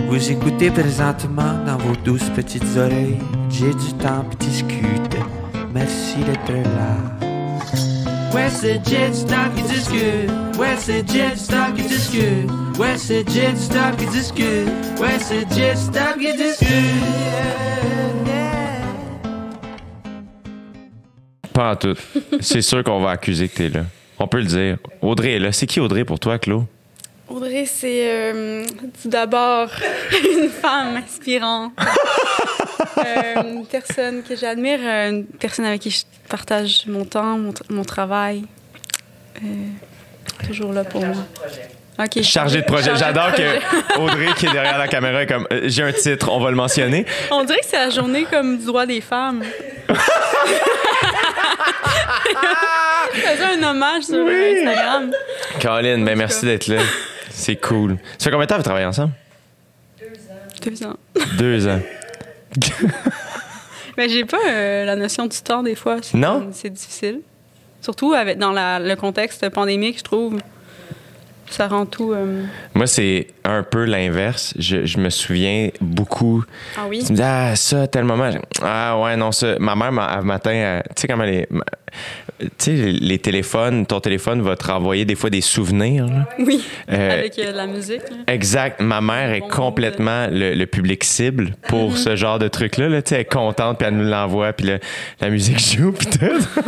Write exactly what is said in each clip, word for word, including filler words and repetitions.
Vous écoutez présentement dans vos douces petites oreilles J'ai du temps pour discuter. Merci d'être là. Ouais, c'est Jet Stop qui discute. Ouais, c'est Jet Stop qui discute. Ouais, c'est Jet Stop qui discute. Ouais, c'est Jet Stop qui discute. Pas en tout. C'est sûr qu'on va accuser que t'es là. On peut le dire. Audrey est là. C'est qui Audrey pour toi, Claude? Audrey, c'est euh, tout d'abord une femme inspirante. euh, une personne que j'admire, euh, une personne avec qui je partage mon temps, mon, mon travail. Euh, toujours là pour moi. Okay. Chargé de projet. Chargé J'adore de projet. que Audrey, qui est derrière la caméra, est comme euh, j'ai un titre, on va le mentionner. On dirait que c'est la journée comme du droit des femmes. Je faisais un hommage sur oui. Instagram. Caroline, ben merci d'être là. C'est cool. Ça fait combien de temps vous travaillez ensemble? Deux ans. Deux ans. Mais j'ai pas euh, la notion du temps des fois. C'est, non? C'est difficile. Surtout avec, dans la, le contexte pandémique, je trouve. Ça rend tout... Euh... Moi, c'est un peu l'inverse. Je, je me souviens beaucoup. Ah oui? Tu me dis, ah, ça, tel moment. Ah, ouais, non, ça. Ma mère, un matin, tu sais, comment les. Tu sais, les, les téléphones, ton téléphone va te renvoyer des fois des souvenirs. Là. Oui, euh, avec euh, la musique. Là. Exact. Ma mère est bon complètement le, le public cible pour mm-hmm. ce genre de truc-là. Là. Tu sais, elle est contente, puis elle nous l'envoie, puis la musique joue, puis tout.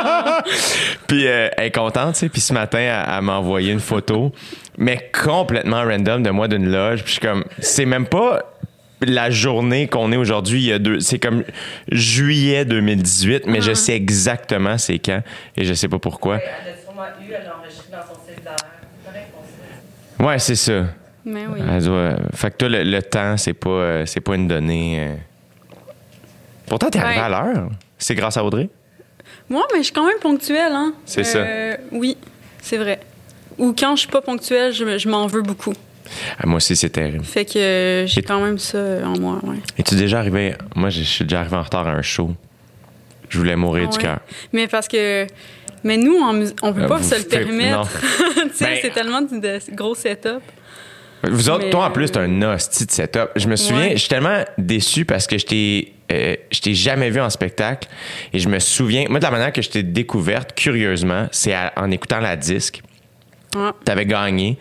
Puis euh, elle est contente, tu sais. Puis ce matin, elle, elle m'a envoyé une photo, mais complètement random de moi d'une loge. Puis je suis comme, c'est même pas la journée qu'on est aujourd'hui, il y a deux, c'est comme juillet deux mille dix-huit, mais uh-huh. je sais exactement c'est quand et je sais pas pourquoi. Ouais, elle a sûrement eu, elle l'a enregistré dans son cellulaire. Ouais, c'est ça. Mais oui. Elle doit, fait que toi, le, le temps, c'est pas, euh, c'est pas une donnée. Euh... Pourtant, t'es arrivé ouais. à l'heure. C'est grâce à Audrey? Moi, mais je suis quand même ponctuelle, hein. C'est euh, ça. Oui, c'est vrai. Ou quand je suis pas ponctuelle, je, je m'en veux beaucoup. Ah, moi aussi, c'est terrible. Fait que euh, j'ai Et... quand même ça en moi, ouais. Es-tu déjà arrivé... Moi, je suis déjà arrivé en retard à un show. Je voulais mourir ah, du ouais. cœur. Mais parce que... Mais nous, on, on peut pas euh, se le permettre. Tu sais, ben... c'est tellement de, de gros setup. Vous autres, mais... toi, en plus, t'as un hostie de setup. Je me souviens, ouais. je suis tellement déçu parce que je t'ai, euh, je t'ai jamais vu en spectacle. Et je me souviens... Moi, de la manière que je t'ai découverte, curieusement, c'est à, en écoutant la disque. Ah. T'avais gagné.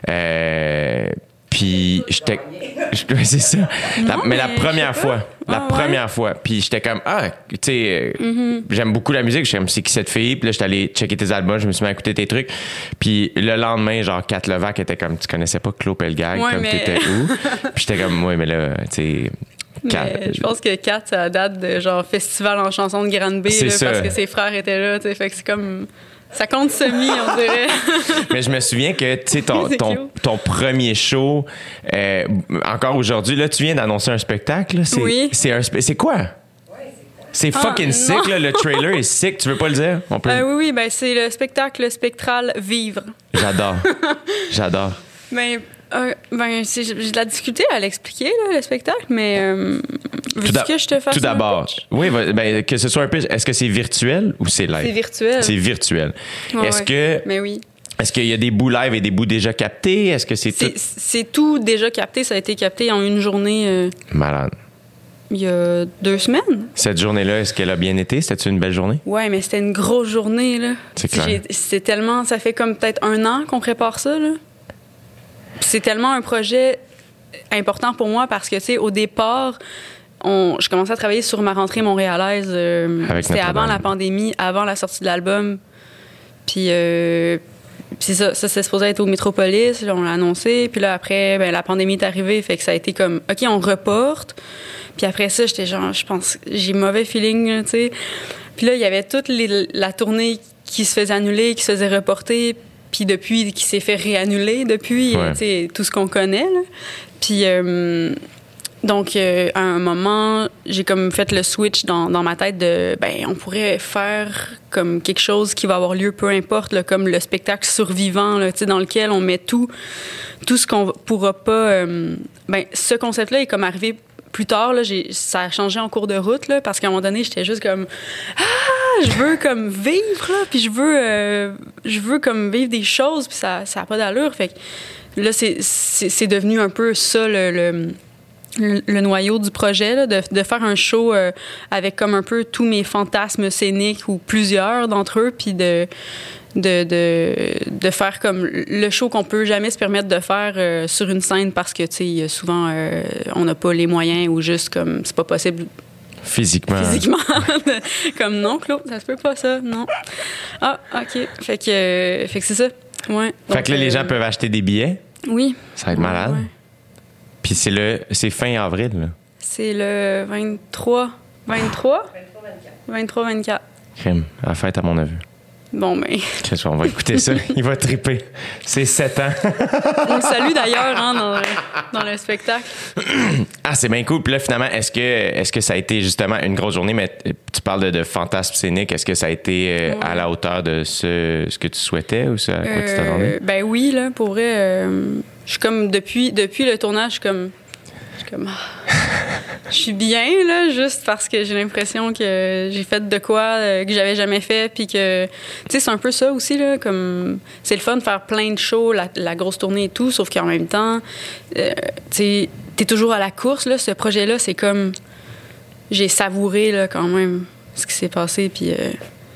Euh, puis j'étais. C'est ça. Non, la, mais, mais la première pas. fois. La ah, première ouais. fois. Puis j'étais comme, ah, tu sais, mm-hmm. j'aime beaucoup la musique. J'aime c'est qui cette fille. Puis là, j'étais allé checker tes albums. Je me suis mis à écouter tes trucs. Puis le lendemain, genre, Kat Levac était comme, tu connaissais pas Claude Pelgag, ouais, comme mais... t'étais où. Puis j'étais comme, ouais, mais là, tu sais. Kat, je pense que Kat, ça date de genre festival en chanson de Granby là, parce que ses frères étaient là. Fait que c'est comme. Ça compte semi, on dirait. Mais je me souviens que, tu sais, ton, ton, ton premier show, euh, encore aujourd'hui, là, tu viens d'annoncer un spectacle. Là, c'est, oui. C'est, un, c'est quoi? C'est fucking ah, sick, là. Le trailer est sick. Tu veux pas le dire? On peut... euh, oui, oui, ben c'est le spectacle spectral Vivre. J'adore. J'adore. Ben, euh, ben c'est, j'ai de la difficulté à l'expliquer, là, le spectacle, mais euh, veux-tu que je te fasse tout un d'abord, pitch? Oui, ben, que ce soit un pitch. Est-ce que c'est virtuel ou c'est live? C'est virtuel. C'est virtuel. Ouais, est-ce ouais. que... Mais oui. Est-ce qu'il y a des bouts live et des bouts déjà captés? Est-ce que c'est, c'est tout... C'est tout déjà capté. Ça a été capté en une journée... Euh... Malade. Il y a deux semaines. Cette journée-là, est-ce qu'elle a bien été? C'était une belle journée? Ouais, mais c'était une grosse journée, là. C'est clair. J'ai, c'est tellement... Ça fait comme peut-être un an qu'on prépare ça, là. C'est tellement un projet important pour moi parce que, tu sais, au départ, on, je commençais à travailler sur ma rentrée montréalaise. Euh, c'était avant la pandémie, avant la sortie de l'album. Puis, euh, puis ça, ça c'est supposé être au Métropolis, là, on l'a annoncé. Puis là, après, ben, la pandémie est arrivée, fait que ça a été comme, OK, on reporte. Puis après ça, j'étais genre, je pense, j'ai mauvais feeling, tu sais. Puis là, il y avait toute les, la tournée qui se faisait annuler, qui se faisait reporter. Puis depuis, qui s'est fait réannuler depuis, ouais. tu sais, tout ce qu'on connaît, là. Puis, euh, donc, euh, à un moment, j'ai comme fait le switch dans, dans ma tête de, ben, on pourrait faire comme quelque chose qui va avoir lieu, peu importe, là, comme le spectacle survivant, là, tu sais, dans lequel on met tout, tout ce qu'on pourra pas... Euh, ben, ce concept-là est comme arrivé plus tard, là, j'ai, ça a changé en cours de route, là, parce qu'à un moment donné, j'étais juste comme... Ah, je veux comme vivre, là, puis je veux, euh, je veux comme vivre des choses, puis ça n'a pas d'allure. Fait que là, c'est, c'est, c'est devenu un peu ça, le, le, le, le noyau du projet, là, de, de faire un show euh, avec comme un peu tous mes fantasmes scéniques ou plusieurs d'entre eux, puis de, de, de, de faire comme le show qu'on peut jamais se permettre de faire euh, sur une scène parce que, tu sais, souvent, euh, on n'a pas les moyens ou juste comme c'est pas possible. Physiquement. Physiquement. Comme non, Claude, ça se peut pas, ça. Non. Ah, OK. Fait que, euh, fait que c'est ça. Ouais. Fait Donc, que là, les euh, gens peuvent acheter des billets. Oui. Ça va être malade. Ouais. Puis c'est le c'est fin avril, là. C'est le vingt-trois. vingt-trois? vingt-trois vingt-quatre. Crime. À la fête à mon neveu. Bon, ben. Qu'est-ce qu'on va écouter ça? Il va triper. C'est sept ans. On le salue d'ailleurs hein, dans, le, dans le spectacle. Ah, c'est bien cool. Puis là, finalement, est-ce que, est-ce que ça a été justement une grosse journée? Mais tu parles de, de fantasme scénique. Est-ce que ça a été euh, Ouais. à la hauteur de ce, ce que tu souhaitais ou ce à quoi Euh, tu t'attendais? ben oui, là, pour vrai. euh, je suis comme, depuis, depuis le tournage, je suis comme. Je suis comme. ah, Je suis bien, là, juste parce que j'ai l'impression que j'ai fait de quoi euh, que j'avais jamais fait. Puis que. Tu sais, c'est un peu ça aussi, là. Comme. C'est le fun de faire plein de shows, la, la grosse tournée et tout, sauf qu'en même temps, euh, tu sais, t'es toujours à la course, là. Ce projet-là, c'est comme. J'ai savouré, là, quand même, ce qui s'est passé, puis. Euh,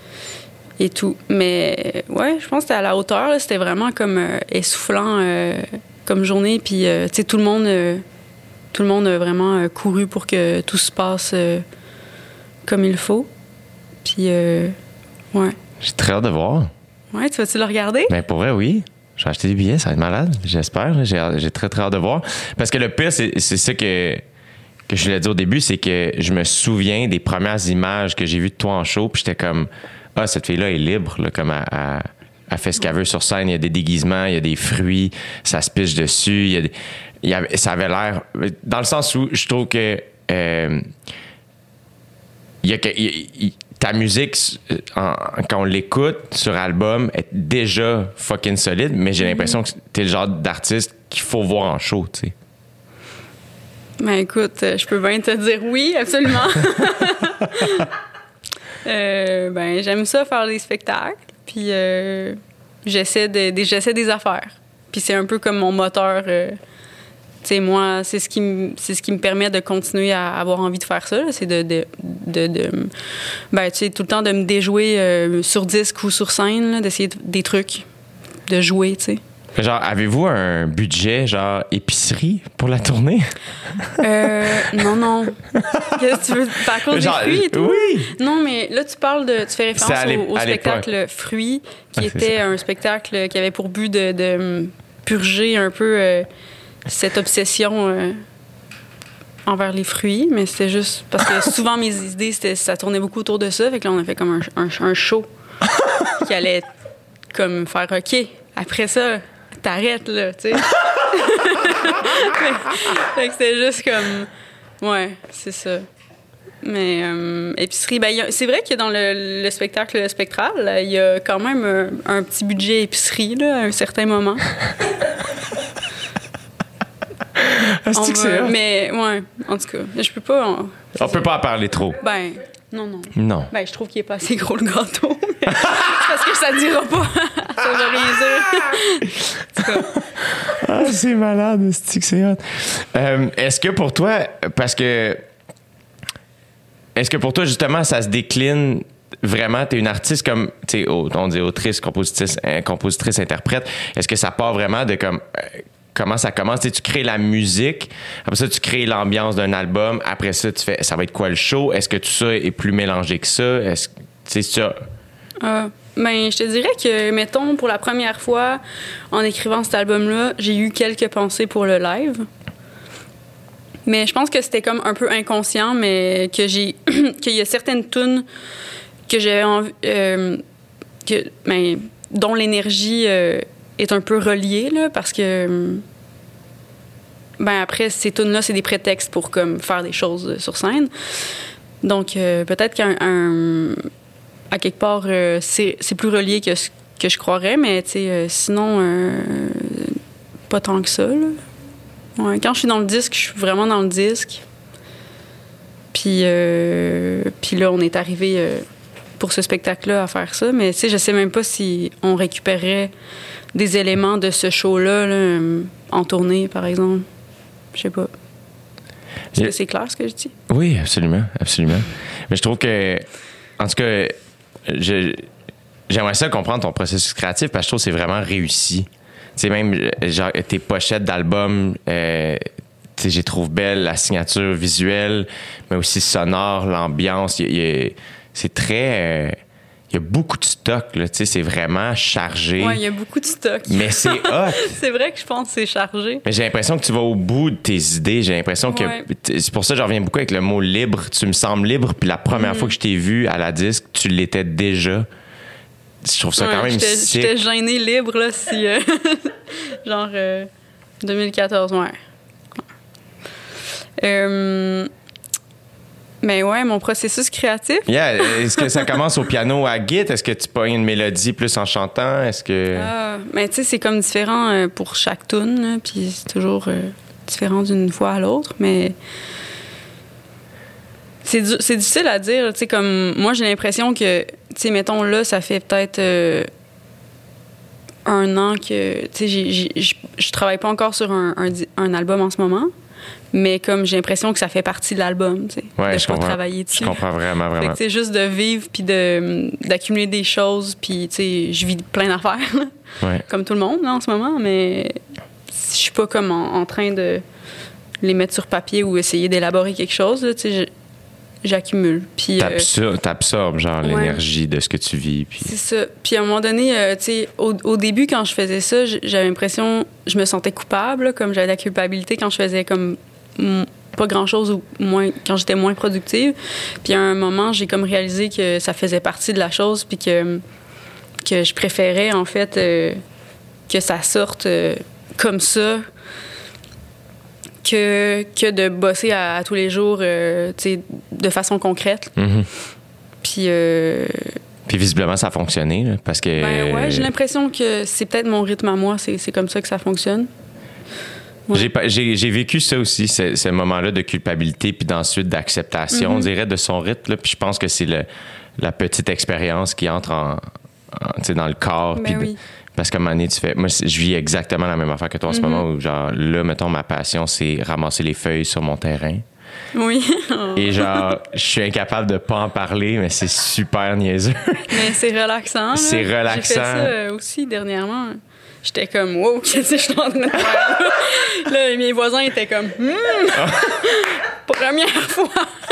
et tout. Mais ouais, je pense que c'était à la hauteur. Là. C'était vraiment comme euh, essoufflant euh, comme journée. Puis, euh, tu sais, tout le monde, euh, tout le monde a vraiment euh, couru pour que tout se passe euh, comme il faut. Puis, euh, ouais. J'ai très hâte de voir. Ouais, tu vas-tu le regarder? Ben pour vrai, oui. J'ai acheté des billets, ça va être malade, j'espère. J'ai, j'ai très, très hâte de voir. Parce que le pire, c'est, c'est ça que, que je voulais dire au début, c'est que je me souviens des premières images que j'ai vues de toi en show, puis j'étais comme... Ah, cette fille-là est libre, là, comme elle, elle, elle fait ce qu'elle veut sur scène. Il y a des déguisements, il y a des fruits, ça se piche dessus. Il y a des, il y avait, ça avait l'air... Dans le sens où je trouve que... Euh, il y a que il, il, ta musique, en, quand on l'écoute sur album, est déjà fucking solide, mais j'ai l'impression que t'es le genre d'artiste qu'il faut voir en show, tu sais. Ben écoute, je peux bien te dire oui, absolument. Euh, ben, j'aime ça faire des spectacles, puis euh, j'essaie, de, de, j'essaie des affaires. Puis c'est un peu comme mon moteur. Euh, tu sais, moi, c'est ce, qui me, c'est ce qui me permet de continuer à avoir envie de faire ça. Là, c'est de, de, de, de ben, tu sais, tout le temps de me déjouer euh, sur disque ou sur scène, là, d'essayer de, des trucs, de jouer, tu sais. Genre, avez-vous un budget, genre, épicerie pour la tournée? Euh, non, non. Qu'est-ce que tu veux? À cause genre, des fruits et tout? Oui! Non, mais là, tu parles de... Tu fais référence au, au spectacle Fruits, qui ah, était un spectacle qui avait pour but de, de purger un peu euh, cette obsession euh, envers les fruits, mais c'était juste... Parce que souvent, mes idées, c'était, ça tournait beaucoup autour de ça, fait que là, on a fait comme un, un, un show qui allait comme faire « OK, après ça... » T'arrêtes, là, tu sais. Fait que c'était juste comme... Ouais, c'est ça. Mais euh, épicerie, ben, y a, c'est vrai que dans le, le spectacle spectral, il y a quand même un, un petit budget épicerie, là, à un certain moment. Ah, c'est que c'est mais, ouais, en tout cas, je peux pas... On, on peut pas en parler trop. Ben, non, non. Non. Ben, je trouve qu'il est pas assez gros, le gâteau. C'est parce que ça dira pas. Ça veut rien dire. En tout cas. Ah, c'est malade, c'est que c'est hot. Euh, est-ce que pour toi, parce que... Est-ce que pour toi, justement, ça se décline vraiment? T'es une artiste comme... Tu sais, on dit autrice, compositrice, compositrice, interprète. Est-ce que ça part vraiment de comme... Comment ça commence? T'sais, tu crées la musique, après ça, tu crées l'ambiance d'un album. Après ça, tu fais, ça va être quoi le show? Est-ce que tout ça est plus mélangé que ça? Est-ce que c'est ça? Euh, ben, je te dirais que, mettons, pour la première fois, en écrivant cet album-là, j'ai eu quelques pensées pour le live. Mais je pense que c'était comme un peu inconscient, mais que j'ai qu'il y a certaines tunes que j'avais envie... Euh, que, ben, dont l'énergie... Euh, est un peu relié, là, parce que ben après, ces tunes-là, c'est des prétextes pour comme faire des choses sur scène. Donc, euh, peut-être qu'à à quelque part, euh, c'est, c'est plus relié que ce que je croirais, mais tu sais, euh, sinon, euh, pas tant que ça, là. Ouais, quand je suis dans le disque, je suis vraiment dans le disque. Puis, euh, puis là, on est arrivé... Euh, pour ce spectacle-là à faire ça. Mais tu sais, je sais même pas si on récupérerait des éléments de ce show-là là, euh, en tournée, par exemple. Je sais pas. Est-ce que c'est clair ce que je dis? Oui, absolument, absolument. Mais je trouve que, en tout cas, je, j'aimerais ça comprendre ton processus créatif parce que je trouve que c'est vraiment réussi. Tu sais, même genre, tes pochettes d'albums, euh, tu sais, j'ai trouve belle la signature visuelle, mais aussi sonore, l'ambiance. Y, y, c'est très... Euh, il y a beaucoup de stock, là, tu sais, c'est vraiment chargé. Oui, il y a beaucoup de stock. Mais c'est hot. C'est vrai que je pense que c'est chargé. Mais j'ai l'impression que tu vas au bout de tes idées. J'ai l'impression ouais. que... C'est pour ça que je reviens beaucoup avec le mot libre. Tu me sembles libre, puis la première mm. fois que je t'ai vu à la disque, tu l'étais déjà. Je trouve ça ouais, quand même j'étais, sick. J'étais gênée libre, là, si... Euh, genre euh, deux mille quatorze, ouais. Euh... Mais ouais, mon processus créatif. Yeah. Est-ce que ça commence au piano à Git? Est-ce que tu pognes une mélodie plus en chantant? Est-ce que... Ah, mais tu sais, c'est comme différent euh, pour chaque tune, puis c'est toujours euh, différent d'une fois à l'autre, mais c'est, du- c'est difficile à dire. Tu sais, comme moi, j'ai l'impression que, tu sais, mettons là, ça fait peut-être euh, un an que, tu sais, j'ai, j'ai, je travaille pas encore sur un, un, un album en ce moment. Mais comme j'ai l'impression que ça fait partie de l'album, tu sais, ouais, de je pas comprends. travailler dessus. Je comprends vraiment, vraiment. Fait que, juste de vivre puis de, d'accumuler des choses, puis tu sais, je vis plein d'affaires, ouais. comme tout le monde là, en ce moment, mais je suis pas comme en, en train de les mettre sur papier ou essayer d'élaborer quelque chose, tu sais, j'accumule. Puis T'absor- euh, t'absorbes genre ouais. l'énergie de ce que tu vis. Puis... C'est ça. Puis à un moment donné, euh, tu sais, au, au début quand je faisais ça, j'avais l'impression, je me sentais coupable, là, comme j'avais de la culpabilité quand je faisais comme pas grand-chose ou moins quand j'étais moins productive. Puis à un moment, j'ai comme réalisé que ça faisait partie de la chose puis que, que je préférais, en fait, euh, que ça sorte euh, comme ça que, que de bosser à, à tous les jours, euh, tu sais, de façon concrète. Mm-hmm. Puis... Euh, Puis visiblement, ça a fonctionné, là, parce que... Ben ouais, j'ai l'impression que c'est peut-être mon rythme à moi, c'est, c'est comme ça que ça fonctionne. Ouais. J'ai, j'ai, j'ai vécu ça aussi, ce, ce moment-là de culpabilité, puis d'ensuite d'acceptation, mm-hmm. on dirait, de son rythme. Là, puis je pense que c'est le, la petite expérience qui entre en, en, dans le corps. Ben puis oui. de, parce qu'à un moment donné, tu fais... Moi, je vis exactement la même affaire que toi en mm-hmm. ce moment, où genre, là, mettons, ma passion, c'est ramasser les feuilles sur mon terrain. Oui. Et genre, je suis incapable de pas en parler, mais c'est super niaiseux. Mais c'est relaxant. Là. C'est relaxant. J'ai fait ça aussi dernièrement. J'étais comme, wow, qu'est-ce que je suis en train de faire là? Là, mes voisins étaient comme, hmm, première fois.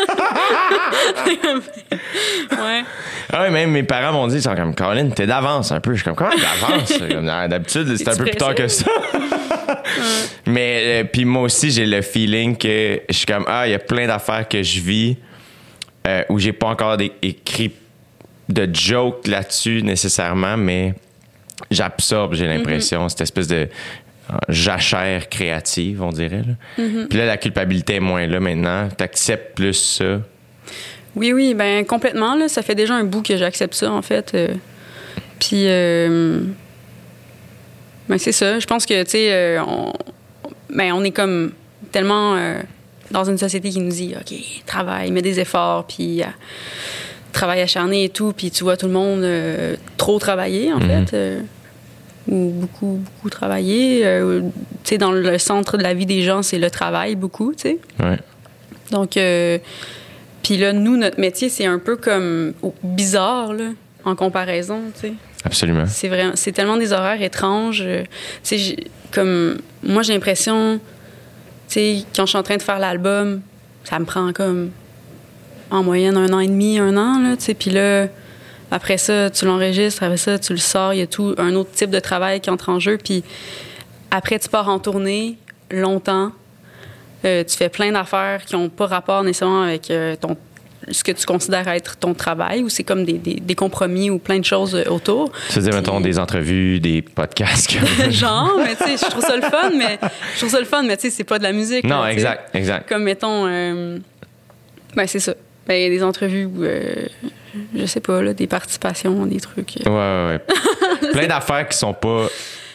Ouais. Ah oui, même mes parents m'ont dit, ils sont comme, Colin, t'es d'avance un peu. Je suis comme, comment d'avance? Comme, d'habitude, c'est un peu plus tard que ça. Mais, euh, puis moi aussi, j'ai le feeling que je suis comme, ah, il y a plein d'affaires que je vis euh, où j'ai pas encore des, écrit de jokes là-dessus nécessairement, mais j'absorbe, j'ai l'impression, mm-hmm. cette espèce de euh, jachère créative, on dirait. Là. Mm-hmm. Puis là, la culpabilité est moins là maintenant. T'acceptes plus ça. Oui, oui, ben complètement. Là, ça fait déjà un bout que j'accepte ça, en fait. Euh, puis, euh, ben c'est ça. Je pense que, tu sais, euh, on, ben, on est comme tellement euh, dans une société qui nous dit, OK, travaille, mets des efforts, puis euh, travail acharné et tout, puis tu vois tout le monde euh, trop travailler, en mm-hmm. fait, euh, ou beaucoup, beaucoup travailler. Euh, tu sais, dans le centre de la vie des gens, c'est le travail, beaucoup, tu sais. Ouais. Donc, euh, puis là, nous, notre métier, c'est un peu comme oh, bizarre, là, en comparaison, tu sais. Absolument. C'est vraiment, c'est tellement des horaires étranges. Euh, tu sais, comme, moi, j'ai l'impression, tu sais, quand je suis en train de faire l'album, ça me prend comme, en moyenne, un an et demi, un an, là, tu sais. Puis là, après ça, tu l'enregistres, après ça, tu le sors, il y a tout un autre type de travail qui entre en jeu. Puis après, tu pars en tournée longtemps. Euh, tu fais plein d'affaires qui n'ont pas rapport nécessairement avec euh, ton, ce que tu considères être ton travail, ou c'est comme des, des, des compromis ou plein de choses autour. Tu veux dire, mettons, des entrevues, des podcasts. Genre, mais tu sais, je trouve ça le fun, mais je trouve ça le fun, mais tu sais, c'est pas de la musique. Non, là, exact, exact. Comme, mettons, euh, ben c'est ça. Ben, il y a des entrevues où, euh, je sais pas, là, des participations, des trucs. Ouais, ouais, ouais. Plein d'affaires qui sont pas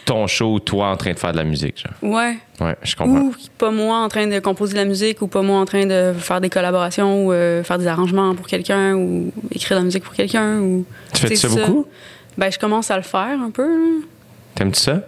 ton show, toi en train de faire de la musique, genre. Ouais. Ouais, je comprends. Ou pas moi en train de composer de la musique, ou pas moi en train de faire des collaborations, ou euh, faire des arrangements pour quelqu'un, ou écrire de la musique pour quelqu'un. Ou, tu fais ça, ça beaucoup? Ben, je commence à le faire un peu. Là. T'aimes-tu ça?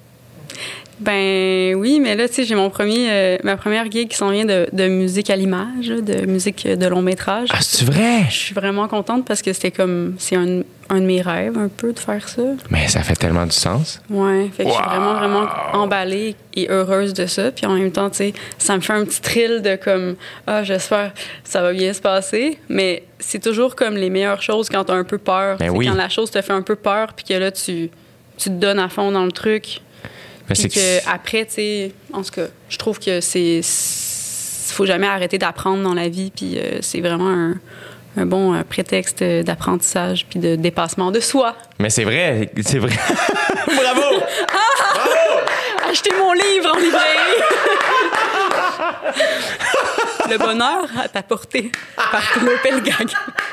Ben oui, mais là, tu sais, j'ai mon premier, euh, ma première gig qui s'en vient de, de musique à l'image, de musique de long métrage. Ah, c'est vrai? Je suis vraiment contente parce que c'était comme, c'est un, un de mes rêves un peu de faire ça. Mais ça fait tellement du sens. Ouais, fait que wow. je suis vraiment, vraiment emballée et heureuse de ça. Puis en même temps, tu sais, ça me fait un petit thrill de comme, ah, j'espère ça va bien se passer. Mais c'est toujours comme les meilleures choses quand t'as un peu peur. Ben c'est oui. Quand la chose te fait un peu peur puis que là, tu, tu te donnes à fond dans le truc. Mais Puis c'est que... après, tu sais, en tout cas, je trouve que c'est. Il faut jamais arrêter d'apprendre dans la vie. Puis euh, c'est vraiment un, un bon euh, prétexte d'apprentissage puis de dépassement de soi. Mais c'est vrai, c'est vrai. Bravo! Ah! Bravo! Achetez mon livre en librairie! Le bonheur à ta portée par Claude Pelgag.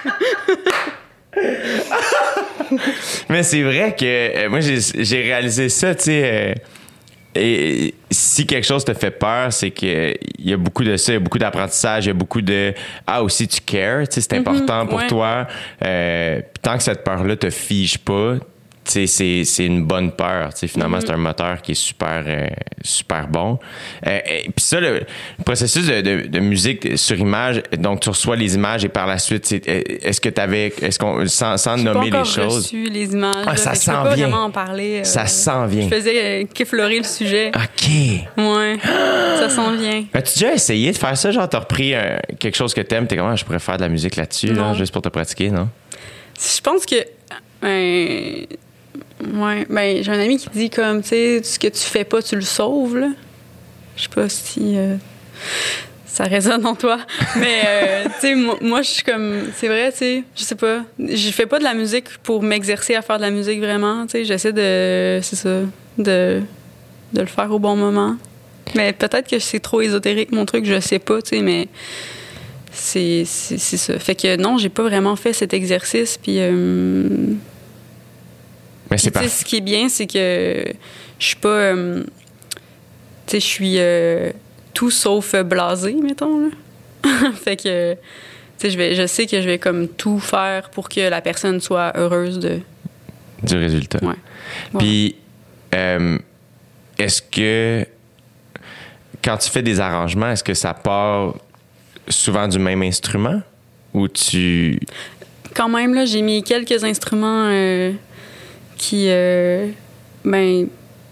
Mais c'est vrai que euh, moi, j'ai, j'ai réalisé ça, tu sais. Euh, et si quelque chose te fait peur, c'est qu'il y a beaucoup de ça, il y a beaucoup d'apprentissage, il y a beaucoup de ah aussi tu cares, tu sais, c'est important mm-hmm, pour ouais. toi. Euh, tant que cette peur-là te fige pas, tu sais, c'est, c'est une bonne peur. Tu sais, finalement, mm-hmm. c'est un moteur qui est super, euh, super bon. Euh, Puis ça, le, le processus de, de, de musique sur image, donc tu reçois les images et par la suite, c'est, est-ce que tu avais, est-ce qu'on, sans, sans nommer les choses. J'ai pas encore reçu les images. Ah, ça s'en vient. Je peux pas vraiment en parler. Euh, ça s'en vient. Je faisais euh, qu'effleurer le sujet. OK. Ouais, ça s'en vient. As-tu déjà essayé de faire ça? Genre, t'as repris euh, quelque chose que t'aimes, t'es comment, je pourrais faire de la musique là-dessus, là, juste pour te pratiquer, non? Je pense que... Euh, ouais, ben j'ai un ami qui dit comme, tu sais, ce que tu fais pas, tu le sauves, là. Je sais pas si euh, ça résonne en toi, mais euh, tu sais, moi, moi je suis comme, c'est vrai, tu sais, je sais pas, je fais pas de la musique pour m'exercer à faire de la musique vraiment, tu sais, j'essaie de, c'est ça, de, de le faire au bon moment. Mais peut-être que c'est trop ésotérique mon truc, je sais pas, tu sais, mais c'est, c'est, c'est ça. Fait que non, j'ai pas vraiment fait cet exercice, puis... Euh, Mais c'est pas. Ce qui est bien, c'est que je suis pas. Euh, tu sais, je suis euh, tout sauf blasée, mettons. Là. Fait que. Tu sais, je vais, je sais que je vais comme tout faire pour que la personne soit heureuse de. Du résultat. Ouais. Puis, euh, est-ce que. Quand tu fais des arrangements, est-ce que ça part souvent du même instrument? Ou tu. Quand même, là, j'ai mis quelques instruments. Euh, qui euh, ben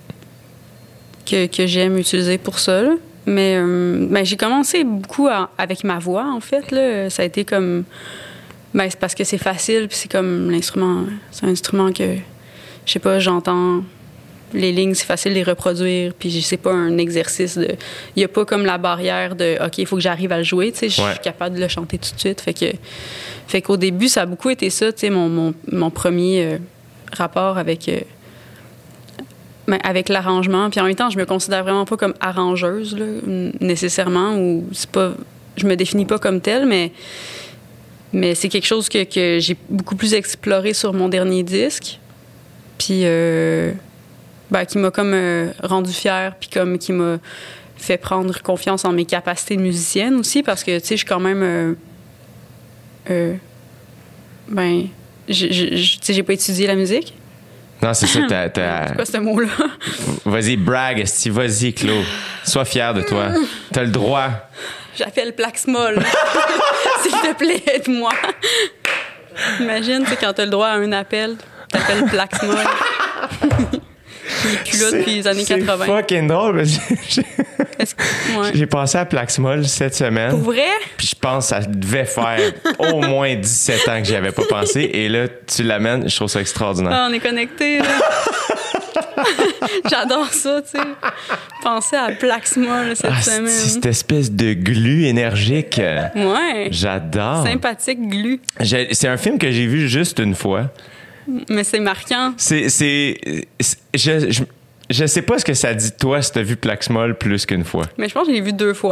que, que j'aime utiliser pour ça là. Mais euh, ben j'ai commencé beaucoup à, avec ma voix en fait là, ça a été comme ben c'est parce que c'est facile puis c'est comme l'instrument c'est un instrument que je sais pas, j'entends les lignes, c'est facile de les reproduire puis c'est pas un exercice de il y a pas comme la barrière de OK, il faut que j'arrive à le jouer, tu sais, je ouais. suis capable de le chanter tout de suite, fait que fait qu'au début ça a beaucoup été ça, tu sais, mon, mon mon premier euh, rapport avec euh, ben, avec l'arrangement, puis en même temps je me considère vraiment pas comme arrangeuse là, nécessairement, ou c'est pas, je me définis pas comme telle, mais mais c'est quelque chose que, que j'ai beaucoup plus exploré sur mon dernier disque, puis euh, ben, qui m'a comme euh, rendu fière, puis comme qui m'a fait prendre confiance en mes capacités de musicienne aussi, parce que tu sais je suis quand même euh, euh, ben Je, je, je, tu sais, j'ai pas étudié la musique. Non, c'est ça. T'as, t'as... C'est quoi ce mot-là? Vas-y, brag, esti, vas-y, Claude. Sois fier de toi. T'as le droit. J'appelle Plaxmol. S'il te plaît, aide-moi. Imagine, tu sais, quand t'as le droit à un appel, t'appelles Plaxmol. Il est plus là depuis les années c'est quatre-vingts. C'est fucking drôle. J'ai, que, ouais. j'ai pensé à Plaxmol cette semaine. Pour vrai? Puis je pense que ça devait faire au moins dix-sept ans que j'y avais pas pensé. Et là, tu l'amènes, je trouve ça extraordinaire. Ah, on est connectés, là. J'adore ça, tu sais. Penser à Plaxmol cette ah, semaine. C'est cette espèce de glu énergique. Ouais. J'adore. Sympathique glu. J'ai, c'est un film que j'ai vu juste une fois. Mais c'est marquant. C'est, c'est, c'est je, je, Je sais pas ce que ça dit de toi si t'as vu Plaxmol plus qu'une fois. Mais je pense que je l'ai vu deux fois.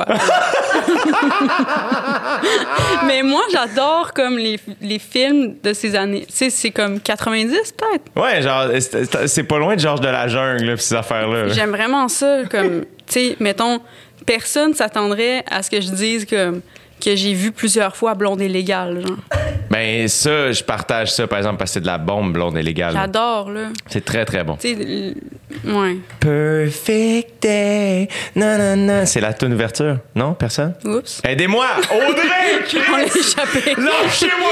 Mais moi, j'adore comme les, les films de ces années. Tu sais, c'est comme quatre-vingt-dix peut-être. Ouais, genre, c'est, c'est pas loin de Georges de la Jungle, là, pis ces affaires-là. J'aime vraiment ça. Comme, tu sais, mettons, personne s'attendrait à ce que je dise comme que j'ai vu plusieurs fois Blonde et Légale, genre. Ben, ça, je partage ça, par exemple, parce que c'est de la bombe, Blonde et Légale. J'adore, là. C'est très, très bon. Tu sais, l- ouais. Perfect day. Non, non, non. C'est la tune ouverture. Non, personne? Oups. Aidez-moi! Audrey! On l'a échappé. Lâchez-moi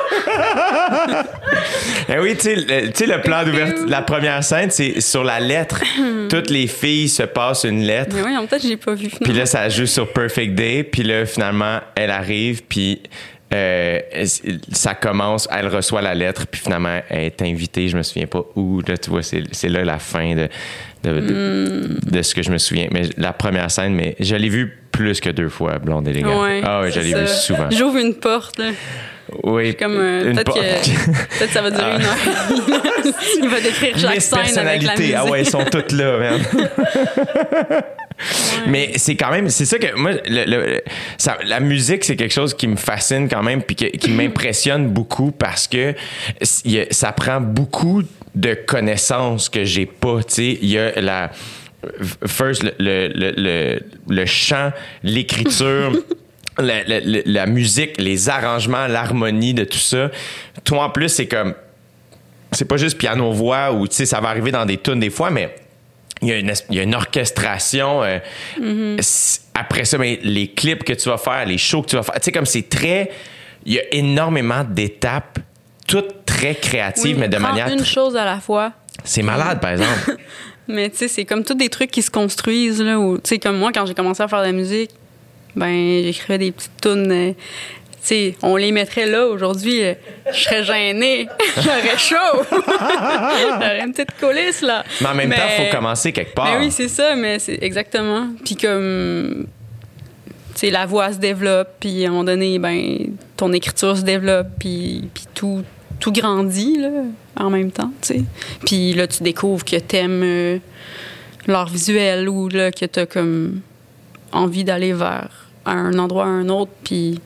pas! Eh oui, tu sais, le, tu sais, le plan d'ouverture, la première scène, c'est sur la lettre. Toutes les filles se passent une lettre. Mais oui, en fait, j'ai pas vu. Puis là, ça joue sur Perfect Day. Puis là, finalement, elle arrive, puis euh, ça commence, elle reçoit la lettre, puis finalement, elle est invitée, je me souviens pas où. Là, tu vois, c'est, c'est là la fin de, de, de, mm. de ce que je me souviens. Mais la première scène, mais je l'ai vue plus que deux fois, Blonde et Légale. Ouais, ah oui, je l'ai vue souvent. J'ouvre une porte, là. Oui. Comme, euh, une peut-être, por- que, peut-être ça va durer ah. une heure. Il va décrire chaque Miss scène avec la musique. Ah ouais, elles sont toutes là, man. Ouais. Mais c'est quand même, c'est ça que moi, le, le, ça, la musique, c'est quelque chose qui me fascine quand même, puis que, qui m'impressionne beaucoup parce que y a, ça prend beaucoup de connaissances que j'ai pas. Tu sais, il y a la first le le le, le, le chant, l'écriture. La, la, la musique, les arrangements, l'harmonie de tout ça. Toi, en plus, c'est comme... C'est pas juste piano-voix ou, tu sais, ça va arriver dans des tunes des fois, mais il y a une, il y a une orchestration. Euh, mm-hmm. Après ça, ben, les clips que tu vas faire, les shows que tu vas faire, tu sais, comme c'est très... Il y a énormément d'étapes, toutes très créatives, oui, mais de prends manière... une chose à la fois. C'est malade, par exemple. Mais, tu sais, c'est comme tous des trucs qui se construisent, là. Tu sais, comme moi, quand j'ai commencé à faire de la musique, ben j'écrivais des petites tunes. Euh, tu sais, on les mettrait là aujourd'hui. Euh, je serais gênée. J'aurais chaud. J'aurais une petite coulisse, là. Mais en même mais, temps, il faut commencer quelque part. Mais oui, c'est ça, mais c'est exactement. Puis comme, tu sais, la voix se développe, puis à un moment donné, ben ton écriture se développe, puis, puis tout, tout grandit, là, en même temps, tu sais. Puis là, tu découvres que t'aimes euh, l'art visuel ou là, que t'as comme envie d'aller vers un endroit à un autre, puis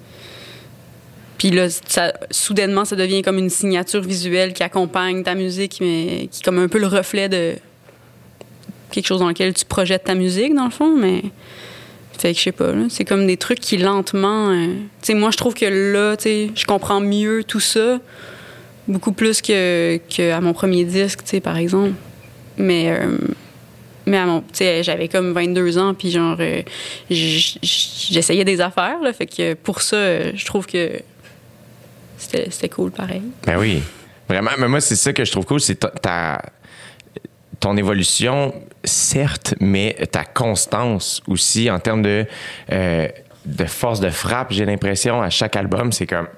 puis là, ça, soudainement, ça devient comme une signature visuelle qui accompagne ta musique, mais qui est comme un peu le reflet de quelque chose dans lequel tu projettes ta musique, dans le fond, mais fait que je sais pas, là, c'est comme des trucs qui lentement... Euh, tu sais, moi, je trouve que là, tu sais, je comprends mieux tout ça, beaucoup plus que, que à mon premier disque, tu sais, par exemple. Mais... Euh, Mais à mon, tu sais, j'avais comme vingt-deux ans, puis genre, euh, j'essayais des affaires, là, fait que pour ça, euh, je trouve que c'était, c'était cool, pareil. Ben oui, vraiment. Mais moi, c'est ça que je trouve cool, c'est ta, ta, ton évolution, certes, mais ta constance aussi en termes de, euh, de force de frappe, j'ai l'impression, à chaque album, c'est comme...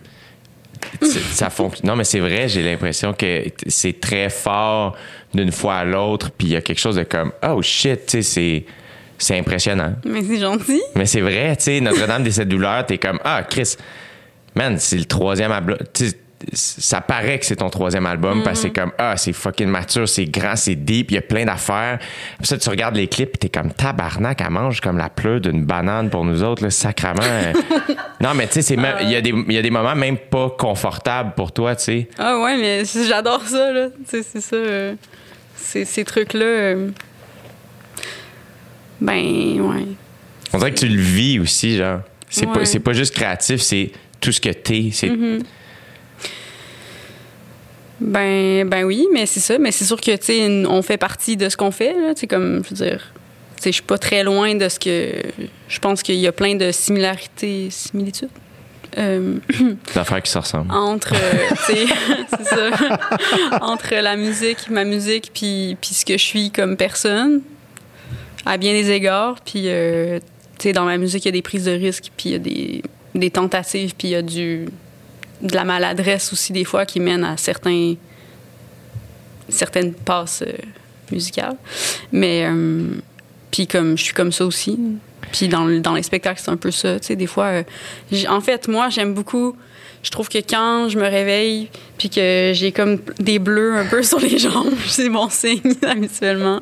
ça fonctionne. Non, mais c'est vrai, j'ai l'impression que c'est très fort d'une fois à l'autre, puis il y a quelque chose de comme oh shit, tu sais, c'est, c'est impressionnant. Mais c'est gentil. Mais c'est vrai, tu sais, Notre-Dame des Sept Douleurs, t'es comme ah, Chris, man, c'est le troisième album. Ça paraît que c'est ton troisième album mm-hmm. parce que c'est comme ah, c'est fucking mature, c'est grand, c'est deep, il y a plein d'affaires. Puis ça, tu regardes les clips, t'es comme tabarnak, elle mange comme la pleure d'une banane pour nous autres, là, sacrement. Non, mais tu sais, c'est même, il y a des, il y a des moments même pas confortables pour toi, tu sais. Ah ouais, mais j'adore ça, là. Tu sais, c'est ça. Euh, c'est, ces trucs-là. Euh, ben, ouais. On dirait que tu le vis aussi, genre. C'est ouais. pas, c'est pas juste créatif, c'est tout ce que t'es. C'est... Mm-hmm. Ben, ben oui, mais c'est ça. Mais c'est sûr que, tu sais, on fait partie de ce qu'on fait, là. Tu sais, comme, je veux dire, tu sais, je suis pas très loin de ce que... Je pense qu'il y a plein de similarités, similitudes. Euh, Des affaires qui se ressemblent. Entre, euh, tu sais, c'est ça. Entre la musique, ma musique, puis, puis ce que je suis comme personne, à bien des égards. Puis, euh, tu sais, dans ma musique, il y a des prises de risques, puis il y a des, des tentatives, puis il y a du... de la maladresse aussi des fois qui mène à certains certaines passes euh, musicales, mais euh, puis comme je suis comme ça aussi. Puis dans, dans les spectacles, c'est un peu ça. Tu sais, des fois, euh, en fait, moi, j'aime beaucoup. Je trouve que quand je me réveille, puis que j'ai comme des bleus un peu sur les jambes, c'est mon signe habituellement.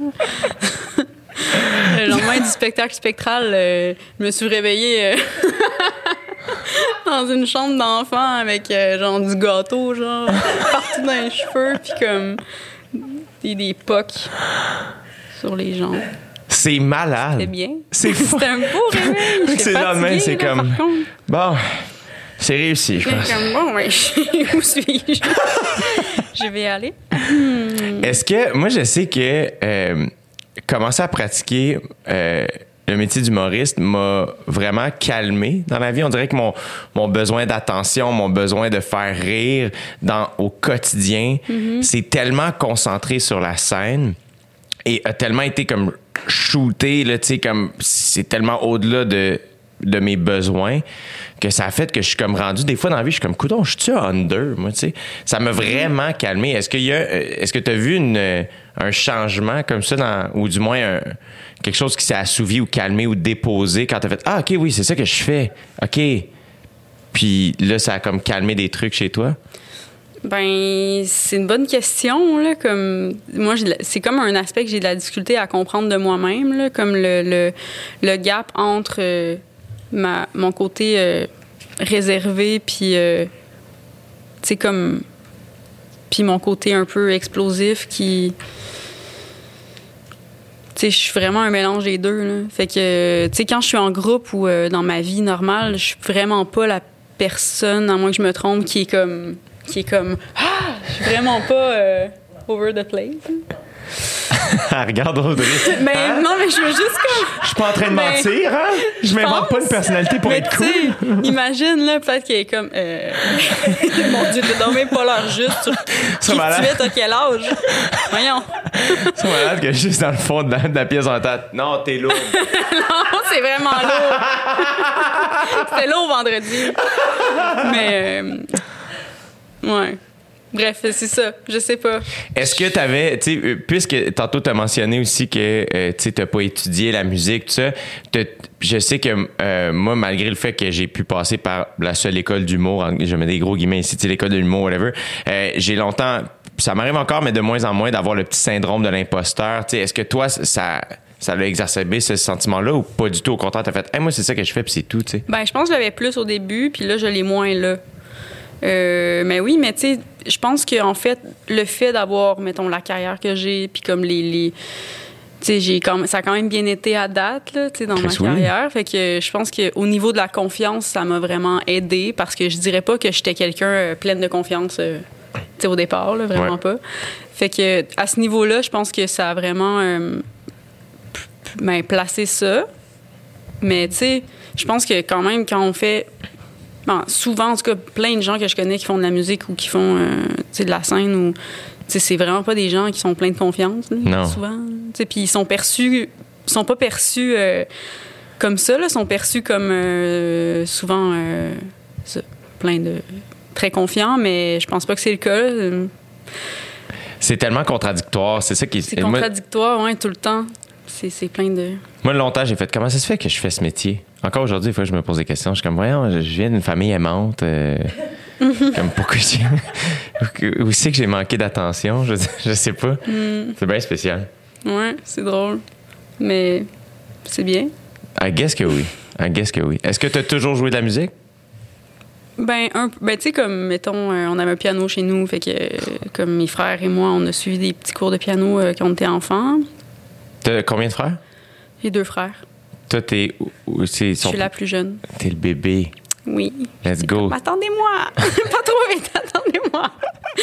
Le lendemain du spectacle spectral, euh, je me suis réveillée euh, dans une chambre d'enfant avec euh, genre du gâteau, genre partout dans les cheveux, puis comme des, des pocs sur les jambes. C'est malade. C'était bien. C'est fou. C'était un beau réveil. C'est le lendemain, c'est là, comme. par contre. Bon, c'est réussi, je C'est pense. comme, bon, ouais, où suis-je? Je vais aller. Hmm. Est-ce que. Moi, je sais que euh, commencer à pratiquer euh, le métier d'humoriste m'a vraiment calmé dans la vie. On dirait que mon, mon besoin d'attention, mon besoin de faire rire dans, au quotidien, mm-hmm. c'est tellement concentré sur la scène et a tellement été comme shooté, là, tu sais, comme c'est tellement au-delà de, de mes besoins que ça a fait que je suis comme rendu des fois dans la vie, je suis comme coudonc, je suis under, moi, tu sais. Ça m'a vraiment calmé. Est-ce qu'il y a, est-ce que tu as vu une, un changement comme ça dans, ou du moins un, quelque chose qui s'est assouvi ou calmé ou déposé quand tu as fait ah ok oui c'est ça que je fais, ok. Puis là ça a comme calmé des trucs chez toi? Ben, c'est une bonne question, là, comme moi j'ai, c'est comme un aspect que j'ai de la difficulté à comprendre de moi-même, là, comme le, le, le gap entre euh, ma, mon côté euh, réservé puis euh, tu sais comme puis mon côté un peu explosif qui tu sais je suis vraiment un mélange des deux, là. Fait que tu sais quand je suis en groupe ou euh, dans ma vie normale, je suis vraiment pas la personne, à moins que je me trompe, qui est comme qui est comme ah, je suis vraiment pas euh, over the place. Regarde Audrey. Mais hein? non, mais je veux juste comme Je suis pas en train de mais, mentir, hein? Je m'invente pas une personnalité pour mais être cool. Imagine, là, peut-être qu'elle est comme euh... mon Dieu, t'as dormi pas l'heure juste. Sur... Qui tu es, t'as quel âge? Voyons. C'est malade que juste dans le fond de la, de la pièce en tête. Non, t'es lourd. Non, c'est vraiment lourd. C'était lourd vendredi. Mais euh... ouais. Bref, c'est ça. Je sais pas. Est-ce que tu avais, tu sais, puisque tantôt tu as mentionné aussi que euh, tu n'as pas étudié la musique, tout ça, je sais que euh, moi, malgré le fait que j'ai pu passer par la seule école d'humour, je mets des gros guillemets ici, tu sais, l'école de l'humour, whatever, euh, j'ai longtemps, ça m'arrive encore, mais de moins en moins, d'avoir le petit syndrome de l'imposteur. Tu sais, est-ce que toi, ça. Ça l'a exacerbé ce sentiment-là ou pas du tout? Au contraire, t'as fait hey, moi, c'est ça que je fais, puis c'est tout, tu sais. Ben, je pense que je l'avais plus au début, puis là, je l'ai moins là. Euh, mais oui, mais tu sais, je pense qu'en fait, le fait d'avoir, mettons, la carrière que j'ai, puis comme les. les tu sais, j'ai quand même, ça a quand même bien été à date, là, tu sais, dans Très ma oui. carrière. Fait que je pense qu'au niveau de la confiance, ça m'a vraiment aidé parce que je dirais pas que j'étais quelqu'un euh, pleine de confiance, euh, tu sais, au départ, là, vraiment ouais. pas. Fait que à ce niveau-là, je pense que ça a vraiment euh, p- ben, placé ça. Mais tu sais, je pense que quand même, quand on fait. Bon, souvent, en tout cas, plein de gens que je connais qui font de la musique ou qui font euh, de la scène, ou c'est vraiment pas des gens qui sont pleins de confiance, là, non. souvent. Puis ils sont perçus, ils sont pas perçus euh, comme ça, ils sont perçus comme euh, souvent euh, ça, plein de très confiants, mais je pense pas que c'est le cas. C'est tellement contradictoire, c'est ça qui est. C'est contradictoire, oui, tout le temps. C'est, c'est plein de. Moi, longtemps, j'ai fait comment ça se fait que je fais ce métier? Encore aujourd'hui, des fois, je me pose des questions. Je suis comme, voyons, je viens d'une famille aimante. Euh, comme, pourquoi j'ai. Où c'est que j'ai manqué d'attention? Je, je sais pas. Mm. C'est bien spécial. Ouais, c'est drôle. Mais c'est bien. I guess que oui. I guess que oui. Est-ce que tu as toujours joué de la musique? Ben, un, ben tu sais, comme, mettons, euh, on avait un piano chez nous. Fait que, euh, comme mes frères et moi, on a suivi des petits cours de piano euh, quand on était enfants. T'as combien de frères? J'ai deux frères. Toi, t'es. C'est son... Je suis la plus jeune. T'es le bébé. Oui. Let's go. Comme, attendez-moi! Pas trop vite, attendez-moi!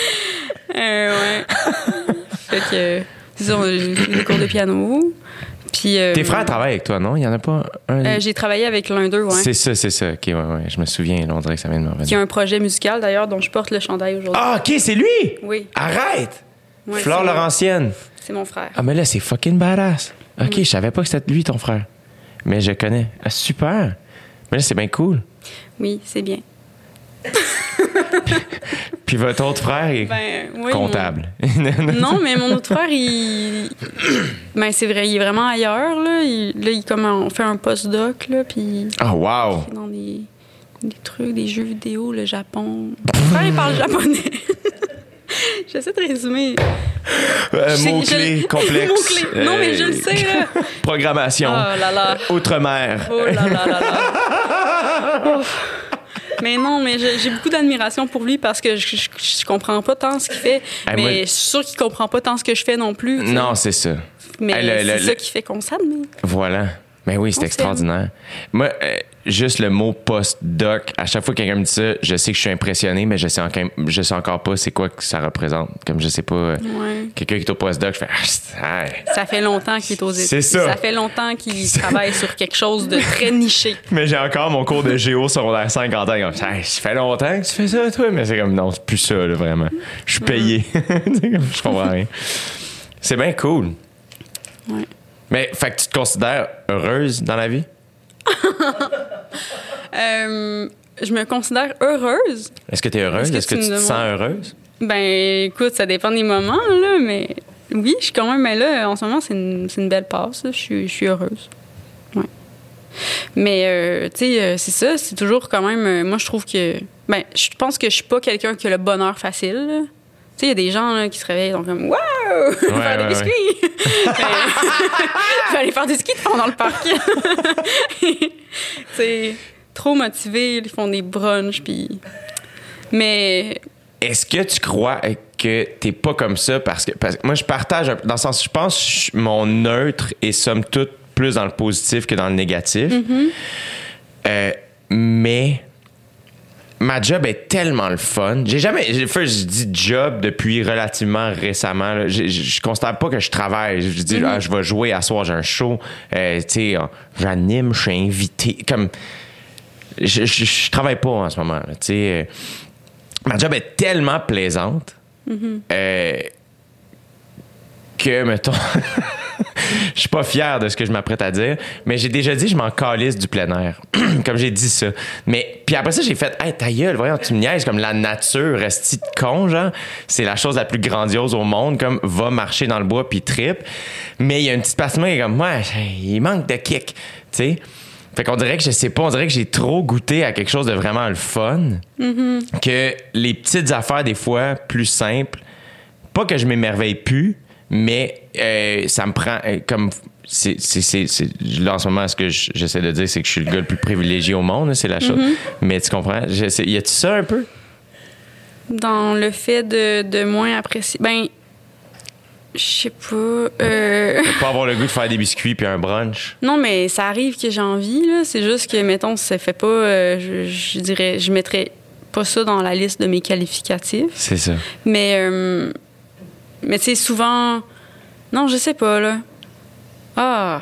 euh, ouais. Fait que, disons, j'ai des cours de piano. Puis, euh, tes frères travaillent avec toi, non? Il y en a pas un? Euh, j'ai travaillé avec l'un d'eux, ouais. C'est ça, c'est ça. OK, ouais, ouais. Je me souviens, là, on dirait que ça vient de me revenir. Qui a un projet musical, d'ailleurs, dont je porte le chandail aujourd'hui. Ah, OK, c'est lui? Oui. Arrête! Ouais, Flore Laurentienne. C'est mon frère. Ah, mais là, c'est fucking badass. OK, oui. Je savais pas que c'était lui, ton frère. Mais je connais. Ah, super. Mais là, c'est bien cool. Oui, c'est bien. Puis votre autre frère est Ben, oui, comptable. mon- Non, mais mon autre frère, il. Ben, c'est vrai, il est vraiment ailleurs, là. Il, là, il comme on fait un postdoc, là, puis. Oh, wow! Il est dans des, des trucs, des jeux vidéo, le Japon. Mon frère, il parle japonais. J'essaie de résumer. Euh, Je sais- mots-clés je- complexes. Mots-clés. Non, mais je le sais, là. Programmation. Oh là là. Outre-mer. Oh là là là là. Ouf. Mais non, mais j'ai j'ai beaucoup d'admiration pour lui parce que je, je, je comprends pas tant ce qu'il fait. Hey, mais moi- je suis sûre qu'il comprend pas tant ce que je fais non plus. tu sais. Non, c'est ça. Mais Hey, le- c'est le- ça le- qui fait qu'on s'admire. Voilà. Mais oui, c'est On extraordinaire. Moi, euh, juste le mot postdoc, à chaque fois que quelqu'un me dit ça, je sais que je suis impressionné, mais je sais, encore, je sais encore pas c'est quoi que ça représente. Comme je sais pas, euh, Ouais. quelqu'un qui est au postdoc, je fais ah, c'est- hey. Ça fait longtemps qu'il est aux études. C'est ça. Ça fait longtemps qu'il travaille sur quelque chose de très niché. Mais j'ai encore mon cours de géo secondaire cinq en temps. Comme, hey, ça fait longtemps que tu fais ça, toi. Mais c'est comme, non, c'est plus ça, là, vraiment. Je suis payé. C'est comme, je comprends rien. C'est bien cool. Ouais. Mais, fait que tu te considères heureuse dans la vie? Euh, je me considère heureuse. Est-ce que tu es heureuse? Est-ce que Est-ce que tu tu me te sens demandes? heureuse? Ben, écoute, ça dépend des moments, là, mais oui, je suis quand même. Mais là, en ce moment, c'est une, c'est une belle passe. là. Je suis, je suis heureuse. Ouais. Mais, euh, tu sais, euh, c'est ça, c'est toujours quand même. euh, moi, je trouve que. Ben, je pense que je suis pas quelqu'un qui a le bonheur facile. là. Tu sais, il y a des gens là, qui se réveillent, donc comme, waouh! Faire ouais, des ouais. biscuits! Je vais aller faire du ski dans le parc. C'est trop motivés, ils font des brunchs, puis. Mais. Est-ce que tu crois que t'es pas comme ça parce que, parce que moi je partage un peu- dans le sens je pense que je- mon neutre est somme toute plus dans le positif que dans le négatif. Euh, mais ma job est tellement le fun. J'ai jamais j'ai fait je dis job depuis relativement récemment. là. Je, je, je considère pas que je travaille. Je dis ah, je vais jouer à soir, j'ai un show, euh, tu sais, j'anime, je suis invité comme je, je, je travaille pas en ce moment, tu sais. euh, Ma job est tellement plaisante euh, que, mettons, je suis pas fier de ce que je m'apprête à dire, mais j'ai déjà dit je m'en calisse du plein air. Comme j'ai dit ça. Mais puis après ça, j'ai fait hey, ta gueule, voyons, tu me niaises comme la nature, resti de con, genre. C'est la chose la plus grandiose au monde, comme va marcher dans le bois puis trip. Mais il y a une petite partie de moi qui est comme ouais, il manque de kick, tu sais. Fait qu'on dirait que je sais pas, on dirait que j'ai trop goûté à quelque chose de vraiment le fun. Mm-hmm. Que les petites affaires, des fois, plus simples, pas que je m'émerveille plus, mais euh, ça me prend euh, comme. C'est, c'est, c'est, c'est, là, en ce moment, ce que je- j'essaie de dire, c'est que je suis le gars le plus privilégié au monde, là, c'est la chose. Mais tu comprends? Je sais- y a-tu ça un peu? Dans le fait de, de moins apprécier. Ben, je sais pas. Euh... Pas avoir le goût de faire des biscuits puis un brunch. Non, mais ça arrive que j'ai envie, là. C'est juste que, mettons, ça fait pas. euh, je, je dirais, je mettrais pas ça dans la liste de mes qualificatifs. C'est ça. Mais, euh, mais tu sais, souvent. Non, je sais pas, là. Ah.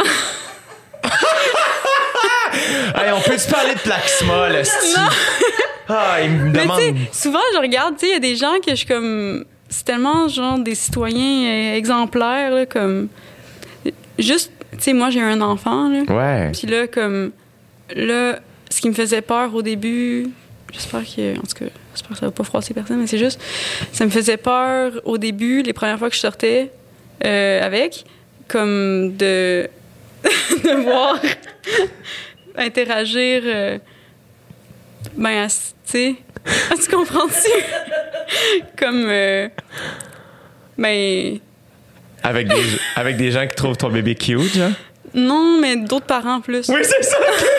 Hey, on peut-tu parler de Plaxma, là, c'ti? Ah, il me Mais tu demande. sais, souvent, je regarde, tu sais, il y a des gens que je suis comme. C'est tellement, genre, des citoyens euh, exemplaires, là, comme. Juste, tu sais, moi, j'ai un enfant, là. Ouais. Puis là, comme. Là, ce qui me faisait peur au début. J'espère que. En tout cas, j'espère que ça va pas froisser personne, mais c'est juste. Ça me faisait peur au début, les premières fois que je sortais euh, avec, comme de. de voir interagir. Euh, ben, à- tu sais. Ah, tu comprends-tu? Comme. Euh, ben. Avec des, avec des gens qui trouvent ton bébé cute, genre? Non, mais d'autres parents plus. Oui, c'est ça.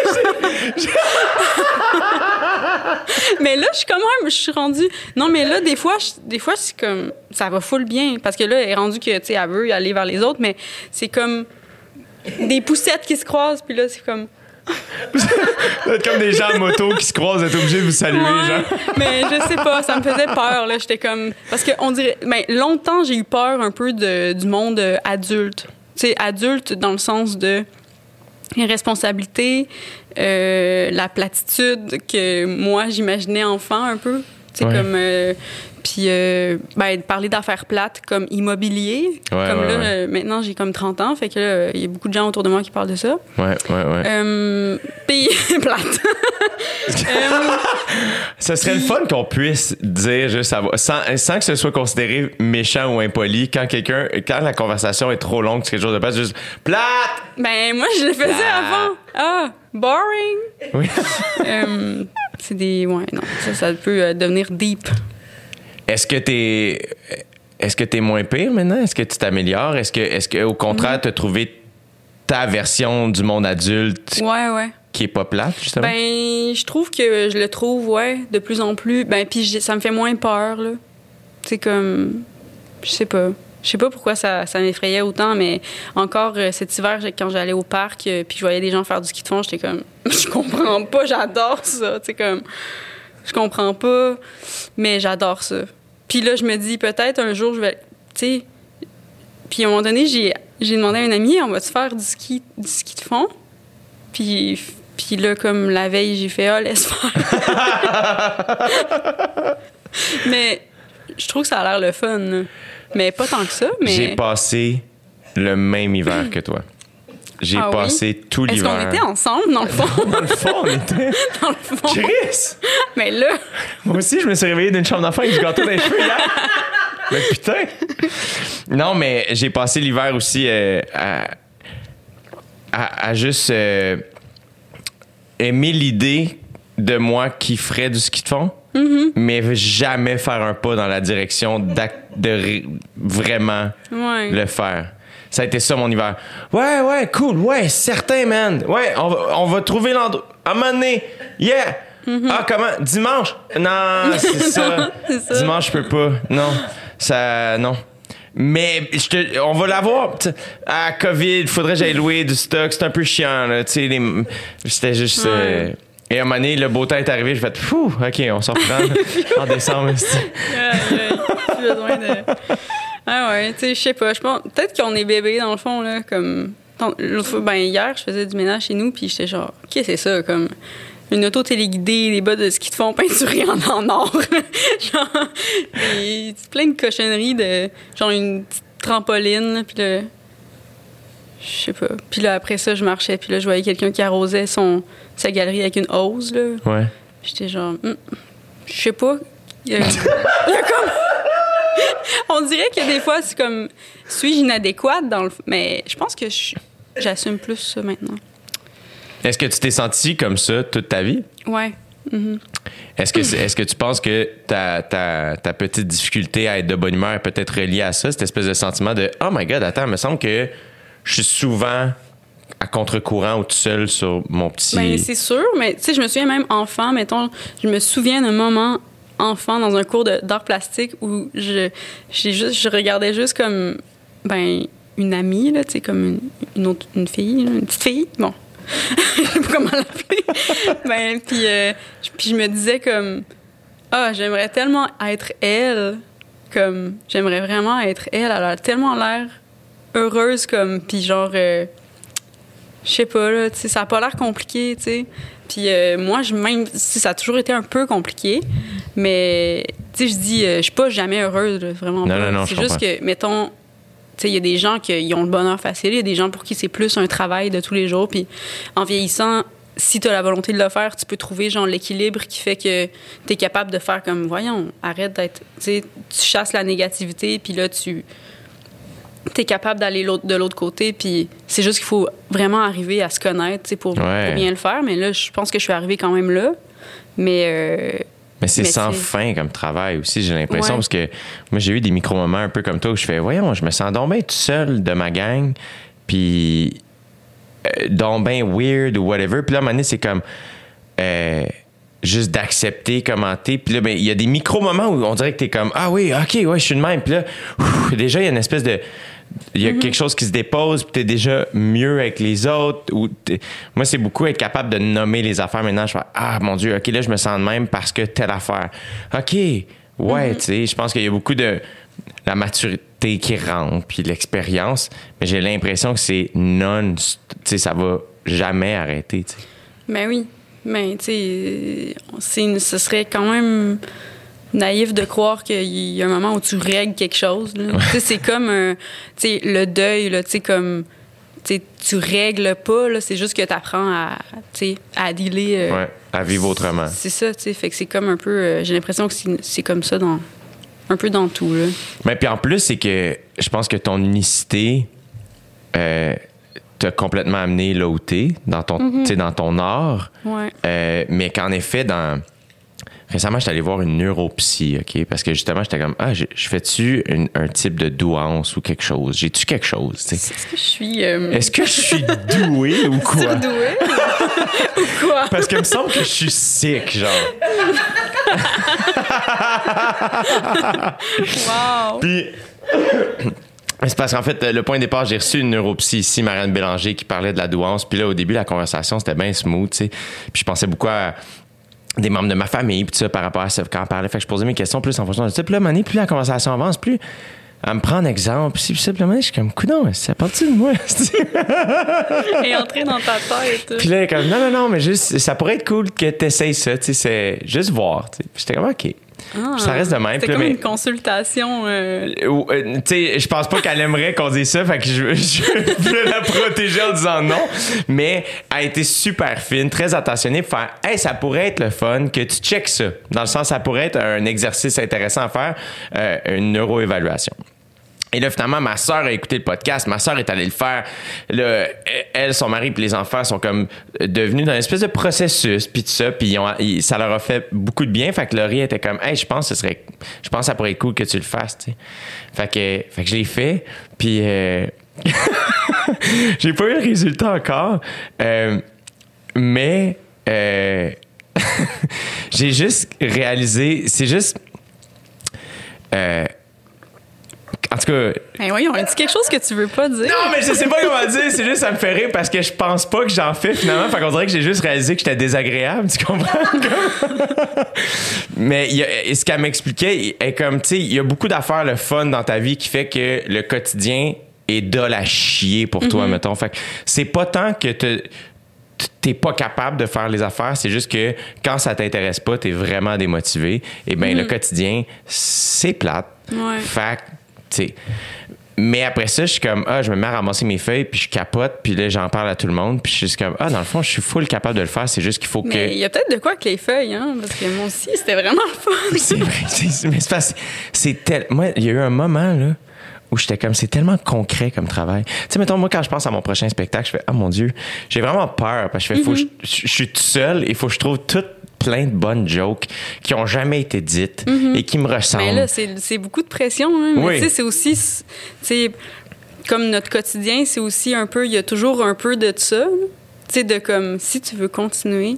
Mais là, je suis quand même, je suis rendue. Non, mais là, des fois, je- des fois, c'est comme, ça va full bien, parce que là, elle est rendue que, tu sais, elle veut aller vers les autres, mais c'est comme des poussettes qui se croisent, puis là, c'est comme. Vous êtes comme des gens en moto qui se croisent, vous êtes obligés de vous saluer, Ouais, genre. mais je sais pas, ça me faisait peur, là. J'étais comme. Parce que on dirait. Ben, longtemps, j'ai eu peur un peu de, du monde euh, adulte. Tu sais, adulte dans le sens de responsabilité, euh, la platitude que moi, j'imaginais enfant un peu. Tu sais, Ouais. comme... euh, puis, euh, ben, parler d'affaires plates comme immobilier. Ouais, comme ouais, là, ouais. euh, maintenant, j'ai comme trente ans, fait que là, il y a beaucoup de gens autour de moi qui parlent de ça. Ouais, ouais, ouais. Euh, puis, plate. Euh, Ce serait le fun qu'on puisse dire juste ça va, sans, sans que ce soit considéré méchant ou impoli, quand quelqu'un, quand la conversation est trop longue, c'est quelque chose de pas juste plate. ben, moi, je le faisais Plate. avant. Ah, boring. Oui. Euh, c'est des... Ouais, non, ça, ça peut euh, devenir deep. Est-ce que t'es, est-ce que t'es moins pire maintenant? Est-ce que tu t'améliores? Est-ce que, est-ce que, au contraire, Mm. t'as trouvé ta version du monde adulte Ouais, ouais. qui est pas plate, justement? Ben, je trouve que je le trouve, ouais, de plus en plus. Ben, puis j'ai- ça me fait moins peur, là. C'est comme... Je sais pas. Je sais pas pourquoi ça, ça m'effrayait autant, mais encore euh, cet hiver, j'ai- quand j'allais au parc, euh, puis je voyais des gens faire du ski de fond, j'étais comme... Je comprends pas, j'adore ça. Tu sais, comme... Je comprends pas, mais j'adore ça. Puis là, je me dis, peut-être un jour, je vais... Tu sais... Puis à un moment donné, j'ai, j'ai demandé à un ami, on va-tu faire du ski, du ski de fond? Puis, puis là, comme la veille, j'ai fait « Ah, laisse faire! » Mais je trouve que ça a l'air le fun. là. Mais pas tant que ça, mais... J'ai passé le même hiver que toi. J'ai Ah oui? passé tout Est-ce l'hiver. qu'on était ensemble, dans le fond? Dans le fond, on était... Dans le fond. Chris! Mais là, Moi aussi, je me suis réveillé d'une chambre d'enfant avec du gâteau dans les cheveux hier. Mais putain! Non, mais j'ai passé l'hiver aussi euh, à, à, à juste euh, aimer l'idée de moi qui ferait du ski de fond, Mm-hmm. mais jamais faire un pas dans la direction d'ac- de ré- vraiment ouais. le faire. Ça a été ça mon hiver. Ouais, ouais, cool, ouais, certain, man. Ouais, on va, on va trouver l'endroit. À un moment donné, yeah! Ah, comment? Dimanche? Non, c'est ça. c'est ça. Dimanche, je peux pas. Non, ça, non. Mais je te, on va l'avoir. T'sais, À COVID, faudrait que j'aille louer du stock. C'est un peu chiant, là. Tu sais, les- c'était juste. Ouais. euh, et à un moment donné, le beau temps est arrivé. J'ai fait, fou, OK, on s'en reprend en décembre. c'est- Aïe, aïe, j'ai besoin de... Ah ouais, tu sais, je sais pas. Je pense... Peut-être qu'on est bébé, dans le fond, là, comme... L'autre fois, ben hier, je faisais du ménage chez nous, puis j'étais genre, qu'est-ce que c'est ça, comme... Une auto téléguidée, des bas de ski de fond peinturés en, en or. Genre, des- plein de cochonneries de... Genre une petite trampoline, puis là... Je sais pas. Puis là, après ça, je marchais, puis là, je voyais quelqu'un qui arrosait son, sa galerie avec une hose, là. Ouais. J'étais genre, Hum, je sais pas. Il y a, il y a comme. On dirait que des fois, c'est comme, suis-je inadéquate dans le. Mais je pense que je- j'assume plus ça maintenant. Est-ce que tu t'es senti comme ça toute ta vie? Ouais. Mhm. Est-ce que, c'est- est-ce que tu penses que ta, ta, ta petite difficulté à être de bonne humeur est peut-être reliée à ça, cette espèce de sentiment de « Oh my God, attends, il me semble que je suis souvent à contre-courant ou tout seul sur mon petit... Ben, c'est sûr, mais tu sais, je me souviens même enfant, mettons, je me souviens d'un moment enfant dans un cours de- d'art plastique où je, j'ai juste, je regardais juste comme, ben, une amie, là, tu sais, comme une, une autre, une fille, là, une petite fille, bon. Je sais pas comment l'appeler. ben, puis, euh, je- puis je me disais comme, ah, j'aimerais tellement être elle, comme, j'aimerais vraiment être elle, elle a tellement l'air heureuse, comme, puis genre... euh, je sais pas, là, tu sais, ça a pas l'air compliqué, tu sais. Puis euh, moi, je, même si ça a toujours été un peu compliqué, mais, tu sais, je dis, euh, je suis pas jamais heureuse, là, vraiment Non, pas. non, non, c'est je juste comprends. que, mettons, tu sais, il y a des gens qui ont le bonheur facile, il y a des gens pour qui c'est plus un travail de tous les jours, puis en vieillissant, si t'as la volonté de le faire, tu peux trouver, genre, l'équilibre qui fait que t'es capable de faire comme, voyons, arrête d'être, tu sais, tu chasses la négativité, puis là, tu... t'es capable d'aller l'autre, de l'autre côté, puis c'est juste qu'il faut vraiment arriver à se connaître, tu sais, pour, Ouais. pour bien le faire. Mais là, je pense que je suis arrivée quand même là. Mais, euh, Mais c'est Mais sans c'est- fin comme travail aussi, j'ai l'impression, Ouais. parce que moi, j'ai eu des micro-moments un peu comme toi où je fais « Voyons, je me sens donc bien tout seul de ma gang, puis euh, donc bien weird ou whatever. » Puis là, à un moment donné, c'est comme... euh, juste d'accepter comment t'es. Puis là, ben, il y a des micro-moments où on dirait que t'es comme « Ah oui, OK, ouais, je suis de même. » Puis là, ouf, déjà, il y a une espèce de... Il y a quelque chose qui se dépose, puis t'es déjà mieux avec les autres. Ou t'es- moi, c'est beaucoup être capable de nommer les affaires. Maintenant, je fais « Ah, mon Dieu, OK, là, je me sens de même parce que telle affaire. OK, ouais, tu sais, je pense qu'il y a beaucoup de... la maturité qui rentre, puis l'expérience. Mais j'ai l'impression que c'est non... Tu sais, ça va jamais arrêter, tu sais. ben oui. Mais, tu sais, c'est une- ce serait quand même... naïf de croire qu'il y a un moment où tu règles quelque chose. Là. Ouais. Tu sais, c'est comme un, tu sais, le deuil, là, tu sais, comme, tu sais, tu règles pas, là, c'est juste que tu apprends à, tu sais, à dealer. Euh, Ouais, à vivre autrement. C'est ça, tu sais, fait que c'est comme un peu, euh, j'ai l'impression que c'est, c'est comme ça dans, un peu dans tout, là. Mais puis en plus, c'est que je pense que ton unicité euh, t'a complètement amené là où t'es, dans ton, Mm-hmm. tu sais, dans ton art. Ouais. Euh, mais qu'en effet, dans... récemment, j'étais allé voir une neuropsy, OK? Parce que justement, j'étais comme, ah, je, je fais-tu une- un type de douance ou quelque chose? J'ai-tu quelque chose? tu sais? Est-ce que je suis. Euh, Est-ce que je suis doué ou quoi? surdouée? Ou quoi? Parce qu'il me semble que je suis sick, genre. Wow! Puis, c'est parce qu'en fait, le point de départ, j'ai reçu une neuropsy ici, Marianne Bélanger, qui parlait de la douance. Puis là, au début, la conversation, c'était bien smooth, tu sais. Puis je pensais beaucoup à des membres de ma famille, puis tout ça, par rapport à ça, quand on parlait. Fait que je posais mes questions plus en fonction de ça. Puis là, Mané, plus la conversation avance, plus elle me prend un exemple. Puis simplement, je suis comme, coudonc, c'est à partir de moi. Et entrer dans ta tête. Puis là, elle est comme, non, non, non, mais juste, ça pourrait être cool que tu essayes ça, tu sais, c'est juste voir, tu sais. Puis j'étais comme, OK. Ah, Ça reste de même. C'était Puis là, comme mais- une consultation. Euh... Euh, euh, tu sais, je pense pas qu'elle aimerait qu'on dise ça, fait que je, je veux la protéger en disant non. Mais elle a été super fine, très attentionnée pour faire, hey, ça pourrait être le fun que tu checkes ça. Dans le sens, ça pourrait être un exercice intéressant à faire, euh, une neuroévaluation. Et là, finalement, ma sœur a écouté le podcast. Ma sœur est allée le faire. Là, elle, son mari puis les enfants sont comme devenus dans une espèce de processus puis tout ça. Puis ils ont, ils- ça leur a fait beaucoup de bien. Fait que Laurie était comme, hey, je pense que ce serait, je pense que ça pourrait être cool que tu le fasses, tu sais. Fait que, fait que je l'ai fait. Puis euh, j'ai pas eu le résultat encore. Euh, mais euh, j'ai juste réalisé, c'est juste. Euh, en tout cas, Ben voyons, as-tu quelque chose que tu veux pas dire? non, mais je sais pas comment dire. C'est juste, ça me fait rire parce que je pense pas que j'en fais finalement. Fait qu'on dirait que j'ai juste réalisé que j'étais désagréable. Tu comprends? Mais il y a- ce qu'elle m'expliquait est comme, tu sais, il y a beaucoup d'affaires, le fun dans ta vie qui fait que le quotidien est dole à chier pour toi, mettons. Fait que c'est pas tant que te- t'es pas capable de faire les affaires, c'est juste que quand ça t'intéresse pas, t'es vraiment démotivé. Et bien, le quotidien, c'est plate. Ouais. Fait que, tu sais. Mais après ça, je suis comme, ah, je me mets à ramasser mes feuilles, puis je capote, puis là, j'en parle à tout le monde, puis je suis juste comme, ah, dans le fond, je suis full capable de le faire, c'est juste qu'il faut Mais il que. y a peut-être de quoi avec les feuilles, hein? Parce que moi aussi, c'était vraiment le fun. C'est vrai, c'est, mais c'est parce c'est tel. Moi, il y a eu un moment, là, où j'étais comme, c'est tellement concret comme travail. Tu sais, mettons, moi, quand je pense à mon prochain spectacle, je fais, ah, mon Dieu, j'ai vraiment peur, parce que je fais, faut que je, je suis tout seul, et il faut que je trouve tout plein de bonnes jokes qui ont jamais été dites et qui me ressemblent. Mais là, c'est, c'est beaucoup de pression. Hein? Mais Oui. tu sais, c'est aussi, tu sais, comme notre quotidien, c'est aussi un peu, il y a toujours un peu de ça. Tu sais, de comme, si tu veux continuer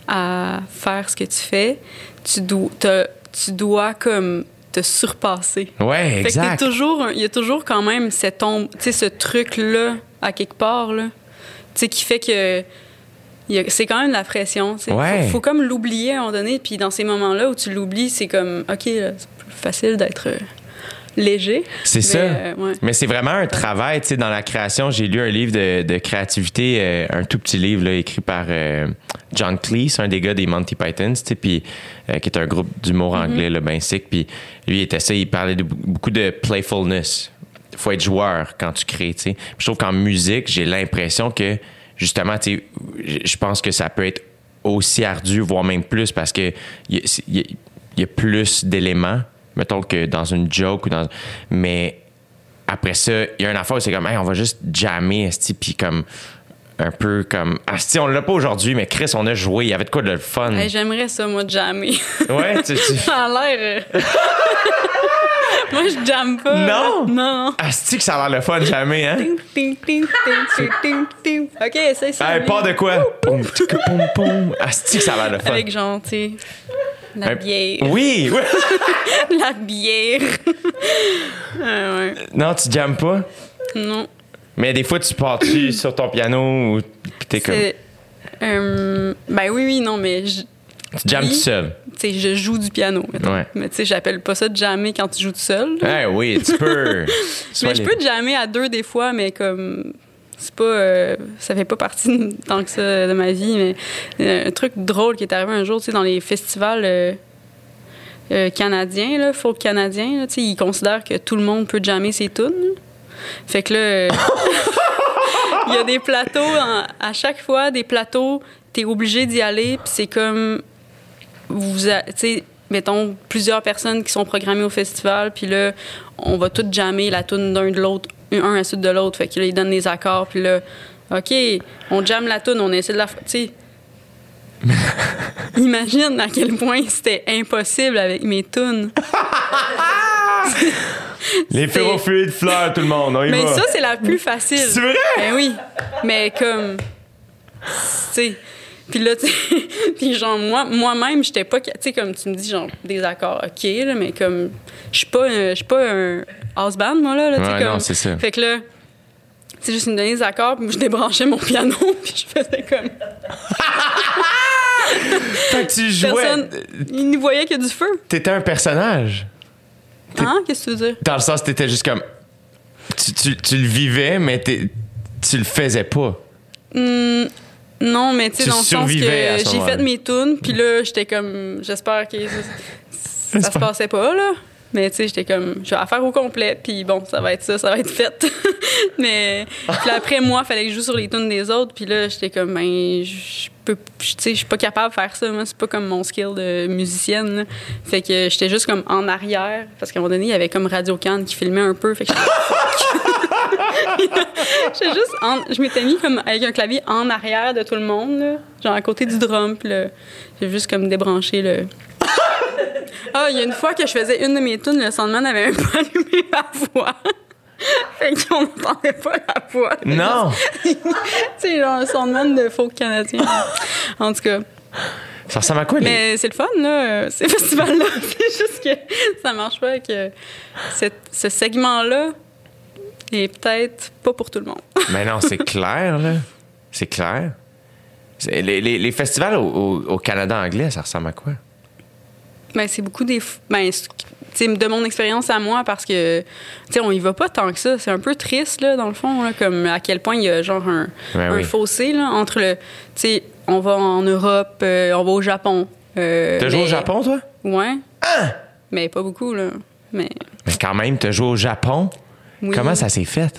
à faire ce que tu fais, tu dois, t'as- tu dois comme te surpasser. Ouais, Fait que exact. t'es toujours, il y a toujours quand même cette ombre, tu sais, ce truc-là, à quelque part, là, tu sais, qui fait que il y a- c'est quand même de la pression. Tu sais. Ouais. Faut, faut comme l'oublier à un moment donné, puis dans ces moments-là où tu l'oublies, c'est comme, OK, là, c'est plus facile d'être euh, léger. C'est Mais, ça. euh, ouais. Mais c'est vraiment un travail, tu sais, dans la création. J'ai lu un livre de, de créativité, euh, un tout petit livre là, écrit par euh, John Cleese, un des gars des Monty Python, tu sais, puis euh, qui est un groupe d'humour anglais, là, ben sick. Puis lui, il était ça, il parlait de beaucoup de playfulness. Il faut être joueur quand tu crées, tu sais. Puis je trouve qu'en musique, j'ai l'impression que, justement, tu sais, je pense que ça peut être aussi ardu, voire même plus, parce que il y, a- il y a- il y a plus d'éléments, mettons, que dans une joke ou dans. Mais après ça, il y a une affaire où c'est comme, hey, on va juste jammer, esti, puis comme. Un peu comme. Asti, on l'a pas aujourd'hui, mais Chris, on a joué. Il y avait de quoi de le fun. Hey, j'aimerais ça, moi, de jammer. Ouais, tu. tu... Ça a l'air. euh, moi, je jamme pas. Non? Non, non. Asti, que ça a l'air le fun, jamais, hein? Ting, ting, ting, ting, ting, ting. OK, essaye ça. Hey, pas de quoi? Poum, tica, poum, poum. Asti, que ça a l'air le fun. Avec genre, tu sais, la Un- bière. Oui, oui. La bière. Ah, ouais. Non, tu jammes pas? Non. Mais des fois, tu pars-tu sur ton piano ou pis t'es comme. C'est. euh, ben oui, oui, non, mais je, Tu jammes oui. tout seul. tu sais, je joue du piano. mettons. Ouais. Mais tu sais, j'appelle pas ça de jammer quand tu joues tout seul. là. Eh oui, tu peux. Sois Mais je les- peux te jammer à deux des fois, mais comme. C'est pas. euh, ça fait pas partie de- tant que ça de ma vie, mais euh, un truc drôle qui est arrivé un jour, tu sais, dans les festivals. euh, euh, canadien, là, folk canadien. Là, ils considèrent que tout le monde peut jammer ses tunes. Là. Fait que là, il y a des plateaux, en, à chaque fois, des plateaux, t'es obligé d'y aller, puis c'est comme, vous, tu sais, mettons, plusieurs personnes qui sont programmées au festival, puis là, on va toutes jammer la tune d'un de l'autre, un à la suite de l'autre. Fait que là, ils donnent les accords, puis là, OK, on jamme la tune, on essaie de la... Tu sais, imagine à quel point c'était impossible avec mes tunes. Les ferrofluides fleurs, tout le monde, on y mais va. ça, c'est la plus facile. C'est vrai? Ben oui. Mais comme, tu sais, puis là, tu sais, puis genre, moi, moi-même, j'étais pas, tu sais, comme tu me dis, genre, des accords, OK, là, mais comme, je suis pas, je suis pas un house band, moi, là, là tu sais, ouais, comme. Non, c'est ça. Fait que là, tu sais, juste me donner des accords, puis je débranchais mon piano, puis je faisais comme. Fait que tu jouais. Personne, il nous voyait qu'il y a du feu. T'étais un personnage. Hein? Qu'est-ce que tu veux dire? Dans le sens, t'étais juste comme. Tu, tu, tu le vivais, mais t'es, tu le faisais pas. Mmh, non, mais tu sais, Tu dans le sens survivais à que ce j'ai moment-là. fait mes tunes, puis là, j'étais comme. J'espère que ça, ça se passait pas, là. Mais tu sais, j'étais comme. Je vais la faire au complet, puis bon, ça va être ça, ça va être fait. Mais. Puis là, après, moi, il fallait que je joue sur les tunes des autres, puis là, j'étais comme. Ben, je peux. Tu sais, je suis pas capable de faire ça. Moi, c'est pas comme mon skill de musicienne, là. Fait que j'étais juste comme en arrière, parce qu'à un moment donné, il y avait comme Radio Cannes qui filmait un peu, fait que j'étais. J'étais juste. En... Je m'étais mis comme avec un clavier en arrière de tout le monde, là, genre à côté du drum, puis là, j'ai juste comme débranché le. Ah, il y a une fois que je faisais une de mes tunes, le soundman avait un peu allumé ma voix. Fait qu'on n'entendait pas la voix. Non! Tu sais, genre un soundman de folk canadien. En tout cas. Ça ressemble à quoi, les... Mais c'est le fun, là, ces festivals-là. C'est juste que ça marche pas, que cette, ce segment-là est peut-être pas pour tout le monde. Mais non, c'est clair, là. C'est clair. C'est- Les, les, les festivals au, au, au Canada anglais, ça ressemble à quoi? Ben, c'est beaucoup des. f- Ben, c'est- tu sais, de mon expérience à moi, parce que, tu sais, on y va pas tant que ça. C'est un peu triste, là, dans le fond, là, comme à quel point il y a, genre, un, Ben un oui. fossé, là, entre le. Tu sais, on va en Europe, euh, on va au Japon. Euh, T'as joué au mais- Japon, toi? Ouais. Mais pas beaucoup, là. Mais. Mais quand même, t'as joué au Japon. Oui. Comment ça s'est fait?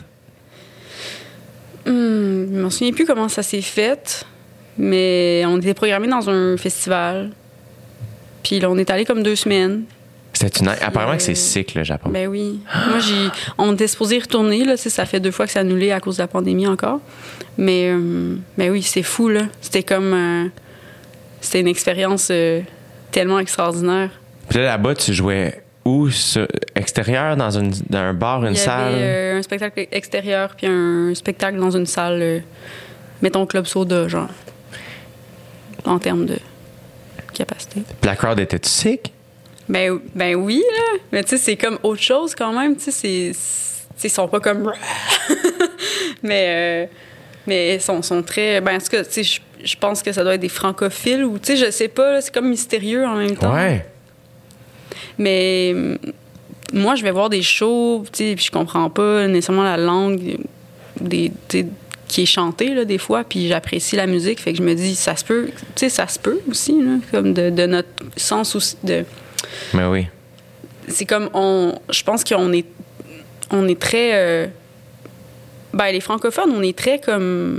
Hum, je m'en souviens plus comment ça s'est fait, mais on était programmé dans un festival. Puis là, on est allé comme deux semaines. C'était une... Apparemment euh, que c'est sick, le Japon. Ben oui. Moi, j'ai, on était supposé y retourner, là. Tu sais, ça fait deux fois que c'est annulé à cause de la pandémie encore. Mais, euh, ben oui, c'est fou, là. C'était comme. euh, c'était une expérience euh, tellement extraordinaire. Puis là, là-bas, tu jouais où? Sur... Extérieur, dans, une... dans un bar, une Il y salle? avait euh, un spectacle extérieur, puis un spectacle dans une salle, euh, mettons Club Soda, genre. En termes de capacité. Puis la crowd était-tu sick? Ben, ben oui, là. Mais tu sais, c'est comme autre chose quand même. Tu sais, c'est, c'est- ils sont pas comme. mais euh, mais ils sont, sont très. Ben, en tout cas, tu sais, je, je pense que ça doit être des francophiles ou, tu sais, je sais pas, là, c'est comme mystérieux en même temps. Ouais. Mais euh, moi, je vais voir des shows, tu sais, puis je comprends pas nécessairement la langue des, tu sais, qui est chantée, là, des fois, puis j'apprécie la musique. Fait que je me dis, ça se peut, tu sais, ça se peut aussi, là, comme de, de notre sens aussi de. Mais oui. C'est comme on je pense qu'on est on est très euh, ben les francophones on est très comme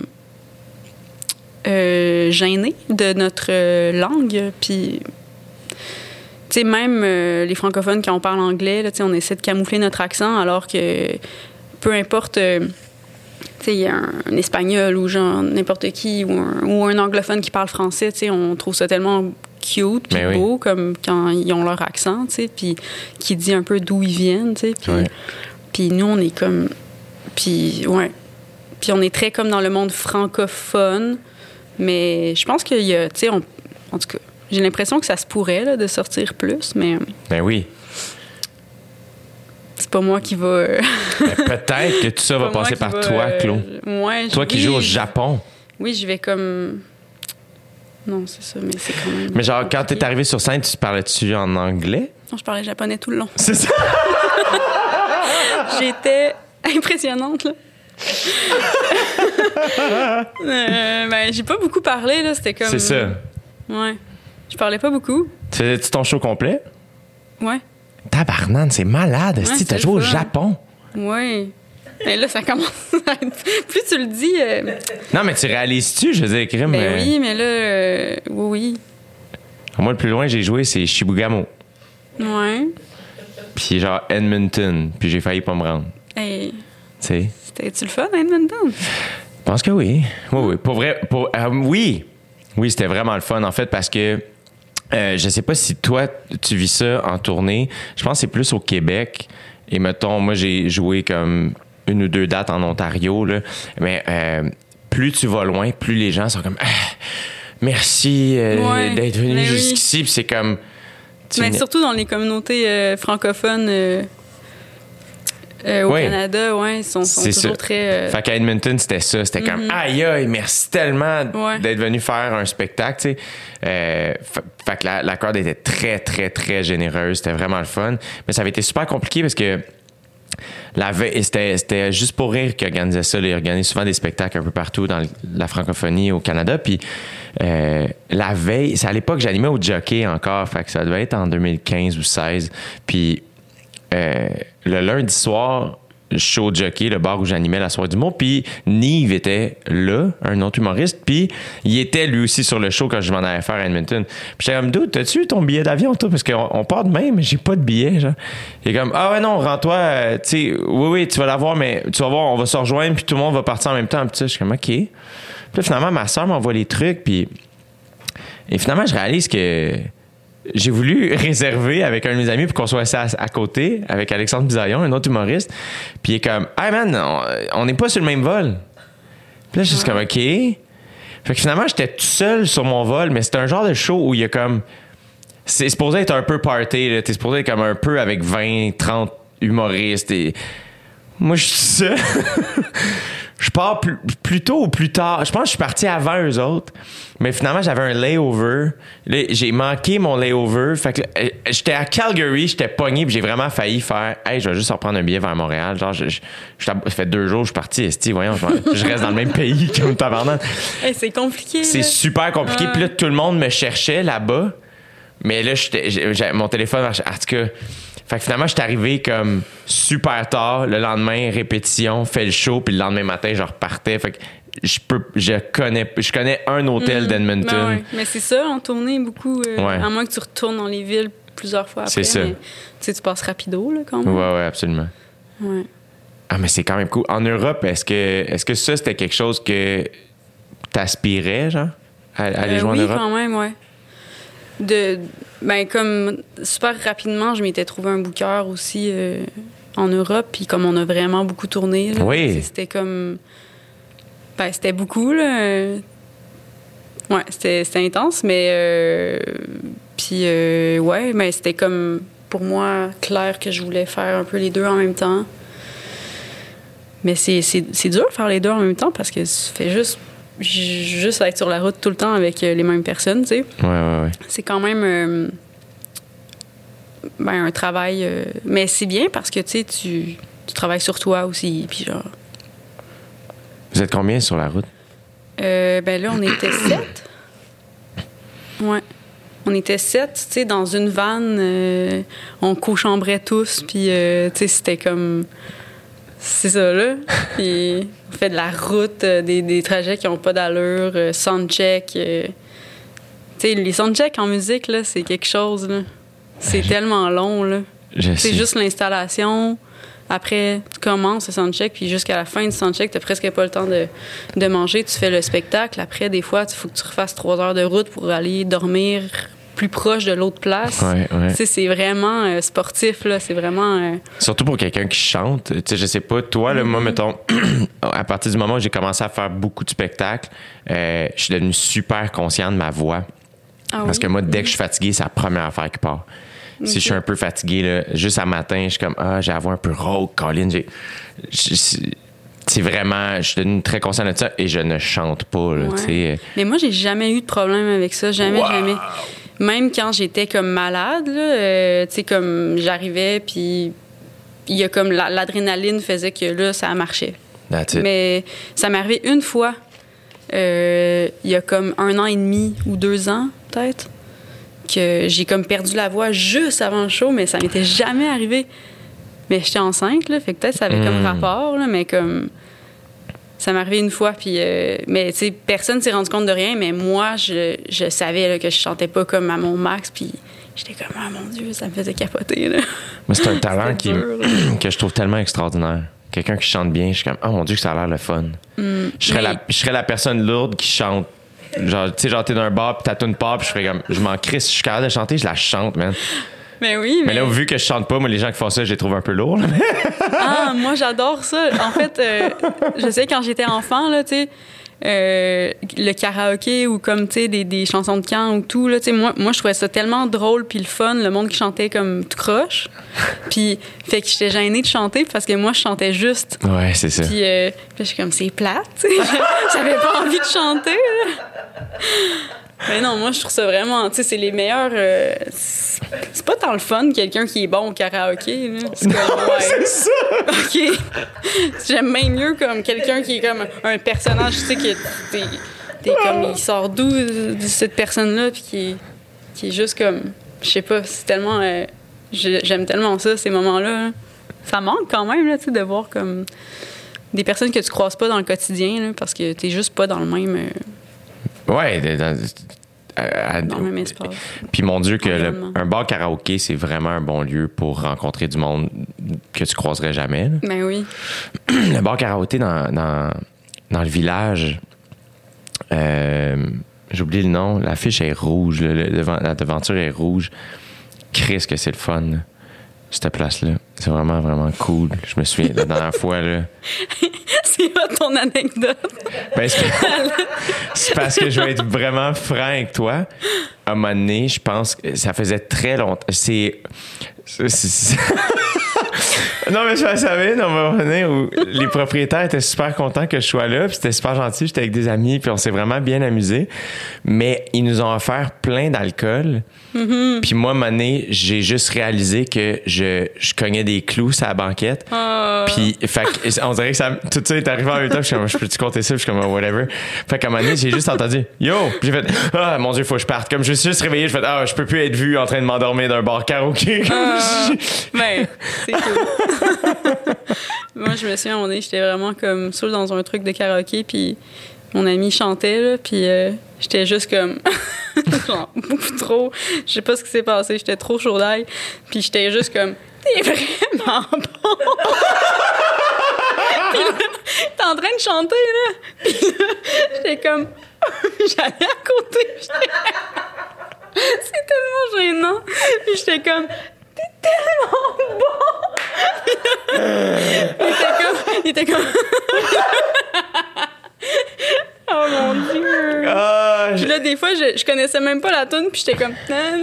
euh, gênés de notre euh, langue, puis tu sais même euh, les francophones quand on parle anglais là, tu sais on essaie de camoufler notre accent alors que peu importe euh, tu sais il y a un, un espagnol ou genre n'importe qui ou un, ou un anglophone qui parle français, tu sais on trouve ça tellement cute puis Mais oui. beau comme quand ils ont leur accent, tu sais, puis qui dit un peu d'où ils viennent, tu sais, puis Ouais. puis nous on est comme puis ouais puis on est très comme dans le monde francophone, mais je pense qu'il y a, tu sais, on- en tout cas j'ai l'impression que ça se pourrait là, de sortir plus, mais Ben oui. c'est pas moi qui va euh, Mais peut-être que tout ça va pas moi passer qui par va, toi, euh, Claude. ouais, Toi je- qui oui, joues au je- Japon. oui je vais comme non c'est ça, mais c'est quand même Mais genre, quand compliqué. t'es arrivé sur scène, tu parlais-tu en anglais? Non, je parlais japonais tout le long. C'est ça? J'étais impressionnante, là. Euh, ben, j'ai pas beaucoup parlé, là. C'était comme. C'est ça. Ouais. Je parlais pas beaucoup. Tu faisais-tu ton show complet? Ouais. Tabarnane, c'est malade. Ouais, Si t'as c'est joué au le fun. Japon. Ouais. Mais là, ça commence à être... Plus tu le dis... euh, Non, mais tu réalises-tu? Je veux dire, crime. Ben euh, oui, mais là... euh, Oui, Moi, le plus loin que j'ai joué, c'est Shibugamo. oui. Ouais. Puis genre Edmonton. Puis j'ai failli pas me rendre. Hey, Tu sais? c'était-tu le fun à Edmonton? Je pense que oui. Oui, oui. Pour vrai, pour, euh, oui. Oui, c'était vraiment le fun, en fait, parce que euh, je sais pas si toi, tu vis ça en tournée. Je pense que c'est plus au Québec. Et mettons, moi, j'ai joué comme une ou deux dates en Ontario, là. Mais euh, plus tu vas loin, plus les gens sont comme ah, merci euh, Ouais, d'être venu mais oui. jusqu'ici. Puis c'est comme. tu Mais venais- surtout dans les communautés euh, francophones euh, euh, au Oui. Canada, ouais, ils sont, sont C'est toujours ça. très... euh, Fait qu'à Edmonton, c'était ça. C'était comme, aïe, aïe, merci tellement Ouais. d'être venu faire un spectacle, tu sais. Euh, fa- fait que la, la crowd était très, très, très généreuse. C'était vraiment le fun. Mais ça avait été super compliqué parce que la veille, c'était, c'était juste pour rire qu'ils organisaient ça. Ils organisaient souvent des spectacles un peu partout dans la francophonie au Canada. Puis euh, la veille, c'est à l'époque, j'animais au Jockey encore. Fait que ça devait être en deux mille quinze ou seize. Puis euh, le lundi soir, je suis au Jockey, le bar où j'animais la soirée du monde. Puis Nive était là, un autre humoriste. Puis il était lui aussi sur le show quand je m'en allais faire à Edmonton. Puis j'étais comme, dude, t'as-tu eu ton billet d'avion, toi? Parce qu'on on part demain, mais j'ai pas de billet, genre. Il est comme, ah ouais, non, rends-toi, euh, tu sais, oui, oui, tu vas l'avoir, mais tu vas voir, on va se rejoindre, puis tout le monde va partir en même temps. Puis tu sais, je suis comme, OK. Puis là, finalement, ma soeur m'envoie les trucs, puis. Et finalement, je réalise que j'ai voulu réserver avec un de mes amis pour qu'on soit assis à, à côté avec Alexandre Bisaillon, un autre humoriste. Puis il est comme, hey man, on- on n'est pas sur le même vol. Puis là, je suis comme, OK. Fait que finalement, j'étais tout seul sur mon vol, mais c'était un genre de show où il y a comme. C'est supposé être un peu party, là. T'es supposé être comme un peu avec vingt, trente humoristes. Et moi, je suis seul. Je pars plus, plus tôt ou plus tard. Je pense que je suis parti avant eux autres. Mais finalement, j'avais un layover. Là, j'ai manqué mon layover. Fait que là, euh, j'étais à Calgary, j'étais pogné, puis j'ai vraiment failli faire hey, je vais juste reprendre un billet vers Montréal. Genre, je, je, je- ça fait deux jours que je suis parti. Esti, voyons, je, je reste dans le même pays comme tabarnak. hey, c'est compliqué. C'est là. super compliqué. Ouais. Puis là, tout le monde me cherchait là-bas. Mais là, j'étais, j'ai- j'ai- mon téléphone marchait. En tout cas, fait que finalement, j'étais arrivé comme super tard. Le lendemain, répétition, fait le show. Puis le lendemain matin, je repartais. Fait que je peux, je connais, je connais un hôtel d'Edmonton. Ben ouais. Mais c'est ça, en tournée, beaucoup. euh, Ouais. À moins que tu retournes dans les villes plusieurs fois après. C'est ça. Mais, tu sais, tu passes rapido, là, quand même. Ouais, ouais, absolument. Ouais. Ah, mais c'est quand même cool. En Europe, est-ce que, est-ce que ça, c'était quelque chose que t'aspirais, genre, à, à aller Euh, jouer oui, en Europe? quand même, ouais. De, ben, comme super rapidement, je m'étais trouvé un booker aussi euh, en Europe. Puis comme on a vraiment beaucoup tourné, là, Oui. tu sais, c'était comme. Ben, c'était beaucoup, là. euh, Ouais, c'était, c'était intense, mais. euh, Puis, euh, ouais, mais c'était comme, pour moi, clair que je voulais faire un peu les deux en même temps. Mais c'est, c'est, c'est dur de faire les deux en même temps parce que tu fais juste. Juste être sur la route tout le temps avec euh, les mêmes personnes, tu sais. Ouais, ouais, ouais. C'est quand même euh, ben, un travail. euh, mais c'est bien parce que tu sais, tu tu travailles sur toi aussi. Puis genre. Vous êtes combien sur la route? Euh, ben là, on était sept. Ouais. On était sept, tu sais, dans une vanne. euh, on co-chambrait tous. Puis, euh, tu sais, c'était comme. C'est ça, là. Puis, on fait de la route, euh, des, des trajets qui n'ont pas d'allure, euh, soundcheck. euh. Tu sais, les soundchecks en musique, là, c'est quelque chose, là. C'est Je- tellement long, là. Je C'est sais. juste l'installation. Après, tu commences le soundcheck, puis jusqu'à la fin du soundcheck, tu n'as presque pas le temps de, de manger. Tu fais le spectacle. Après, des fois, il faut que tu refasses trois heures de route pour aller dormir plus proche de l'autre place. Ouais, ouais. Tu sais, c'est vraiment euh, sportif, là. C'est vraiment... euh, Surtout pour quelqu'un qui chante. Tu sais, je sais pas, toi, là, moi, mettons, à partir du moment où j'ai commencé à faire beaucoup de spectacles, euh, je suis devenu super conscient de ma voix. ah Parce oui? que moi, dès que je suis fatigué, c'est la première affaire qui part. Si je suis un peu fatigué, là, juste à matin, je suis comme, ah, j'ai la voix un peu rauque, Colin. J'ai, j'ai- c'est vraiment, je suis devenu très conscient de ça et je ne chante pas, là, Ouais. tu sais. Mais moi, j'ai jamais eu de problème avec ça. Jamais, Wow! jamais. Même quand j'étais comme malade, là, euh, tu sais, comme j'arrivais, puis il y a comme la- l'adrénaline faisait que là, ça marchait. That's it. Mais ça m'est arrivé une fois, euh, il y a comme un an et demi ou deux ans, peut-être. que j'ai comme perdu la voix juste avant le show, mais ça m'était jamais arrivé. Mais j'étais enceinte, là, fait que peut-être ça avait mmh. comme rapport, là, mais comme... Ça m'est arrivé une fois, puis... Euh, mais, tu sais, personne s'est rendu compte de rien, mais moi, je, je savais là, que je chantais pas comme à mon max, puis j'étais comme, ah, mon Dieu, ça me faisait capoter, là. Mais c'est un talent qui, dur, que je trouve tellement extraordinaire. Quelqu'un qui chante bien, je suis comme, oh mon Dieu, que ça a l'air le fun. Mm, je, serais mais... la, je serais la personne lourde qui chante. Genre, tu sais, genre, t'es dans un bar, puis t'as une part, puis je ferais comme, je m'en crisse, je suis capable de chanter, je la chante, man. Mais oui, mais... mais là, vu que je chante pas, moi, les gens qui font ça, je les trouve un peu lourds. Ah, moi, j'adore ça. En fait, euh, je sais, quand j'étais enfant, là, tu sais, euh, le karaoké ou comme, tu sais, des, des chansons de camp ou tout, là, tu sais, moi, moi, je trouvais ça tellement drôle puis le fun, le monde qui chantait comme tout croche. Puis, fait que j'étais gênée de chanter parce que moi, je chantais juste. Ouais, c'est ça. Puis, euh, puis je suis comme, c'est plate, tu sais. J'avais pas envie de chanter, là. Mais non, moi, je trouve ça vraiment... Tu sais, c'est les meilleurs... Euh, c'est pas tant le fun, quelqu'un qui est bon au karaoké. Là. C'est comme, ouais. C'est ça! OK. J'aime bien mieux comme quelqu'un qui est comme un personnage, tu sais, qui est... T'es, t'es comme... Il sort d'où, de cette personne-là, puis qui est, qui est juste comme... Je sais pas, c'est tellement... Euh, j'aime tellement ça, ces moments-là. Hein. Ça manque quand même, là, tu sais, de voir comme... Des personnes que tu croises pas dans le quotidien, là, parce que t'es juste pas dans le même... Euh, Ouais, dans, à, à, dans le même espace. Puis mon Dieu, que le, un bar karaoké, c'est vraiment un bon lieu pour rencontrer du monde que tu croiserais jamais. Là. Ben oui. Le bar karaoké dans, dans, dans le village, euh, j'ai oublié le nom, l'affiche est rouge, le, le, la devanture est rouge. Christ que c'est le fun, là, cette place-là. C'est vraiment, vraiment cool. Je me souviens, la dernière fois, là... C'est pas ton anecdote. Ben, c'est, c'est parce que je vais être vraiment franc avec toi. À un moment donné, je pense que ça faisait très longtemps. C'est... c'est, c'est... Non, mais je le savais, à un moment donné, où les propriétaires étaient super contents que je sois là, puis c'était super gentil, j'étais avec des amis, puis on s'est vraiment bien amusés. Mais ils nous ont offert plein d'alcool. Mm-hmm. Puis moi, à un moment donné, j'ai juste réalisé que je, je cognais des clous sur la banquette. Oh. Puis, fait que, on dirait que ça, tout ça est arrivé en même temps, puis je suis comme, je peux-tu compter ça? Puis je suis comme, whatever. Fait qu'à un moment donné, j'ai juste entendu, yo! Puis j'ai fait, ah, mon Dieu, faut que je parte. Comme je me suis juste réveillé, je fait, ah, je peux plus être vu en train de m'endormir d'un bar karaoké. Uh, ben, c'est cool. Moi, je me souviens, à un moment donné, j'étais vraiment comme seule dans un truc de karaoké, puis mon ami chantait, là, puis euh, j'étais juste comme... genre, beaucoup trop... Je sais pas ce qui s'est passé, j'étais trop chaud d'ail, puis j'étais juste comme... T'es vraiment bon! Puis là, t'es en train de chanter, là, puis là, j'étais comme... J'allais à côté, j'étais... C'est tellement gênant! Puis j'étais comme... T'es tellement bon! il était comme... Il était comme... oh mon Dieu! Ah, puis là, des fois, je, je connaissais même pas la tune, puis j'étais comme...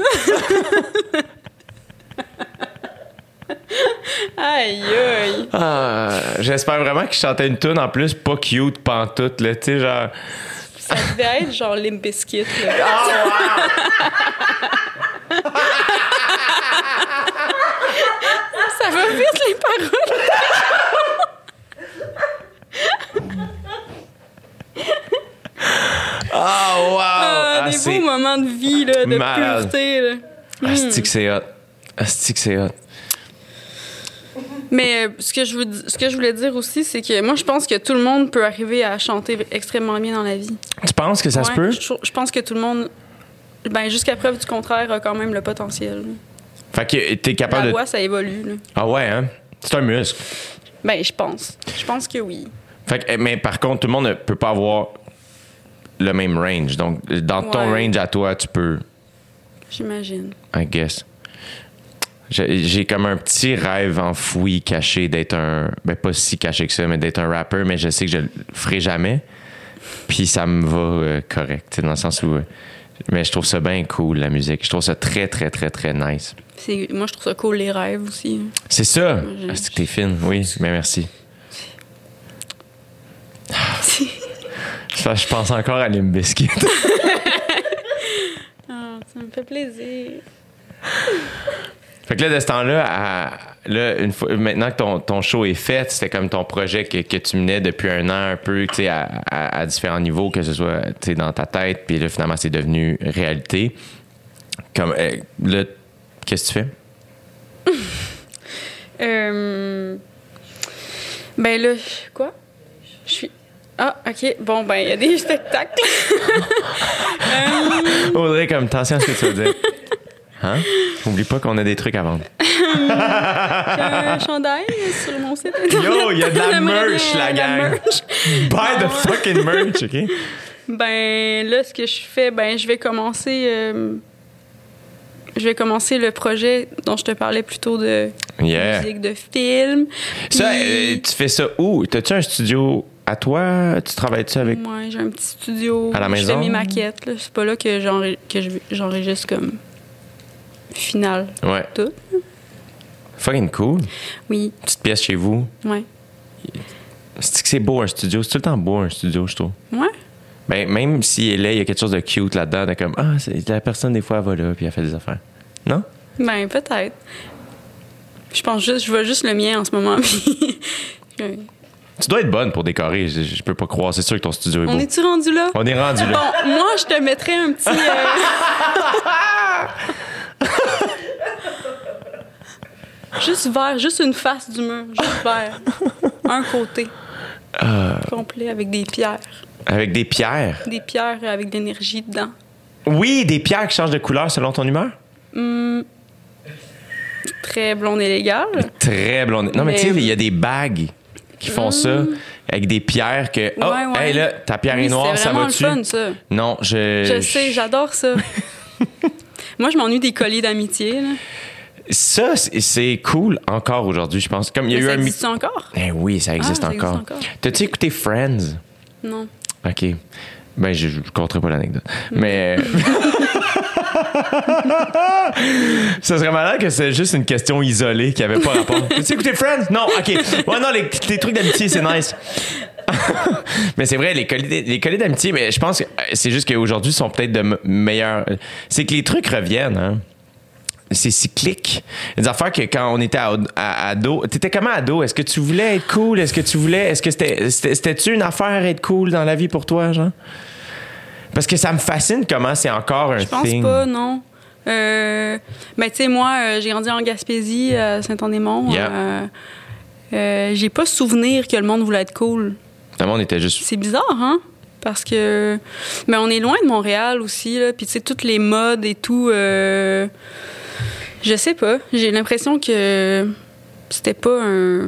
aïe, aïe! Ah, j'espère vraiment qu'il chantait une tune en plus pas cute pantoute, là, tu sais, genre... Ça devait être genre Limp Bizkit, là. Oh, wow! Ça va vite, les paroles! Oh, wow! Ah, des ah, beaux moments de vie, là, de malade. Pureté, là. Asti que c'est hot. Asti que c'est hot. Mais euh, ce, que je veux, ce que je voulais dire aussi, c'est que moi, je pense que tout le monde peut arriver à chanter extrêmement bien dans la vie. Tu penses que ça ouais, se peut? Je, je pense que tout le monde, ben, jusqu'à preuve du contraire, a quand même le potentiel. Fait que t'es capable de... La voix, ça évolue. Là. Ah ouais, hein? C'est un muscle. Ben, je pense. Je pense que oui. Fait que, mais par contre, tout le monde ne peut pas avoir le même range. Donc, dans ton ouais. range à toi, tu peux... J'imagine. I guess. J'ai, j'ai comme un petit rêve enfoui, caché d'être un... Ben, pas si caché que ça, mais d'être un rappeur, mais je sais que je le ferai jamais. Puis ça me va euh, correct, dans le sens où... Euh, mais je trouve ça bien cool, la musique. Je trouve ça très, très, très, très nice. C'est, moi, je trouve ça cool, les rêves aussi. C'est ça! Moi, ah, c'est que t'es fine, oui. Mais merci. Je pense encore à Limp Bizkit. Oh, ça me fait plaisir. Fait que là, de ce temps-là, à, là une fois, maintenant que ton, ton show est fait, c'était comme ton projet que, que tu menais depuis un an un peu, tu sais, à, à, à différents niveaux, que ce soit, tu sais, dans ta tête, puis là, finalement, c'est devenu réalité. Comme, euh, là, qu'est-ce que tu fais? Euh, ben là, quoi? Je suis... Ah, OK. Bon, ben, il y a des spectacles. euh... Audrey, comme, attention à ce que tu veux dire. Hein? Oublie pas qu'on a des trucs à vendre. un chandail sur mon site. Yo, il y a de la merch, la la gang. merch. Buy the fucking merch, OK? Ben, là, ce que je fais, ben, je vais commencer... Euh, je vais commencer le projet dont je te parlais plus tôt de Yeah. musique, de film. Ça, Puis- euh, tu fais ça où? T'as-tu un studio à toi? Tu travailles-tu avec... Ouais, j'ai un petit studio. À la Je maison? fais mes maquettes. Là. C'est pas là que, j'enre- que je- j'enregistre comme final. Ouais. Tout. Fucking cool. Oui, Petite pièce chez vous. ouais. C'est que c'est beau un studio. C'est tout le temps beau un studio, je trouve. Ouais. Ben, même s'il est laid, il y a quelque chose de cute là-dedans. De comme, ah, c'est, la personne, des fois, elle va là, puis elle fait des affaires. Non? Ben, peut-être. Je pense juste, je vois juste le mien en ce moment. Puis... Tu dois être bonne pour décorer. Je, je peux pas croire. C'est sûr que ton studio est beau. On est-tu rendu là? On est rendu là. Bon, moi, je te mettrais un petit... euh, juste vert, juste une face du mur. Juste vert. Un côté. Euh, Complet avec des pierres. avec des pierres. Des pierres avec de l'énergie dedans. Oui, des pierres qui changent de couleur selon ton humeur. Hum, très blonde et légale. Très blonde. Non, mais, Mais- tu sais, il y a des bagues qui font ça avec des pierres que. Oh, Ouais, ouais. hey, là, ta pierre Oui, est noire, c'est ça vraiment va-tu? le fun, ça. Non, je. Je sais, j'adore ça. Moi, je m'ennuie des colliers d'amitié. Là. Ça, c'est, c'est cool encore aujourd'hui, je pense. Comme il y a Mais eu ça un. mi- existe encore? Eh oui, ça existe Ah, ça existe encore. encore. T'as-tu écouté Friends? Non. OK. Ben, je ne compterai pas l'anecdote. Mais. Ça serait malin que c'est juste une question isolée qui avait pas rapport. T'as-tu écouté Friends? Non, OK. Ouais, non, les, les trucs d'amitié, c'est nice. Mais c'est vrai, les colliers, les colliers d'amitié, mais je pense que c'est juste qu'aujourd'hui, ils sont peut-être de m- meilleurs. C'est que les trucs reviennent, hein. C'est cyclique. Des affaires que quand on était à, à- ado, t'étais comment ado? Est-ce que tu voulais être cool? Est-ce que tu voulais, est-ce que c'était, c'était, c'était-tu une affaire être cool dans la vie pour toi, genre? Parce que ça me fascine comment c'est encore un Je pense thing. pas, non. Euh, ben, tu sais, moi, euh, j'ai grandi en Gaspésie, à Saint-Andémont. Yeah. Euh, euh, j'ai pas souvenir que le monde voulait être cool. Le monde était juste. C'est bizarre, hein? Parce que... Mais on est loin de Montréal aussi, là. Puis, tu sais, toutes les modes et tout... euh, je sais pas. J'ai l'impression que c'était pas un...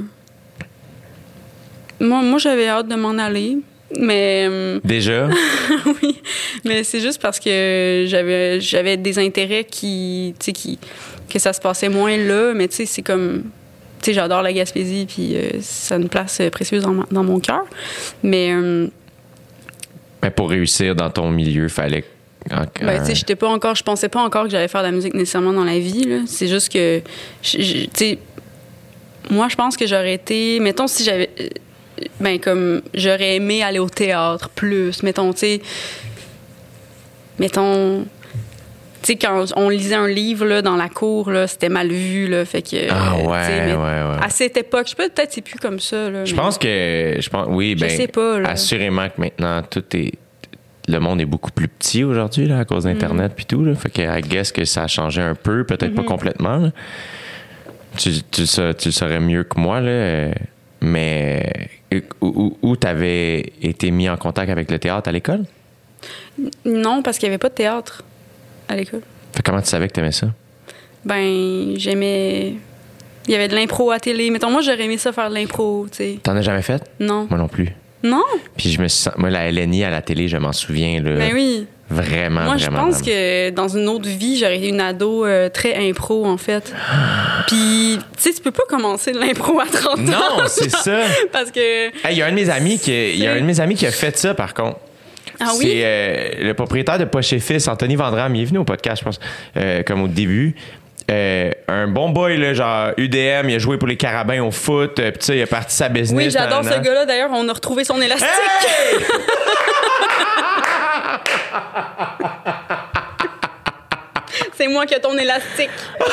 Moi, moi j'avais hâte de m'en aller. Mais... euh, Déjà. oui, mais c'est juste parce que j'avais j'avais des intérêts qui, tu sais, qui que ça se passait moins là, mais tu sais, c'est comme, tu sais, j'adore la Gaspésie, puis euh, ça a une place euh, précieuse dans, ma- dans mon cœur, mais euh, Mais pour réussir dans ton milieu, fallait. ben, tu sais, j'étais pas encore, je pensais pas encore que j'allais faire de la musique nécessairement dans la vie, là. C'est juste que, je- je- tu sais, moi, je pense que j'aurais été, mettons, si j'avais, euh, ben, comme, j'aurais aimé aller au théâtre plus, mettons, tu sais, mettons, tu sais, quand on lisait un livre, là, dans la cour, là, c'était mal vu, là, fait que... Ah euh, ouais, tu sais, mais ouais, ouais. À cette époque, je sais pas, peut-être c'est plus comme ça, là. Je mais- pense que. Je pense, oui, Je ben. sais pas, là. Assurément que maintenant, tout est. Le monde est beaucoup plus petit aujourd'hui, là, à cause d'Internet puis tout, là. Fait que, I guess que ça a changé un peu, peut-être pas complètement, là. Tu, tu, le sa- tu le saurais mieux que moi, là. euh, Mais. Où, où, où t'avais été mis en contact avec le théâtre à l'école? Non, parce qu'il y avait pas de théâtre à l'école. Fait comment tu savais que t'aimais ça? Ben, j'aimais... Il y avait de l'impro à télé. Mettons, moi, j'aurais aimé ça faire de l'impro, tu sais. T'en as jamais fait? Non. Moi non plus. Non? Puis je me suis sens- moi, la L N I à la télé, je m'en souviens, là. Ben oui. Vraiment, Moi, je vraiment. pense vraiment. que dans une autre vie, j'aurais été une ado euh, très impro, en fait. Puis, tu sais, tu peux pas commencer de l'impro à trente ans. Non, c'est ça. Parce que... Hey, il y a un de mes amis qui, il y a un de mes amis qui a fait ça, par contre. Ah oui? C'est euh, le propriétaire de Poche et Fils, Anthony Vandram. Il est venu au podcast, je pense, euh, comme au début. Euh, un bon boy, là, genre U D M, il a joué pour les Carabins au foot, euh, puis tu sais, il a parti sa business. Oui, j'adore nan, nan. ce gars-là. D'ailleurs, on a retrouvé son élastique. Hey! C'est moi qui ai ton élastique.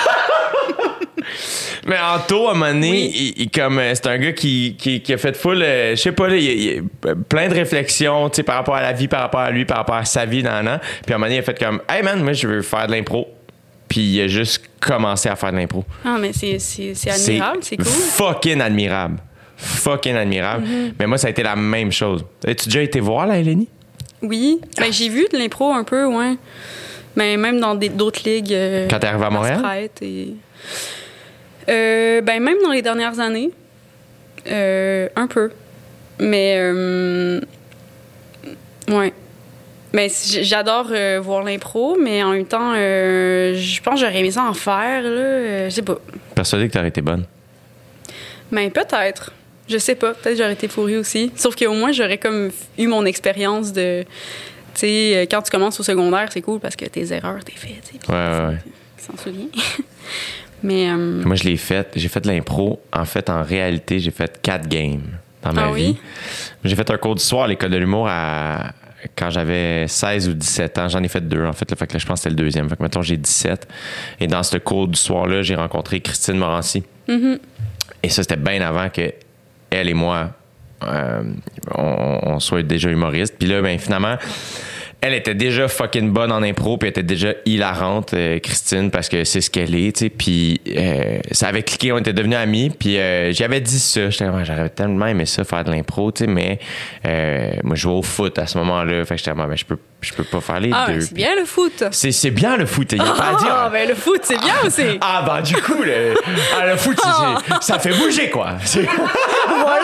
Mais Anto, à un moment donné, Oui. il, il- comme, euh, c'est un gars qui, qui, qui a fait full, euh, je sais pas, là, il, il- plein de réflexions, tu sais, par rapport à la vie, par rapport à lui, par rapport à sa vie, nan, nan. Puis à un moment donné, il a fait comme, hey man, moi, je veux faire de l'impro. puis il a juste commencé à faire de l'impro. Ah, mais c'est, c'est, c'est admirable, c'est, c'est cool. Fucking admirable. Fucking admirable. Mm-hmm. Mais moi, ça a été la même chose. As-tu déjà été voir la L N I? Oui. Ben, j'ai vu de l'impro un peu, ouais. Mais même dans des, d'autres ligues. Euh, Quand t'es arrivé à Montréal? Et... Euh, ben, même dans les dernières années. Euh, un peu. Mais. Euh, ouais. Mais j'adore euh, voir l'impro, mais en même temps, euh, je pense que j'aurais aimé ça en faire, là. Euh, je sais pas. Persuadé que t'aurais été bonne? Ben, peut-être. Je sais pas. Peut-être que j'aurais été fourrée aussi. Sauf qu'au moins, j'aurais comme eu mon expérience de... Tu sais, quand tu commences au secondaire, c'est cool parce que tes erreurs, t'es fait, tu sais. Ouais, ouais, ouais. Tu s'en souviens. Mais... Euh... Moi, je l'ai fait. J'ai fait de l'impro. En fait, en réalité, j'ai fait quatre games dans ma ah, vie. Oui? J'ai fait un cours d'histoire à l'école de l'humour à... quand j'avais seize ou dix-sept ans. J'en ai fait deux, en fait. Là, fait que là, je pense que c'était le deuxième. Fait que, mettons, j'ai dix-sept. Et dans ce cours d'histoire-là, j'ai rencontré Christine Morancy. Mm-hmm. Et ça, c'était bien avant que elle et moi, euh, on, on soit déjà humoristes. Puis là, ben finalement, elle était déjà fucking bonne en impro, puis elle était déjà hilarante, euh, Christine, parce que c'est ce qu'elle est, tu sais. Puis euh, ça avait cliqué, on était devenus amis. Puis euh, j'avais dit ça, j'étais ouais, j'aurais tellement aimé ça, faire de l'impro, tu sais, mais euh, moi, je jouais au foot à ce moment-là. Fait que j'étais, ben, je peux, je peux pas faire les ah, deux. c'est bien le foot. C'est, c'est bien le foot, il n'y a ah, pas à dire. Ah, ben le foot, c'est bien aussi. Ah, ben du coup, le, ah, le foot, c'est, c'est, ça fait bouger, quoi. C'est... voilà!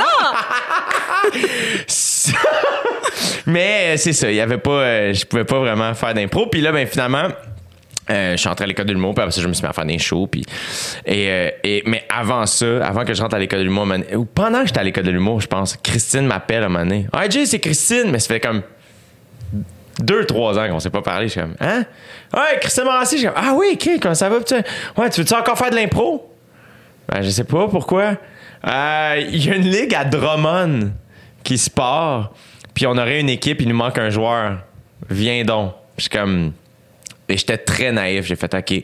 Mais c'est ça, il y avait pas, euh, je pouvais pas vraiment faire d'impro. Puis là, ben finalement, euh, je suis entré à l'école de l'humour, puis après ça, je me suis mis à faire des shows. Puis, et, euh, et, mais avant ça, avant que je rentre à l'école de l'humour, ou pendant que j'étais à l'école de l'humour, je pense, Christine m'appelle à un moment donné. Ah, Jay, c'est Christine, mais ça fait comme deux, trois ans qu'on s'est pas parlé. Je suis comme, hein? Ouais, Christine Morancy, je suis comme, ah oui, OK, comment ça va? Ouais, tu veux-tu encore faire de l'impro? Ben, je sais pas, pourquoi? Il euh, y a une ligue à Drummond qui se part, puis on aurait une équipe, il nous manque un joueur. Viens donc. Je suis comme... Et j'étais très naïf, j'ai fait OK.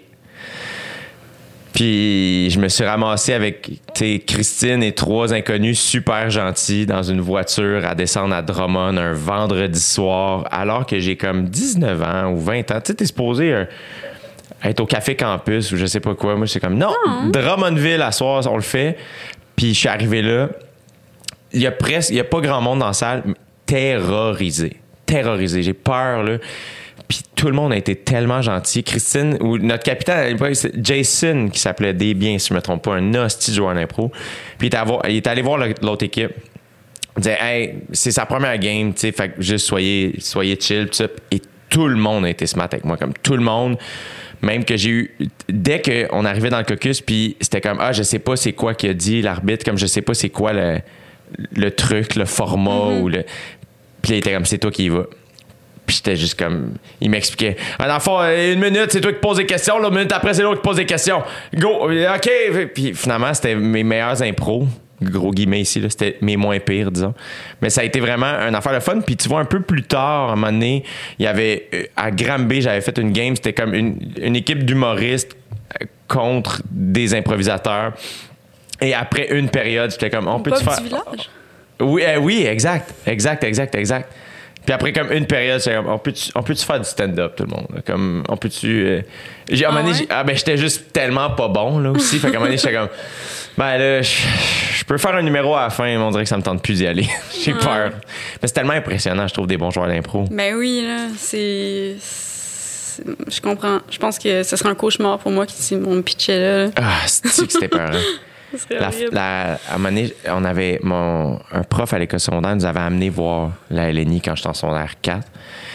Puis je me suis ramassé avec Christine et trois inconnus super gentils dans une voiture à descendre à Drummond un vendredi soir, alors que j'ai comme dix-neuf ans ou vingt ans. Tu sais, t'es supposé euh, être au Café Campus ou je sais pas quoi. Moi, c'est comme, non, oh. Drummondville, à soir, on le fait. Puis je suis arrivé là. Il y a presque, il y a pas grand monde dans la salle, terrorisé. Terrorisé. J'ai peur, là. Puis tout le monde a été tellement gentil. Christine, ou notre capitaine à l'époque, c'est Jason, qui s'appelait Desbiens, si je me trompe pas, un hostie joueur d'impro. Puis il, il est allé voir l'autre équipe. Il disait, hey, c'est sa première game, tu sais, fait que juste soyez, soyez chill, tout ça. Et tout le monde a été smart avec moi, comme tout le monde. Même que j'ai eu... Dès qu'on arrivait dans le caucus, puis c'était comme, ah, je sais pas c'est quoi qu'il a dit l'arbitre, comme je sais pas c'est quoi le, le truc, le format, mm-hmm. ou le... Puis il était comme, c'est toi qui y vas. Puis j'étais juste comme... Il m'expliquait, ah, dans le fond, une minute, c'est toi qui poses des questions, l'autre minute après, c'est l'autre qui pose des questions. Go! OK! Puis finalement, c'était mes meilleurs impros. Gros guillemets ici, là, c'était mes moins pires, disons. Mais ça a été vraiment une affaire de fun. Puis tu vois, un peu plus tard, à un moment donné, il y avait, à Granby, j'avais fait une game, c'était comme une, une équipe d'humoristes contre des improvisateurs. Et après une période, j'étais comme, on peut-tu faire... Village? Oui, euh, oui, exact, exact, exact, exact. Puis après, comme une période, j'étais comme, on peut-tu, on peut-tu faire du stand-up, tout le monde? Là? Comme, on peut-tu... Euh... J'ai, à un moment donné, ah, ben, j'étais juste tellement pas bon, là, aussi. Fait qu'à un moment donné, j'étais comme... Ben là, je, je peux faire un numéro à la fin, mais on dirait que ça me tente plus d'y aller. J'ai peur. Mais c'est tellement impressionnant, je trouve, des bons joueurs d'impro. Ben oui, là, c'est... c'est... Je comprends. Je pense que ce serait un cauchemar pour moi si on me pitchait là. Ah, c'est que c'était peur, hein? La, la, à un moment donné, on avait mon, un prof à l'école secondaire nous avait amené voir la L N I quand j'étais en secondaire quatre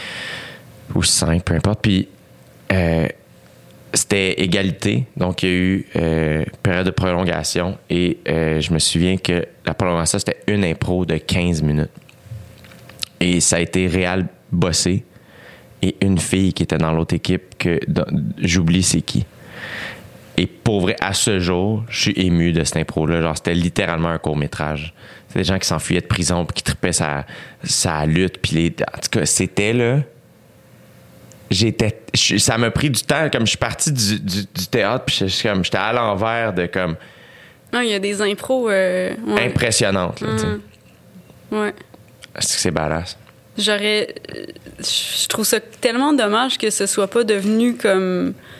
ou cinq, peu importe. Puis euh, c'était égalité. Donc, il y a eu euh, période de prolongation. Et euh, je me souviens que la prolongation, c'était une impro de quinze minutes. Et ça a été réel bossé. Et une fille qui était dans l'autre équipe, que dans, j'oublie c'est qui. Et pour vrai, à ce jour, je suis ému de cette impro-là. Genre, c'était littéralement un court-métrage. C'était des gens qui s'enfuyaient de prison puis qui tripaient sa, sa lutte. Puis les... En tout cas, c'était là... J'étais... Je, ça m'a pris du temps. Comme je suis parti du, du, du théâtre puis je, je, comme, j'étais à l'envers de comme... Non, il y a des impros... Euh, ouais. Impressionnantes, là, mmh. Ouais. Est-ce que c'est badass? J'aurais... Je trouve ça tellement dommage que ce soit pas devenu comme...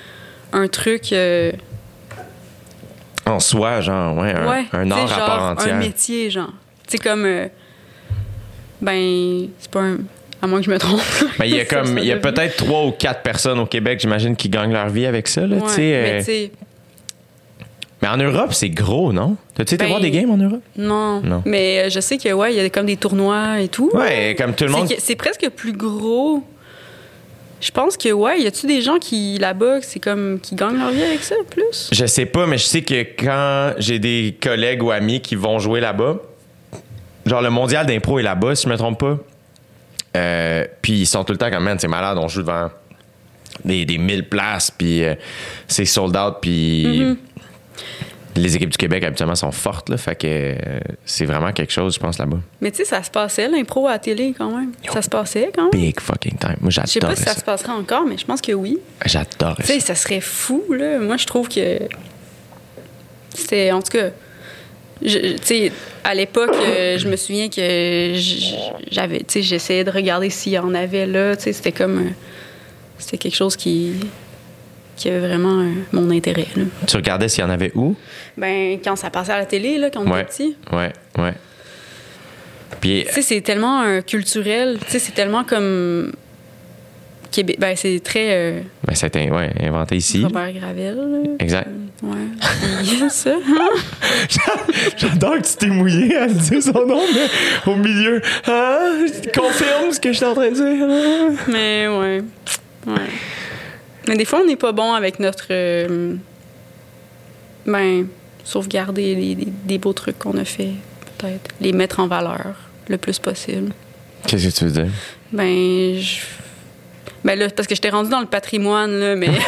un truc. Euh, en soi, genre, ouais, un, ouais, un art genre, à part entière. Un métier, genre. Tu sais, comme. Euh, ben, c'est pas un. À moins que je me trompe. Ben, il y a comme, il y a peut-être trois ou quatre personnes au Québec, j'imagine, qui gagnent leur vie avec ça, là, ouais, tu sais. Mais, euh... tu sais. Mais en Europe, c'est gros, non? T'as-tu été Ben, voir des games en Europe? Non. Non. Mais euh, je sais que, ouais, il y a comme des tournois et tout. Ouais, comme tout le monde. C'est, que, c'est presque plus gros. Je pense que, ouais, y a-tu des gens qui, là-bas, c'est comme, qui gagnent leur vie avec ça, plus? Je sais pas, mais je sais que quand j'ai des collègues ou amis qui vont jouer là-bas, genre le mondial d'impro est là-bas, si je me trompe pas. Euh, puis ils sont tout le temps comme, man, c'est malade, on joue devant des, des mille places, puis euh, c'est sold out, puis mm-hmm. les équipes du Québec, habituellement, sont fortes, là, fait que euh, c'est vraiment quelque chose, je pense, là-bas. Mais tu sais, ça se passait, l'impro à la télé, quand même. Yo, ça se passait, quand même. Big fucking time. Moi, j'adore ça. Je sais pas si ça, ça se passerait encore, mais je pense que oui. J'adore ça. Tu sais, ça serait fou, là. Moi, je trouve que c'était, en tout cas... Tu sais, à l'époque, euh, je me souviens que j'avais, tu sais, j'essayais de regarder s'il y en avait là. Tu sais, c'était comme, euh, c'était quelque chose qui, qui avait vraiment euh, mon intérêt. Là. Tu regardais s'il y en avait où? Ben, quand ça passait à la télé, là, quand on ouais, était petit. Ouais, ouais. Puis, tu sais, c'est tellement euh, culturel. Tu sais, c'est tellement comme Québec. Ben, c'est très. Euh, ben, ça a été ouais, inventé ici. Robert Gravel. Là. Exact. Ouais. Il y a ça. J'adore que tu t'es mouillé à dire son nom, mais au milieu. Ah, confirme ce que je suis en train de dire. Mais ouais. Ouais. Mais des fois, on n'est pas bon avec notre. Euh, ben, sauvegarder les, les, des beaux trucs qu'on a fait, peut-être. Les mettre en valeur le plus possible. Qu'est-ce que tu veux dire? Ben, je. Ben là, parce que je t'ai rendu dans le patrimoine, là, mais...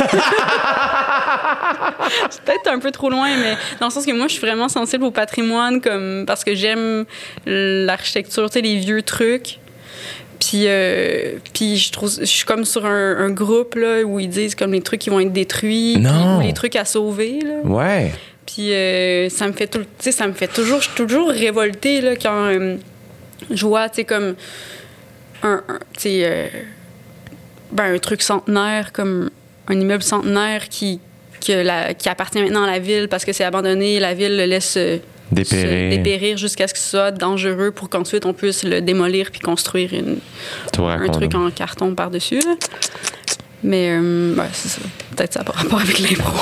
c'est peut-être un peu trop loin, mais dans le sens que moi, je suis vraiment sensible au patrimoine, comme parce que j'aime l'architecture, tu sais, les vieux trucs. Puis, euh, puis je trouve, je suis comme sur un, un groupe, là, où ils disent comme les trucs qui vont être détruits, non. Puis, les trucs à sauver, là. Ouais. Puis euh, ça me fait tout, tu sais, ça me fait toujours, je suis toujours révoltée, là, quand euh, je vois, tu sais, comme un, un tu sais... Euh, ben, un truc centenaire, comme un immeuble centenaire qui, que la, qui appartient maintenant à la ville parce que c'est abandonné. La ville le laisse dépérir, se dépérir jusqu'à ce que ce soit dangereux pour qu'ensuite on puisse le démolir puis construire une, un truc en carton par-dessus. Là. Mais, euh, ben, c'est ça. Peut-être ça n'a pas rapport avec l'impro.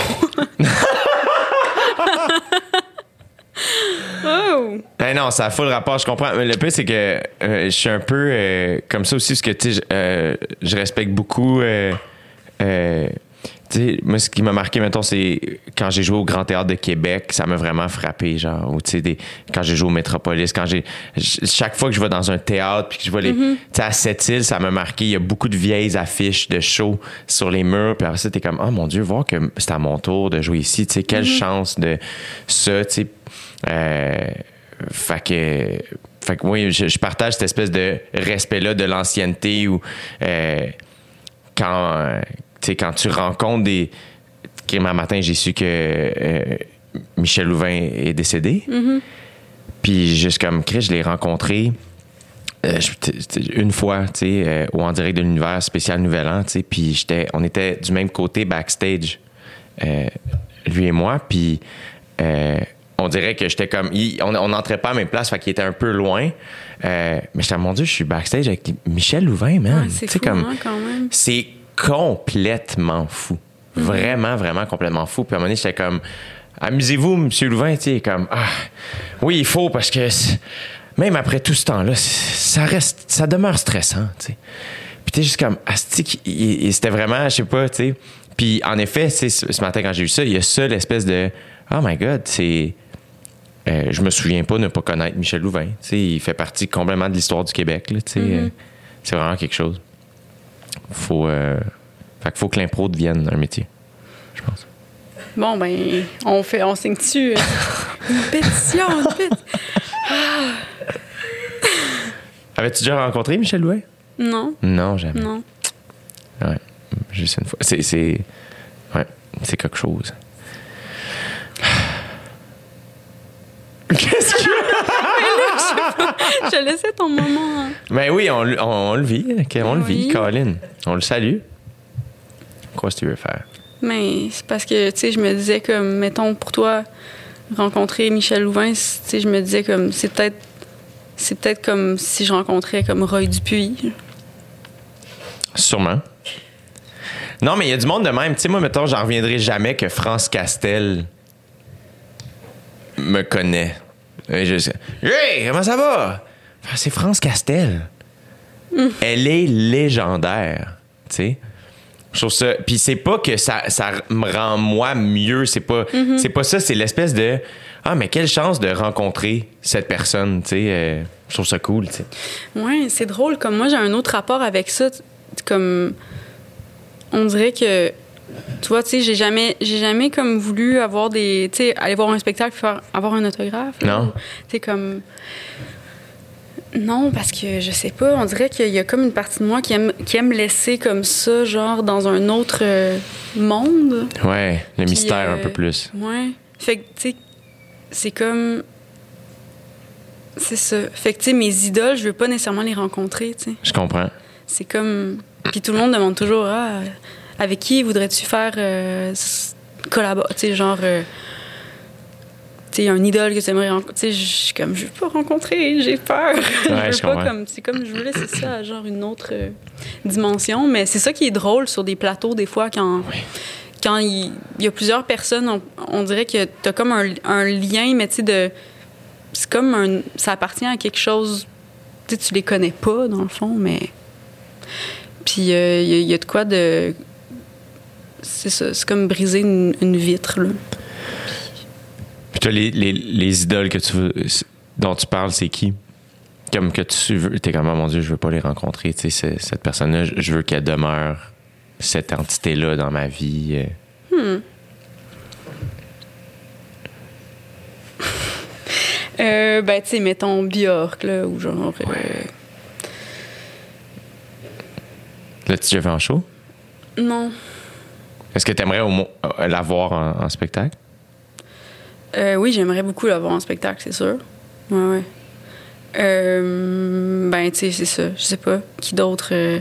Oh! Ben non, ça a full rapport, je comprends. Mais le pire, c'est que euh, je suis un peu euh, comme ça aussi, parce que, tu sais, euh, je respecte beaucoup... Euh, euh, tu sais, moi, ce qui m'a marqué, mettons, c'est quand j'ai joué au Grand Théâtre de Québec, ça m'a vraiment frappé, genre, ou, tu sais, des, quand j'ai joué au Métropolis, quand j'ai... Chaque fois que je vais dans un théâtre, puis que je vois les... Mm-hmm. Tu sais, à Sept-Îles, ça m'a marqué. Il y a beaucoup de vieilles affiches de shows sur les murs, puis après ça, t'es comme, oh mon Dieu, voir que c'est à mon tour de jouer ici, tu sais, quelle mm-hmm. chance de ça, tu sais... Euh, fait que, fait que oui, je, je partage cette espèce de respect-là de l'ancienneté où euh, quand, euh, quand tu rencontres des... Un matin, j'ai su que euh, Michel Louvain est décédé. Mm-hmm. Puis juste comme Chris, je l'ai rencontré euh, une fois, tu sais, euh, au En direct de l'univers spécial Nouvel An, tu sais, puis j'étais, on était du même côté backstage, euh, lui et moi, puis... Euh, on dirait que j'étais comme... Il, on n'entrait pas à la même place, fait qu'il était un peu loin. Euh, mais j'étais, mon Dieu, je suis backstage avec Michel Louvain, man. Ouais, c'est fou, comme, hein, quand même. C'est complètement fou. Mm-hmm. Vraiment, vraiment complètement fou. Puis à un moment donné, j'étais comme... Amusez-vous, Monsieur Louvain, tu sais, comme... Ah, oui, il faut, parce que même après tout ce temps-là, ça reste... Ça demeure stressant, tu sais. Puis t'es juste comme... Astique, c'était vraiment, je sais pas, tu sais... Puis en effet, ce matin, quand j'ai vu ça, il y a ça, l'espèce de... Oh my God, c'est... Euh, je me souviens pas de ne pas connaître Michel Louvain. T'sais, il fait partie complètement de l'histoire du Québec. Là, mm-hmm. euh, c'est vraiment quelque chose. Faut, euh, fait qu'il faut que l'impro devienne un métier, je pense. Bon, ben, on fait, on signe dessus une pétition, une pétition. Ah. Avais-tu déjà rencontré Michel Louvain? Non. Non, jamais. Non. Ouais, juste une fois. C'est, c'est, ouais, c'est quelque chose. Qu'est-ce que... je, je laissais ton moment. Hein. Ben oui, on, on, on le vit. Okay, on oui. le vit, Colin. On le salue. Quoi, si tu veux faire? Mais c'est parce que, tu sais, je me disais comme, mettons, pour toi, rencontrer Michel Louvain, tu sais, je me disais comme, c'est peut-être c'est peut-être comme si je rencontrais comme Roy Dupuis. Sûrement. Non, mais il y a du monde de même. Tu sais, moi, mettons, j'en reviendrai jamais que France Castel me connaît. Et je sais, hey, comment ça va? Enfin, c'est France Castel. Mm. Elle est légendaire. Tu sais? Je trouve ça. Puis c'est pas que ça, ça me rend moi mieux. C'est pas, mm-hmm. c'est pas ça. C'est l'espèce de. Ah, mais quelle chance de rencontrer cette personne. Tu sais? Euh, je trouve ça cool. Tu sais. Ouais, c'est drôle. Comme moi, j'ai un autre rapport avec ça. Comme. On dirait que. Tu vois, tu sais, j'ai jamais, j'ai jamais comme voulu avoir des. Tu sais, aller voir un spectacle et faire avoir un autographe. Non. Tu sais, comme. Non, parce que je sais pas, on dirait qu'il y a comme une partie de moi qui aime, qui aime laisser comme ça, genre dans un autre euh, monde. Ouais, le Puis, mystère euh, un peu plus. Ouais. Fait que, tu sais, c'est comme. C'est ça. Fait que, tu sais, mes idoles, je veux pas nécessairement les rencontrer, tu sais. Je comprends. C'est comme. Puis tout le monde demande toujours, ah, avec qui voudrais-tu faire euh, collaborer, tu sais, genre. Euh, tu sais, un idole que tu aimerais rencontrer. Tu sais, je suis comme, je veux pas rencontrer, j'ai peur. Ouais, je veux je pas comprends. comme, c'est comme, je veux laisser ça à genre une autre euh, dimension. Mais c'est ça qui est drôle sur des plateaux, des fois, quand oui. quand il y, y a plusieurs personnes, on, on dirait que t'as comme un, un lien, mais tu sais, de. C'est comme un. Ça appartient à quelque chose. Tu sais, tu les connais pas, dans le fond, mais. Puis il euh, y, y a de quoi de. C'est ça, c'est comme briser une, une vitre, là. Puis toi, les, les, les idoles que tu veux, dont tu parles, c'est qui? Comme que tu veux, t'es comme, oh, mon Dieu, je veux pas les rencontrer. Tu sais, cette personne-là, je veux qu'elle demeure cette entité-là dans ma vie. Hmm. euh, ben, tu sais, mettons Björk, là, ou genre... Ouais. Euh... L'as-tu déjà fait en show? Non. Est-ce que tu aimerais au moins la voir en, en spectacle? Euh, oui, j'aimerais beaucoup la voir en spectacle, c'est sûr. Ouais, ouais. Euh, ben, tu sais, c'est ça. Je sais pas. Qui d'autre... Euh...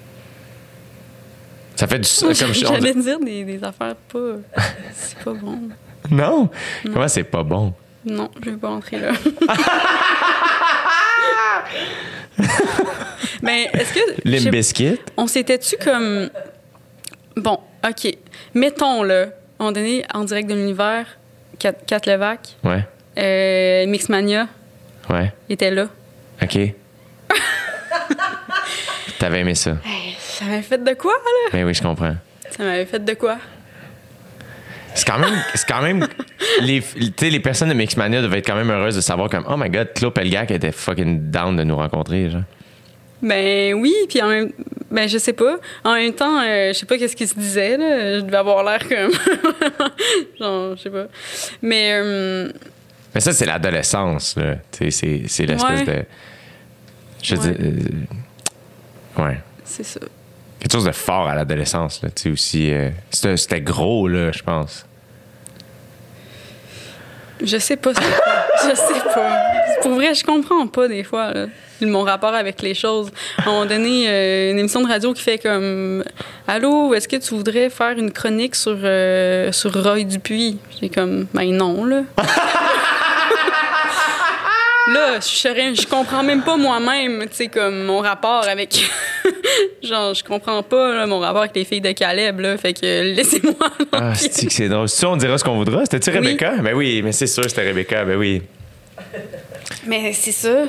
Ça fait du... Moi, comme j'allais te dire des, des affaires pas... C'est pas bon. Non? Non. Comment c'est pas bon? Non, je vais pas entrer là. Mais est-ce que... Limp Bizkit? On s'était-tu comme... Bon, OK. Mettons, là, à un moment donné, en direct de l'univers, Kat, Kat Levac, Ouais. euh, Mixmania, Ouais. était là. OK. T'avais aimé ça? Hey, ça m'avait fait de quoi, là? Ben oui, je comprends. Ça m'avait fait de quoi? C'est quand même... C'est quand même les, les personnes de Mixmania devaient être quand même heureuses de savoir comme, oh my God, Claude Pelgag était fucking down de nous rencontrer, genre. Ben oui, puis en même... Ben je sais pas. En même temps, euh, je sais pas qu'est-ce qu'il se disait, là. Je devais avoir l'air comme... genre, je sais pas. Mais... Euh... Mais ça, c'est l'adolescence, là. Tu sais, c'est, c'est l'espèce ouais. de... Je veux ouais. dire... Euh... Ouais. C'est ça. Quelque chose de fort à l'adolescence, là. Tu sais, aussi... Euh... C'était, c'était gros, là, je pense. Je sais pas. Je sais pas. Pour vrai, je comprends pas des fois là, mon rapport avec les choses. À un moment donné, euh, une émission de radio qui fait comme allô, est-ce que tu voudrais faire une chronique sur euh, sur Roy Dupuis? J'ai comme ben non là. Là, je serais, je comprends même pas moi-même, tu sais, comme mon rapport avec. Genre, je comprends pas là, mon rapport avec les filles de Caleb, là. Fait que laissez-moi. Ah, c'est que c'est drôle. Si on dira ce qu'on voudra. C'était-tu Rebecca? Oui. Ben oui, mais c'est sûr, c'était Rebecca. Ben oui. Mais c'est ça.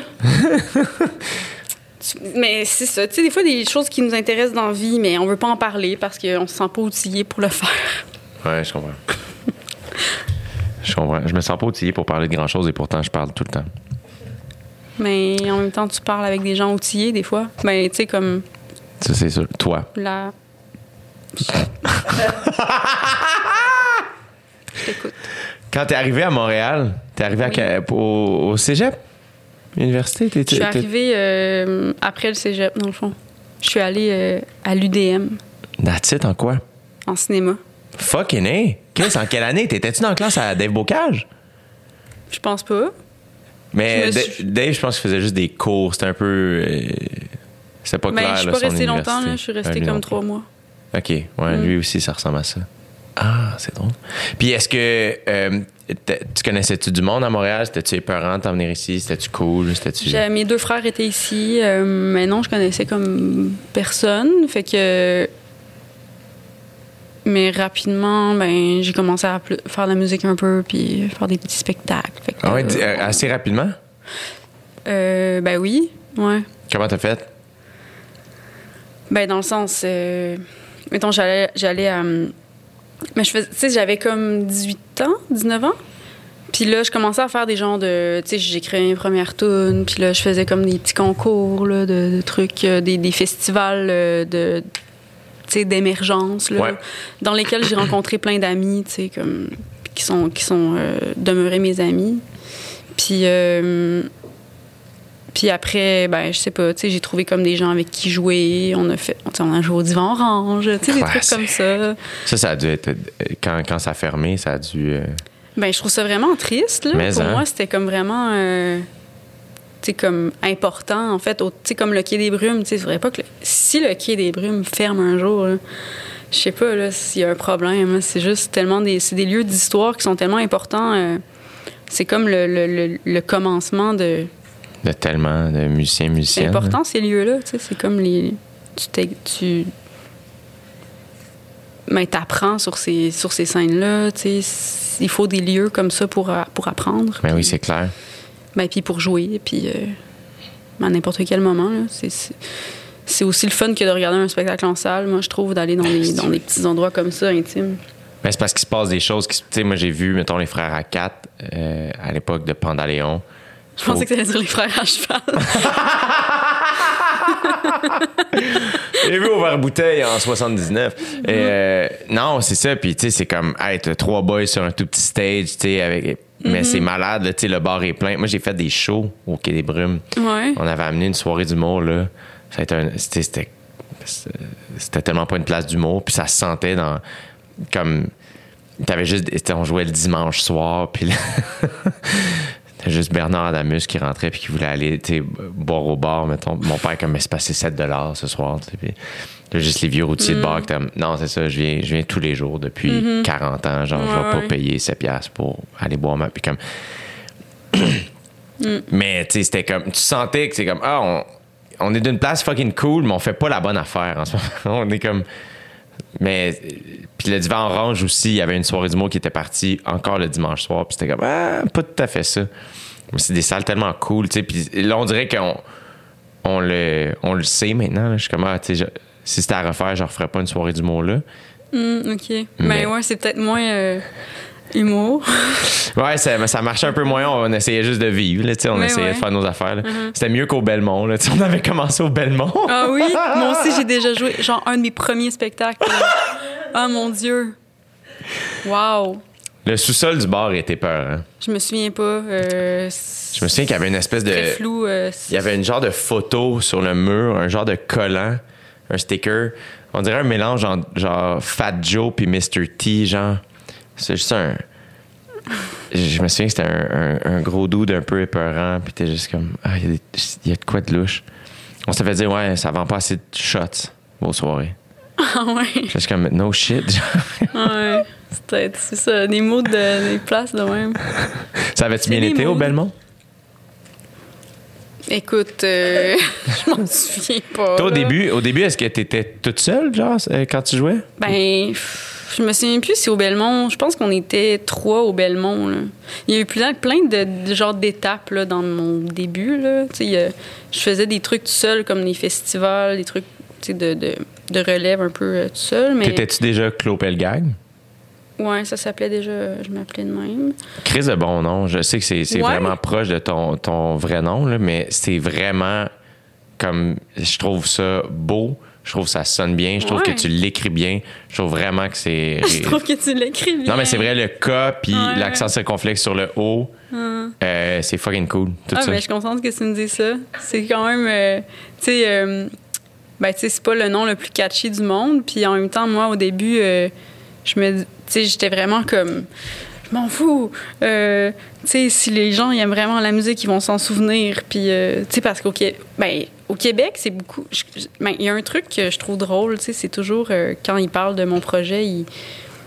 Mais c'est ça. Tu sais, des fois, des choses qui nous intéressent dans la vie, mais on veut pas en parler parce qu'on se sent pas outillé pour le faire. Ouais, je comprends. Je comprends. Je me sens pas outillé pour parler de grand-chose et pourtant, je parle tout le temps. Mais en même temps, tu parles avec des gens outillés, des fois. Ben, tu sais, comme... Ça, c'est sûr. Toi. La... Je t'écoute. Quand t'es arrivé à Montréal, t'es arrivé oui. à, au, au cégep? Université? T'es, Je suis t'es... arrivée euh, après le cégep, dans le fond. Je suis allée euh, à l'U D M. That's it, en quoi? En cinéma. Fucking hey! Qu'est-ce, en quelle année? T'étais-tu dans la classe à Dave Bocage? Je pense pas. Mais je suis... Dave, je pense qu'il faisait juste des cours. C'était un peu... Euh, c'était pas Mais clair, je suis là, pas son restée université. longtemps, là. Je suis restée Ah, comme non. trois mois. OK. Ouais, mm. lui aussi, ça ressemble à ça. Ah, c'est drôle. Puis est-ce que euh, tu connaissais-tu du monde à Montréal? C'était-tu épeurant de t'en venir ici? C'était-tu cool? C'était-tu... J'ai, mes deux frères étaient ici, euh, mais non, je connaissais comme personne. Fait que. Mais rapidement, ben, j'ai commencé à faire de la musique un peu, puis faire des petits spectacles. Fait que, ah ouais, euh, assez rapidement? Euh, ben oui, ouais. Comment t'as fait? Ben, dans le sens. Euh, mettons, j'allais, j'allais à. Mais je faisais. Tu sais, j'avais comme dix-huit ans, dix-neuf ans. Puis là, je commençais à faire des genres de. Tu sais, j'écrivais mes premières tunes. Puis là, je faisais comme des petits concours, là, de, de trucs, euh, des, des festivals euh, de. Tu sais, d'émergence, là, ouais. dans lesquels j'ai rencontré plein d'amis, tu sais, comme. qui sont, qui sont euh, demeurés mes amis. Puis. Euh, Puis après, ben, je sais pas, tu sais, j'ai trouvé comme des gens avec qui jouer. On a fait, on a joué au Divan Orange, tu sais, des trucs comme ça. Ça, ça a dû être. Quand, quand ça a fermé, ça a dû. Euh... Ben, je trouve ça vraiment triste, là. Mais Pour hein? moi, c'était comme vraiment. Euh, tu sais, comme important, en fait. Tu sais, comme le Quai des Brumes, tu sais, il faudrait pas que. Le, si le Quai des Brumes ferme un jour, là, je sais pas, là, s'il y a un problème. C'est juste tellement des. C'est des lieux d'histoire qui sont tellement importants. Euh, c'est comme le, le, le, le commencement de. De tellement de musiciens, musiciennes. C'est important, ces lieux-là. Tu sais, c'est comme les... Tu... tu ben, t'apprends sur ces, sur ces scènes-là. Tu sais, il faut des lieux comme ça pour, pour apprendre. Ben puis, oui, c'est clair. Ben, puis pour jouer, puis euh, à n'importe quel moment. Là, c'est, c'est, c'est aussi le fun que de regarder un spectacle en salle, moi, je trouve, d'aller dans des, dans des petits endroits comme ça, intimes. Ben, c'est parce qu'il se passe des choses. Tu sais, moi, j'ai vu, mettons, les frères à quatre euh, à l'époque de Pandaléon. Je pensais que ça allait dire les frères à cheval. J'ai vu au verre-bouteille en soixante-dix-neuf. Mm-hmm. Euh, non, c'est ça. Puis, tu sais, c'est comme, hey, t'as trois boys sur un tout petit stage, tu sais, avec. Mm-hmm. Mais c'est malade, tu sais, le bar est plein. Moi, j'ai fait des shows au Quai des Brumes. Ouais. On avait amené une soirée d'humour, là. Ça a été un, c'était, c'était, c'était tellement pas une place d'humour. Puis ça se sentait dans. Comme. T'avais juste. On jouait le dimanche soir, puis là. C'était juste Bernard Adamus qui rentrait puis qui voulait aller boire au bar, mettons. Mon père, comme, mais c'est passé sept dollars ce soir. Puis là, juste les vieux routiers mm. de bar qui étaient. Non, c'est ça, je viens, je viens tous les jours depuis mm-hmm. quarante ans. Genre, ouais, je vais ouais. pas payer sept piastres pour aller boire ma. Puis comme. mm. Mais, tu sais, c'était comme. Tu sentais que c'est comme. Ah, on, on est d'une place fucking cool, mais on fait pas la bonne affaire en ce moment. On est comme. Mais. Puis le Divan Orange aussi, il y avait une soirée d'humour qui était partie encore le dimanche soir. Puis c'était comme, ah, pas tout à fait ça. Mais c'est des salles tellement cool, tu sais. Puis là, on dirait qu'on on le, on le sait maintenant. Là. Je suis comme, ah, tu sais, si c'était à refaire, je referais pas une soirée d'humour là. Mm, OK. Mais ben, ouais, c'est peut-être moins euh, humour. Ouais, ça, ça marchait un peu moins. On essayait juste de vivre, là, tu sais. On Mais essayait ouais. de faire nos affaires. Là. Mm-hmm. C'était mieux qu'au Belmont, là. Tu sais, on avait commencé au Belmont. Ah oui? Moi aussi, j'ai déjà joué, genre, un de mes premiers spectacles. Ah, oh, mon Dieu! Wow! Le sous-sol du bar était peur, hein? Je me souviens pas. Euh, je me souviens qu'il y avait une espèce de... Très flou. Euh, il y avait une genre de photo sur le mur, un genre de collant, un sticker. On dirait un mélange genre, genre Fat Joe puis mister T, genre. C'est juste un... Je me souviens que c'était un, un, un gros dude un peu épeurant, puis t'es juste comme... Ah, il y, y a de quoi de louche. On s'est fait dire, ouais, ça vend pas assez de shots. Bonne soirée. Ah ouais. Je suis comme, no shit. Ouais. C'est, c'est ça, des mots de, des places de même. Ça avait-tu bien été au Belmont? Écoute, euh, je m'en souviens pas. Toi, au début, au début, est-ce que t'étais toute seule, genre, quand tu jouais? Ben, je me souviens plus si au Belmont. Je pense qu'on était trois au Belmont, là. Il y a eu plein, plein de, de genre d'étapes, là, dans mon début, là. Tu sais, je faisais des trucs tout seul, comme des festivals, des trucs, tu sais, de, de, de relève un peu euh, tout seul. Mais... T'étais-tu déjà Claude Pelgag? Ouais, ça s'appelait déjà... Je m'appelais de même. Chris de bon nom. Je sais que c'est, c'est ouais. vraiment proche de ton, ton vrai nom, là, mais c'est vraiment comme... Je trouve ça beau. Je trouve que ça sonne bien. Je trouve ouais. que tu l'écris bien. Je trouve vraiment que c'est... Je trouve que tu l'écris bien. Non, mais c'est vrai, le K puis ouais. l'accent circonflexe sur le O, hum. euh, c'est fucking cool. Tout ah, ça. Ben, je suis contente que tu me dises ça. C'est quand même... Euh, tu sais... Euh, ben, tu sais, c'est pas le nom le plus catchy du monde. Puis en même temps, moi, au début... Euh, je me... Tu sais, j'étais vraiment comme... Je m'en fous. Euh, tu sais, si les gens ils aiment vraiment la musique, ils vont s'en souvenir. Puis, euh, tu sais, parce qu'au Québec... Ben, au Québec, c'est beaucoup... Ben, il y a un truc que je trouve drôle, tu sais, c'est toujours... Euh, quand ils parlent de mon projet, ils...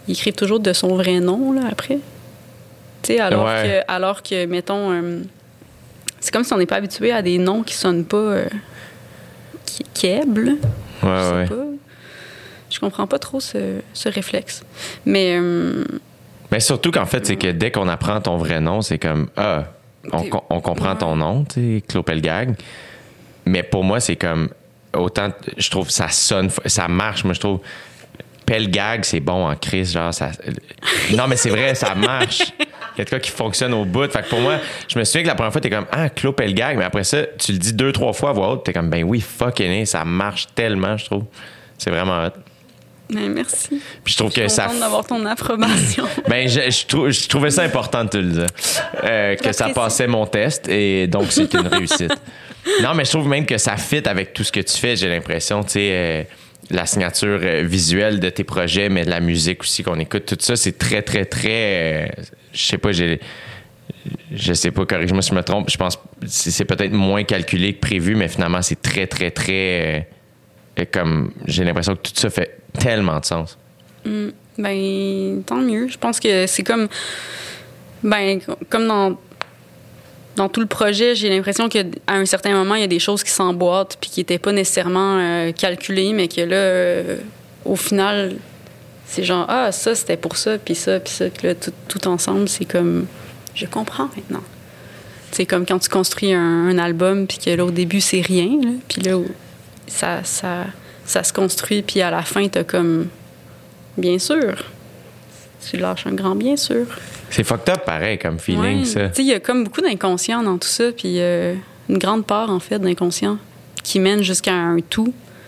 il écrit toujours de son vrai nom, là, après. Tu sais, alors, Ouais. que, alors que, mettons, euh, c'est comme si on n'est pas habitué à des noms qui sonnent pas euh, qui- Keb, là. Ouais, Je sais ouais. pas. Je comprends pas trop ce, ce réflexe. Mais... euh, Mais surtout qu'en fait, c'est que dès qu'on apprend ton vrai nom, c'est comme ah, on, T'es- on comprend ouais. ton nom, tu sais, Clopelgag. Mais pour moi, c'est comme autant, je trouve ça sonne, ça marche. Moi, je trouve Pelgag, c'est bon en crise, genre ça. Non, mais c'est vrai, ça marche. Il y a de quoi qui fonctionne au bout. Fait que pour moi, je me souviens que la première fois, t'es comme ah, Clopelgag, mais après ça, tu le dis deux, trois fois à voix haute, t'es comme ben oui, fucking, ça marche tellement, je trouve. C'est vraiment hot. mais merci. Puis je trouve Je que suis ça. contente d'avoir ton approbation. Ben, je, je, trou- je trouvais ça important de te le dire. Euh, que ça J'apprécie. passait mon test et donc c'est une réussite. Non, mais je trouve même que ça fit avec tout ce que tu fais, j'ai l'impression, tu sais, euh, la signature euh, visuelle de tes projets, mais de la musique aussi qu'on écoute, tout ça, c'est très, très, très. euh, je sais pas, j'ai. Je sais pas, corrige-moi si je me trompe, je pense que c'est c'est peut-être moins calculé que prévu, mais finalement, c'est très, très, très. euh, comme. J'ai l'impression que tout ça fait tellement de sens. Mm, ben, tant mieux. Je pense que c'est comme. Ben, comme dans. Dans tout le projet, j'ai l'impression qu'à un certain moment, il y a des choses qui s'emboîtent puis qui n'étaient pas nécessairement euh, calculées, mais que là, euh, au final, c'est genre, ah, ça, c'était pour ça, puis ça, puis ça. Puis là, tout, tout ensemble, c'est comme. Je comprends maintenant. C'est comme quand tu construis un, un album, puis que là, au début, c'est rien, là, puis là, ça, ça, ça se construit, puis à la fin, t'as comme. Bien sûr. Tu lâches un grand bien sûr. C'est fucked up pareil comme feeling, Ouais. ça. Tu sais, il y a comme beaucoup d'inconscient dans tout ça, puis euh, une grande part, en fait, d'inconscient qui mène jusqu'à un tout.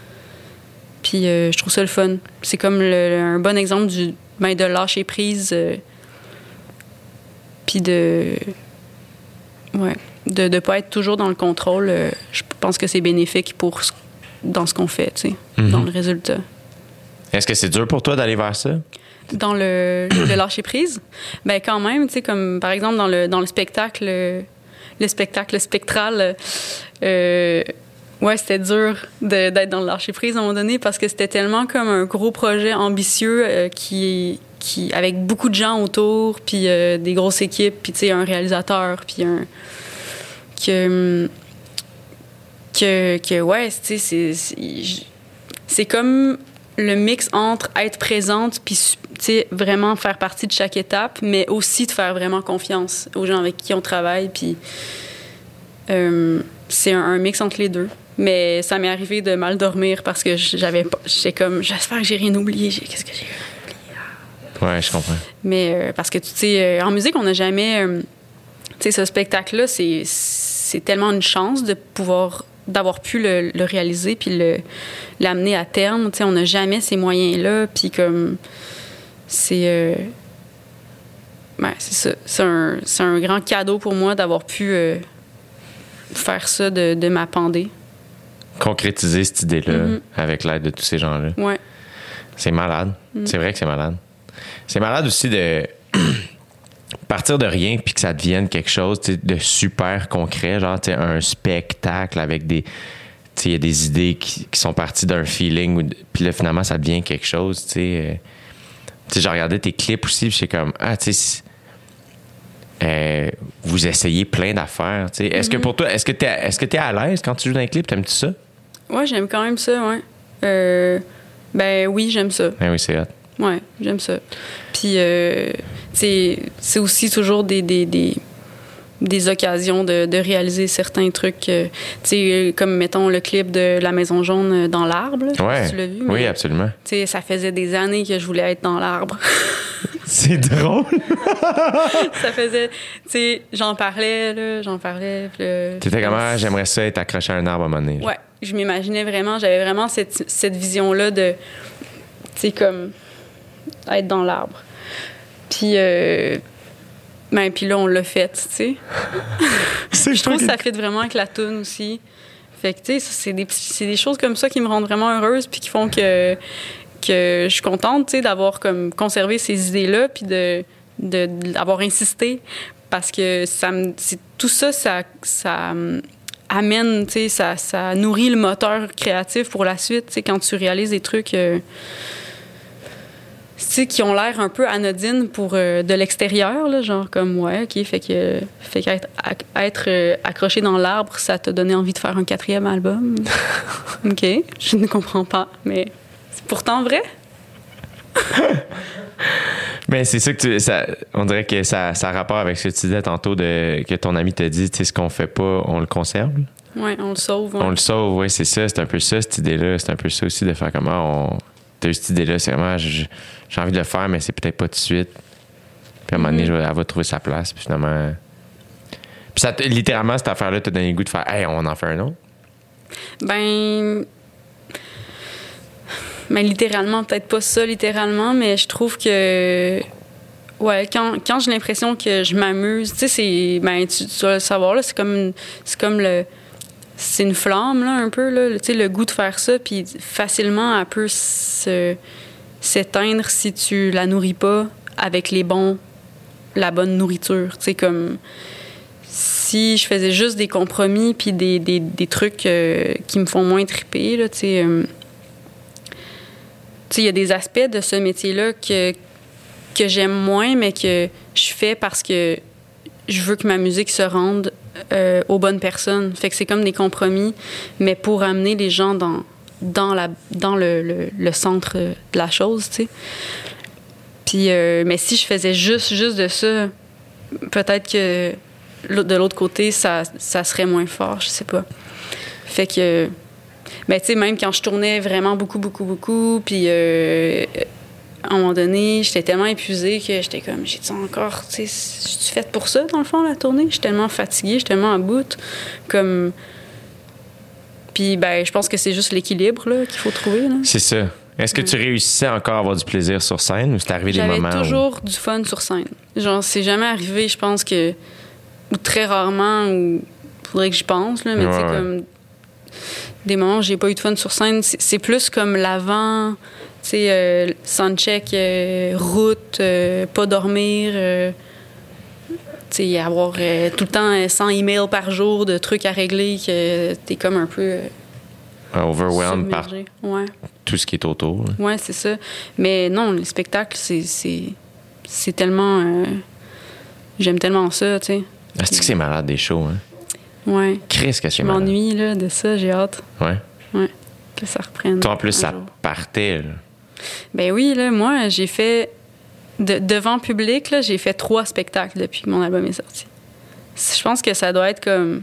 Puis euh, je trouve ça le fun. C'est comme le- un bon exemple du, ben, de lâcher prise, euh, puis de... Ouais. De ne pas être toujours dans le contrôle. euh, je pense que c'est bénéfique pour ce- dans ce qu'on fait, tu sais, Mhm. dans le résultat. Est-ce que c'est dur pour toi d'aller vers ça? Dans le, le lâcher prise, ben quand même, tu sais, comme par exemple dans le, dans le spectacle, le spectacle spectral, euh, ouais, c'était dur de- d'être dans le lâcher prise à un moment donné parce que c'était tellement comme un gros projet ambitieux euh, qui, qui, avec beaucoup de gens autour, puis euh, des grosses équipes, puis tu sais, un réalisateur, puis un. que. que, que ouais, tu sais, c'est. c'est- c'est comme le mix entre être présente puis tu sais vraiment faire partie de chaque étape, mais aussi de faire vraiment confiance aux gens avec qui on travaille, puis euh, c'est un, un mix entre les deux. Mais ça m'est arrivé de mal dormir parce que j'avais pas, j'étais comme j'espère que j'ai rien oublié, J'ai- qu'est-ce que j'ai oublié. Ouais, je comprends. Mais euh, parce que tu sais euh, en musique on n'a jamais euh, tu sais ce spectacle là, c'est c'est tellement une chance de pouvoir d'avoir pu le, le réaliser puis le l'amener à terme, tu sais on n'a jamais ces moyens là, puis comme c'est euh, ouais, c'est ça, c'est un c'est un grand cadeau pour moi d'avoir pu euh, faire ça de, de m'appender. Concrétiser cette idée-là Mhm. avec l'aide de tous ces gens-là. Ouais. C'est malade. Mm. C'est vrai que c'est malade. C'est malade aussi de partir de rien puis que ça devienne quelque chose tu sais, de super concret, genre tu sais, un spectacle avec des. Tu sais, il y a des idées qui, qui sont parties d'un feeling, ou de- puis là, finalement, ça devient quelque chose. Tu sais, euh, tu sais, j'ai regardé tes clips aussi, puis j'étais comme, ah, tu sais, c'est- euh, vous essayez plein d'affaires. Tu sais. Est-ce que Mhm. pour toi, est-ce que tu es, est-ce que t'es à l'aise quand tu joues dans un clip? T'aimes-tu ça? Ouais, j'aime quand même ça, ouais. Euh, ben oui, j'aime ça. Ben oui, c'est hot. Ouais, j'aime ça. Puis, euh, c'est c'est aussi toujours des, des, des, des occasions de, de réaliser certains trucs. euh, tu sais, comme, mettons, le clip de La Maison Jaune dans l'arbre. là. Ouais. Tu l'as vu? Oui, mais, absolument. tu sais, ça faisait des années que je voulais être dans l'arbre. C'est drôle. Ça faisait... Tu sais, j'en parlais, là, j'en parlais. puis là, T'étais comme, ah, j'aimerais ça être accroché à un arbre à un moment donné. Ouais, je m'imaginais vraiment, j'avais vraiment cette, cette vision-là de, tu sais, comme, être dans l'arbre. Puis, euh, ben, puis là, on l'a fait, tu sais. C'est Je trouve que ça fit vraiment avec la toune aussi. Fait que, tu sais, ça, c'est des, petits- c'est des choses comme ça qui me rendent vraiment heureuse puis qui font que, que je suis contente, tu sais, d'avoir comme conservé ces idées-là puis de, de, d'avoir insisté parce que ça me, c'est, tout ça, ça, ça hum, amène, tu sais, ça, ça nourrit le moteur créatif pour la suite, tu sais, quand tu réalises des trucs... euh, sais, qui ont l'air un peu anodines pour euh, de l'extérieur, là, genre comme, ouais, OK, fait que fait qu'être être, euh, accroché dans l'arbre, ça t'a donné envie de faire un quatrième album. OK, je ne comprends pas, mais c'est pourtant vrai. Mais c'est ça que tu... Ça, on dirait que ça, ça a rapport avec ce que tu disais tantôt, de, que ton ami t'a dit, tu sais, ce qu'on fait pas, on le conserve. Oui, on le sauve. Ouais. On le sauve, oui, c'est ça. C'est un peu ça, cette idée-là. C'est un peu ça aussi, de faire comment on... T'as eu cette idée-là, c'est vraiment, j'ai envie de le faire, mais c'est peut-être pas tout de suite. Puis à un moment donné, Mm-hmm. elle va trouver sa place, puis finalement... Puis ça, littéralement, cette affaire-là t'a donné le goût de faire « Hey, on en fait un autre? » Ben... Mais littéralement, peut-être pas ça, littéralement, mais je trouve que... Ouais, quand, quand j'ai l'impression que je m'amuse, tu sais, c'est... Ben, tu, tu dois le savoir, là, c'est comme une, c'est comme le... C'est une flamme, là, un peu, là, tu sais, le goût de faire ça, puis facilement, elle peut se, s'éteindre si tu la nourris pas avec les bons... la bonne nourriture, tu sais, comme... Si je faisais juste des compromis puis des, des, des trucs euh, qui me font moins triper, là, tu sais... Euh, tu sais, il y a des aspects de ce métier-là que, que j'aime moins, mais que je fais parce que je veux que ma musique se rende euh, aux bonnes personnes. Fait que c'est comme des compromis, mais pour amener les gens dans, dans, la, dans le, le, le centre de la chose, tu sais. Puis, euh, mais si je faisais juste, juste de ça, peut-être que de l'autre côté, ça, ça serait moins fort, je sais pas. Fait que... Ben, tu sais, même quand je tournais vraiment beaucoup, beaucoup, beaucoup, puis euh, à un moment donné, j'étais tellement épuisée que j'étais comme, j'ai-tu encore, tu sais, j'ai-tu fait pour ça, dans le fond, la tournée? J'étais tellement fatiguée, j'étais tellement à bout, comme... Puis, ben, je pense que c'est juste l'équilibre, là, qu'il faut trouver, là. C'est ça. Est-ce que tu réussissais encore à avoir du plaisir sur scène ou c'est arrivé des moments J'avais toujours où... du fun sur scène. Genre, c'est jamais arrivé, je pense que... Ou très rarement, ou... Faudrait que j'y pense, là, mais ouais, tu sais, ouais. comme... Des moments où j'ai pas eu de fun sur scène, c'est, c'est plus comme l'avant, tu sais, euh, soundcheck, euh, route, euh, pas dormir, euh, tu sais, avoir euh, tout le temps cent emails par jour de trucs à régler, que t'es comme un peu euh, overwhelmed par submergé. Ouais. tout ce qui est autour. Là. Ouais, c'est ça. Mais non, les spectacles, c'est, c'est, c'est tellement... Euh, j'aime tellement ça, tu sais. Ah, c'est que c'est malade des shows, hein? Ouais. Chris, que c'est Je malade. m'ennuie, là, de ça, j'ai hâte. Ouais. Ouais. Que ça reprenne. Toi, en plus, un ça jour. partait, là. Ben oui, là, moi, j'ai fait... De, devant public, là, j'ai fait trois spectacles depuis que mon album est sorti. Je pense que ça doit être comme...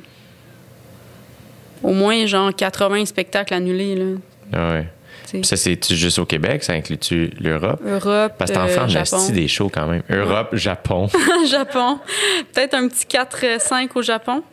Au moins, genre, quatre-vingts spectacles annulés, là. Ah ouais. T'sais. Puis ça, c'est-tu juste au Québec? Ça inclut-tu l'Europe? Europe, Parce que t'en fais en euh, Japon. asti des shows quand même. Europe, ouais. Japon. Japon. Peut-être un petit quatre cinq au Japon.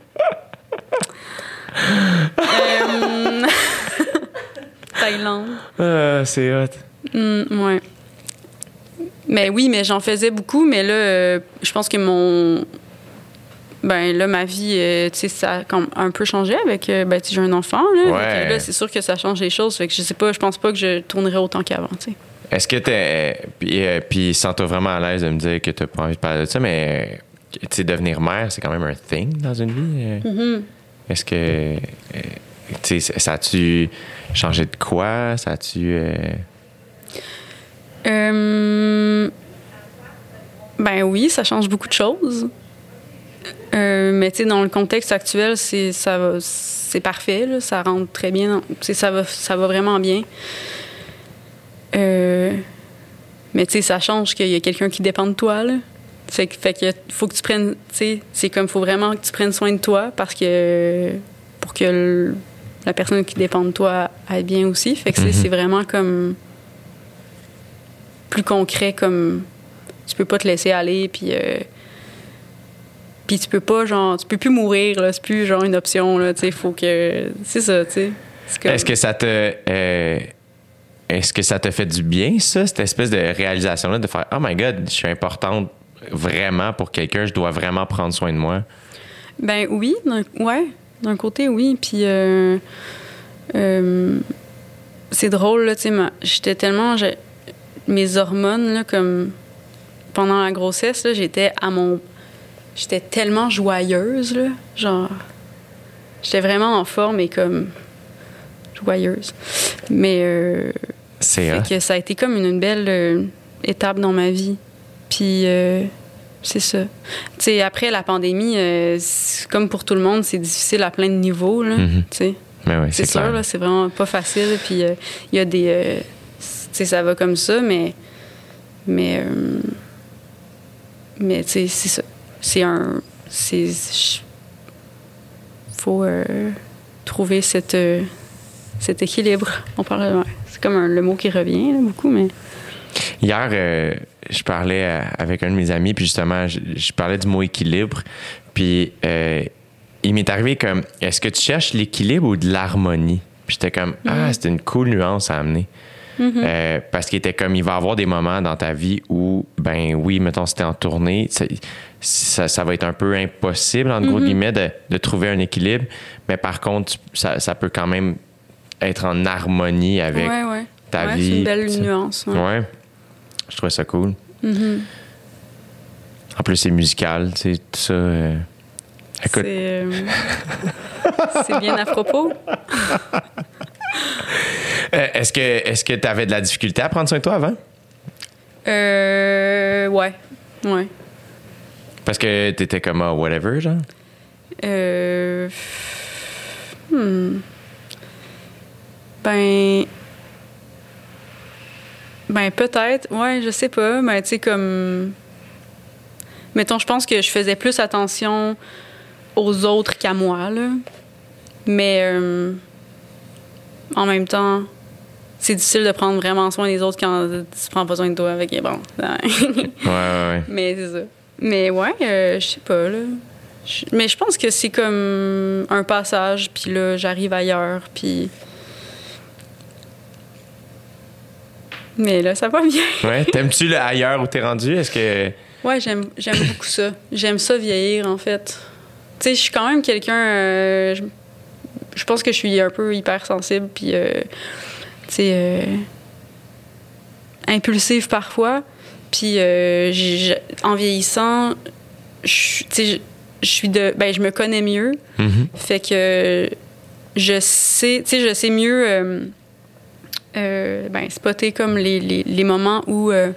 euh... Thaïlande. Ah, c'est hot. Mm, ouais. Mais oui, mais j'en faisais beaucoup, mais là, euh, je pense que mon... Ben là, ma vie, euh, tu sais, ça a comme un peu changé avec... Euh, ben, tu sais, j'ai un enfant, là. Ouais. Fait que là, c'est sûr que ça change les choses. Fait que je sais pas, je pense pas que je tournerais autant qu'avant, tu sais. Est-ce que t'es... Puis, euh, puis sens-toi vraiment à l'aise de me dire que t'as pas envie de parler de ça, mais... Tu sais, devenir mère, c'est quand même un thing dans une vie. Euh. Mm-hmm. Est-ce que... Euh, tu sais, ça a-tu changé de quoi? Ça a-tu... Euh... Euh... Ben oui, ça change beaucoup de choses. Euh, mais tu sais, dans le contexte actuel, c'est, ça va, c'est parfait, là, ça rentre très bien. Tu sais, ça va, ça va vraiment bien. Euh, mais tu sais, ça change qu'il y a quelqu'un qui dépend de toi, là. Fait, fait que faut que tu prennes, tu sais, c'est comme, faut vraiment que tu prennes soin de toi parce que, pour que le, la personne qui dépend de toi aille bien aussi. Fait que mm-hmm. c'est vraiment comme plus concret, comme tu peux pas te laisser aller, puis euh, puis tu peux pas, genre, tu peux plus mourir, là, c'est plus genre une option, là, tu sais, faut que, c'est ça, tu sais. Comme... Est-ce que ça te, euh, est-ce que ça te fait du bien, ça, cette espèce de réalisation-là, de faire, oh my God, je suis importante vraiment pour quelqu'un, je dois vraiment prendre soin de moi? Ben oui, d'un, ouais, d'un côté, oui, puis euh, euh, c'est drôle, là, tu sais, j'étais tellement, j'ai, mes hormones, là, comme, pendant la grossesse, là, j'étais à mon... J'étais tellement joyeuse, là. Genre, j'étais vraiment en forme et comme joyeuse. Mais, euh, c'est fait hein? que ça a été comme une, une belle... Euh, étape dans ma vie. Puis, euh, c'est ça. Tu sais, après la pandémie, euh, comme pour tout le monde, c'est difficile à plein de niveaux, là, mm-hmm. tu sais. Mais oui, c'est, c'est sûr, clair. là, c'est vraiment pas facile. Puis, il euh, y a des... Euh, tu sais, ça va comme ça, mais... Mais... Euh, mais, tu sais, c'est ça. C'est un... C'est... Faut euh, trouver cette, euh, cet équilibre. On parle... Ouais, c'est comme un, le mot qui revient, là, beaucoup, mais... Hier, euh, je parlais à, avec un de mes amis, puis justement, je, je parlais du mot équilibre, puis euh, il m'est arrivé comme, est-ce que tu cherches l'équilibre ou de l'harmonie? Puis j'étais comme, mm-hmm. ah, c'était une cool nuance à amener. Mm-hmm. Euh, parce qu'il était comme, il va y avoir des moments dans ta vie où, ben oui, mettons, si t'es en tournée, ça, ça, ça va être un peu impossible, en mm-hmm. gros guillemets, de, de trouver un équilibre, mais par contre, ça, ça peut quand même être en harmonie avec ouais, ouais. ta ouais, vie. C'est une belle nuance. Ouais. ouais. Je trouvais ça cool. Mm-hmm. En plus, c'est musical, tu sais, tout ça. Euh... Écoute. C'est, euh... c'est bien à propos. euh, est-ce que est-ce que tu avais de la difficulté à prendre soin de toi avant? Euh. Ouais. Ouais. Parce que tu étais comme, oh, whatever, genre? Euh. Hmm. Ben. Ben, peut-être. Ouais, je sais pas. Mais, tu sais, comme... Mettons, je pense que je faisais plus attention aux autres qu'à moi, là. Mais, euh, en même temps, c'est difficile de prendre vraiment soin des autres quand tu prends pas soin de toi. Avec bon. ouais, ouais, ouais. Mais c'est ça. Mais, ouais, euh, je sais pas, là. Je, mais je pense que c'est comme un passage, puis là, j'arrive ailleurs, puis... Mais là, ça va bien. Ouais, t'aimes-tu le ailleurs où t'es rendu? Est-ce que... Ouais, j'aime, j'aime beaucoup ça. J'aime ça vieillir, en fait. Tu sais, je suis quand même quelqu'un... Euh, je, je pense que je suis un peu hypersensible, puis, euh, tu sais, euh, impulsive parfois. Puis, euh, j'ai, en vieillissant, je, tu sais, je suis de... Ben, je me connais mieux. Mm-hmm. Fait que je sais... Tu sais, je sais mieux... Euh, Euh, ben, spotter comme les, les, les moments où, euh,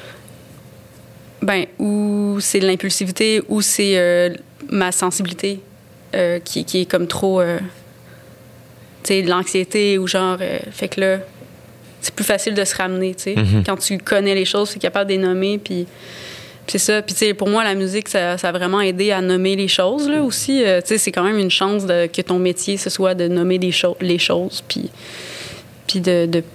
ben, où c'est de l'impulsivité, où c'est euh, ma sensibilité euh, qui, qui est comme trop, euh, tu sais, de l'anxiété ou genre, euh, fait que là, c'est plus facile de se ramener, tu sais. Mm-hmm. Quand tu connais les choses, tu es capable de les nommer, puis c'est ça. Puis, tu sais, pour moi, la musique, ça, ça a vraiment aidé à nommer les choses, là, aussi. Euh, tu sais, c'est quand même une chance de, que ton métier, ce soit de nommer des cho- les choses, puis... Puis de, de,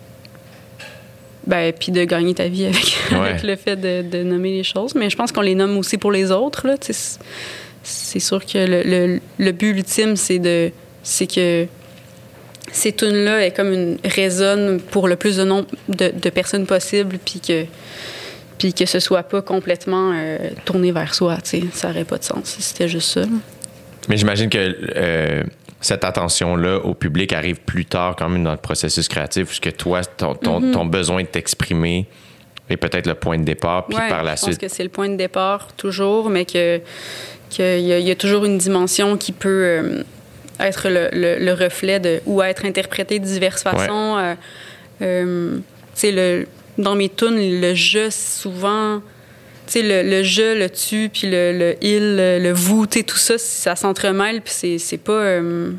ben, puis de gagner ta vie avec, ouais. avec le fait de, de nommer les choses. Mais je pense qu'on les nomme aussi pour les autres. Là. C'est, c'est sûr que le, le, le but ultime, c'est, de, c'est que ces tunes-là aient comme une résonne pour le plus de nombre de, de personnes possible, puis que, puis que ce soit pas complètement euh, tourné vers soi. T'sais. Ça n'aurait pas de sens si c'était juste ça. Là. Mais j'imagine que... Euh... cette attention-là au public arrive plus tard quand même dans le processus créatif, puisque toi, ton, ton, mm-hmm. ton besoin de t'exprimer est peut-être le point de départ, puis ouais, par la je suite... pense que c'est le point de départ toujours, mais que qu'il y, y a toujours une dimension qui peut euh, être le, le, le reflet de... ou être interprétée de diverses façons. Ouais. Euh, euh, tu sais, le, dans mes tunes, le « je », souvent... Tu sais, le, le « je », le « tu », puis le, le « il », le, le « vous », tu sais, tout ça, ça s'entremêle, puis c'est, c'est pas... Euh,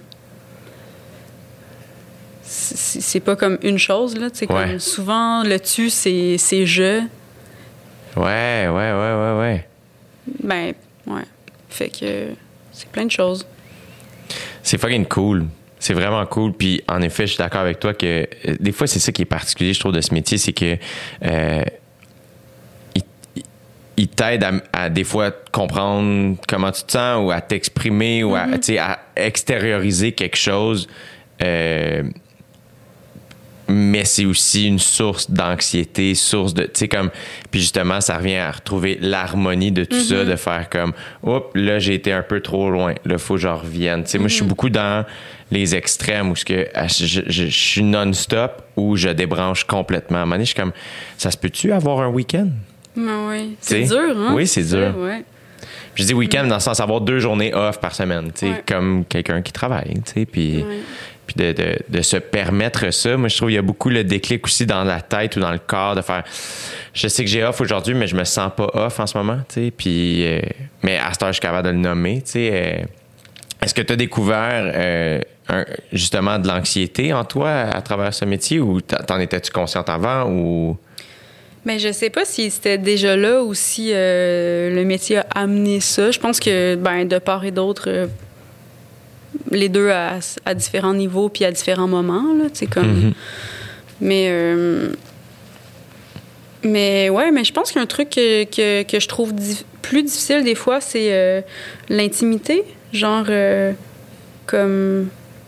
c'est, c'est pas comme une chose, là. Tu sais, ouais. comme souvent, le « tu », c'est, c'est « je ». Ouais, ouais, ouais, ouais, ouais. Ben, ouais. Fait que c'est plein de choses. C'est fucking cool. C'est vraiment cool. Puis, en effet, je suis d'accord avec toi que euh, des fois, c'est ça qui est particulier, je trouve, de ce métier, c'est que... Euh, il t'aide à, à des fois comprendre comment tu te sens ou à t'exprimer ou à, mm-hmm. tu sais, à extérioriser quelque chose. Euh, mais c'est aussi une source d'anxiété, source de... Tu sais, comme... Puis justement, ça revient à retrouver l'harmonie de tout mm-hmm. ça, de faire comme... Oups, là, j'ai été un peu trop loin. Là, il faut que je revienne. Tu sais, mm-hmm. moi, je suis beaucoup dans les extrêmes où je, je, je, je suis non-stop ou je débranche complètement. À un moment donné, je suis comme... Ça se peut-tu avoir un week-end? Oui, c'est dur, hein? Oui, c'est, c'est dur. Ouais. Je dis week-end mm. dans le sens d'avoir deux journées off par semaine, tu sais, ouais. comme quelqu'un qui travaille, tu sais, puis... Ouais. puis de, de, de se permettre ça. Moi, je trouve qu'il y a beaucoup le déclic aussi dans la tête ou dans le corps de faire je sais que j'ai off aujourd'hui, mais je me sens pas off en ce moment, tu sais. Puis, euh, mais à cette heure, je suis capable de le nommer, tu sais. Euh, est-ce que tu as découvert euh, un, justement de l'anxiété en toi à travers ce métier ou t'en étais-tu consciente avant ou... Mais je sais pas si c'était déjà là ou si euh, le métier a amené ça. Je pense que, ben, de part et d'autre, euh, les deux à, à différents niveaux puis à différents moments, là, tu sais, comme... Mm-hmm. Mais... Euh, Mais ouais, mais je pense qu'un truc que, que, que je trouve di- plus difficile des fois, c'est euh, l'intimité. Genre, euh, comme...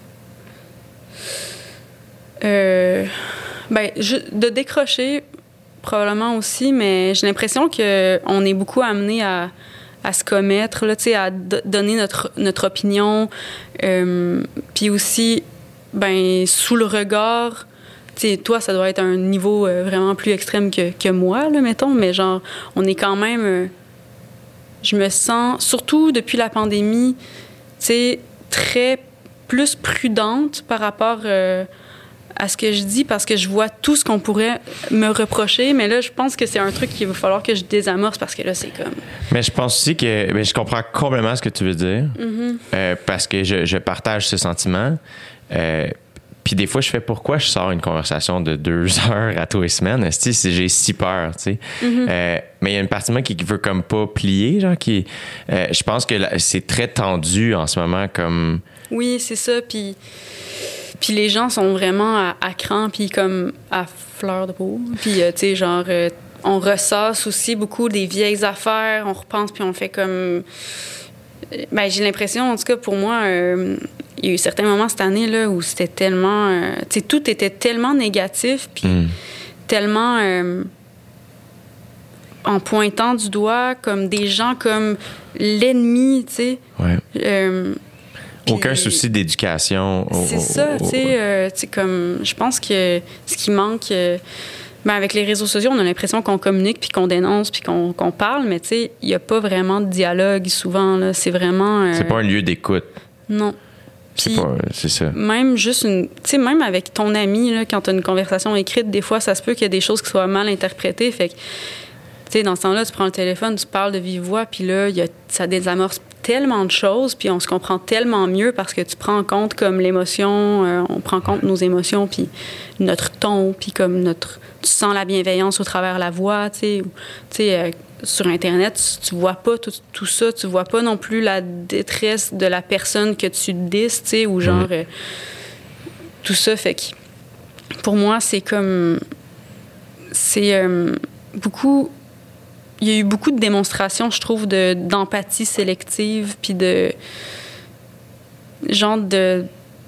Euh, ben, je, de décrocher, probablement aussi, mais j'ai l'impression qu'on est beaucoup amené à, à se commettre, là, tu sais, à d- donner notre, notre opinion. Euh, puis aussi, ben, sous le regard... T'sais, toi, ça doit être un niveau euh, vraiment plus extrême que, que moi, là, mettons, mais genre, on est quand même... Euh, je me sens, surtout depuis la pandémie, t'sais, très plus prudente par rapport euh, à ce que je dis, parce que je vois tout ce qu'on pourrait me reprocher, mais là, je pense que c'est un truc qu'il va falloir que je désamorce, parce que là, c'est comme... Mais je pense aussi que... Mais je comprends complètement ce que tu veux dire, Mm-hmm. euh, parce que je, je partage ce sentiment. Euh, Puis des fois, je fais pourquoi je sors une conversation de deux heures à tous les semaines. Esti, si j'ai si peur, tu sais. Mm-hmm. Euh, mais il y a une partie de moi qui veut comme pas plier, genre qui. Euh, je pense que là, c'est très tendu en ce moment, comme. Oui, c'est ça. Puis, puis les gens sont vraiment à, à cran, puis comme à fleur de peau. Puis euh, tu sais, genre, euh, on ressasse aussi beaucoup des vieilles affaires. On repense, puis on fait comme. Ben, j'ai l'impression, en tout cas pour moi. Euh, Il y a eu certains moments cette année là, où c'était tellement... Euh, tu sais, tout était tellement négatif, puis mm. tellement... Euh, en pointant du doigt, comme des gens comme l'ennemi, tu sais. Ouais. Euh, Aucun souci d'éducation. C'est au, ça, tu sais. Euh, comme, je pense que ce qui manque... Euh, ben avec les réseaux sociaux, on a l'impression qu'on communique, puis qu'on dénonce, puis qu'on, qu'on parle, mais tu sais, il n'y a pas vraiment de dialogue souvent, là. C'est vraiment... Euh, c'est pas un lieu d'écoute. Non. C'est, pas, c'est ça. Même juste une. Tu sais, même avec ton ami, là, quand tu as une conversation écrite, des fois, ça se peut qu'il y ait des choses qui soient mal interprétées. Fait que, tu sais, dans ce temps-là, tu prends le téléphone, tu parles de vive voix, puis là, y a, ça désamorce tellement de choses, puis on se comprend tellement mieux parce que tu prends en compte comme l'émotion, euh, on prend en compte nos émotions, puis notre ton, puis comme notre. Tu sens la bienveillance au travers la voix, tu sais. Tu sais, euh, sur Internet, tu, tu vois pas tout, tout ça, tu vois pas non plus la détresse de la personne que tu dis, tu sais, ou genre... Mm. Euh, tout ça, fait que... Pour moi, c'est comme... C'est euh, beaucoup... Il y a eu beaucoup de démonstrations, je trouve, de, d'empathie sélective, puis de... genre de...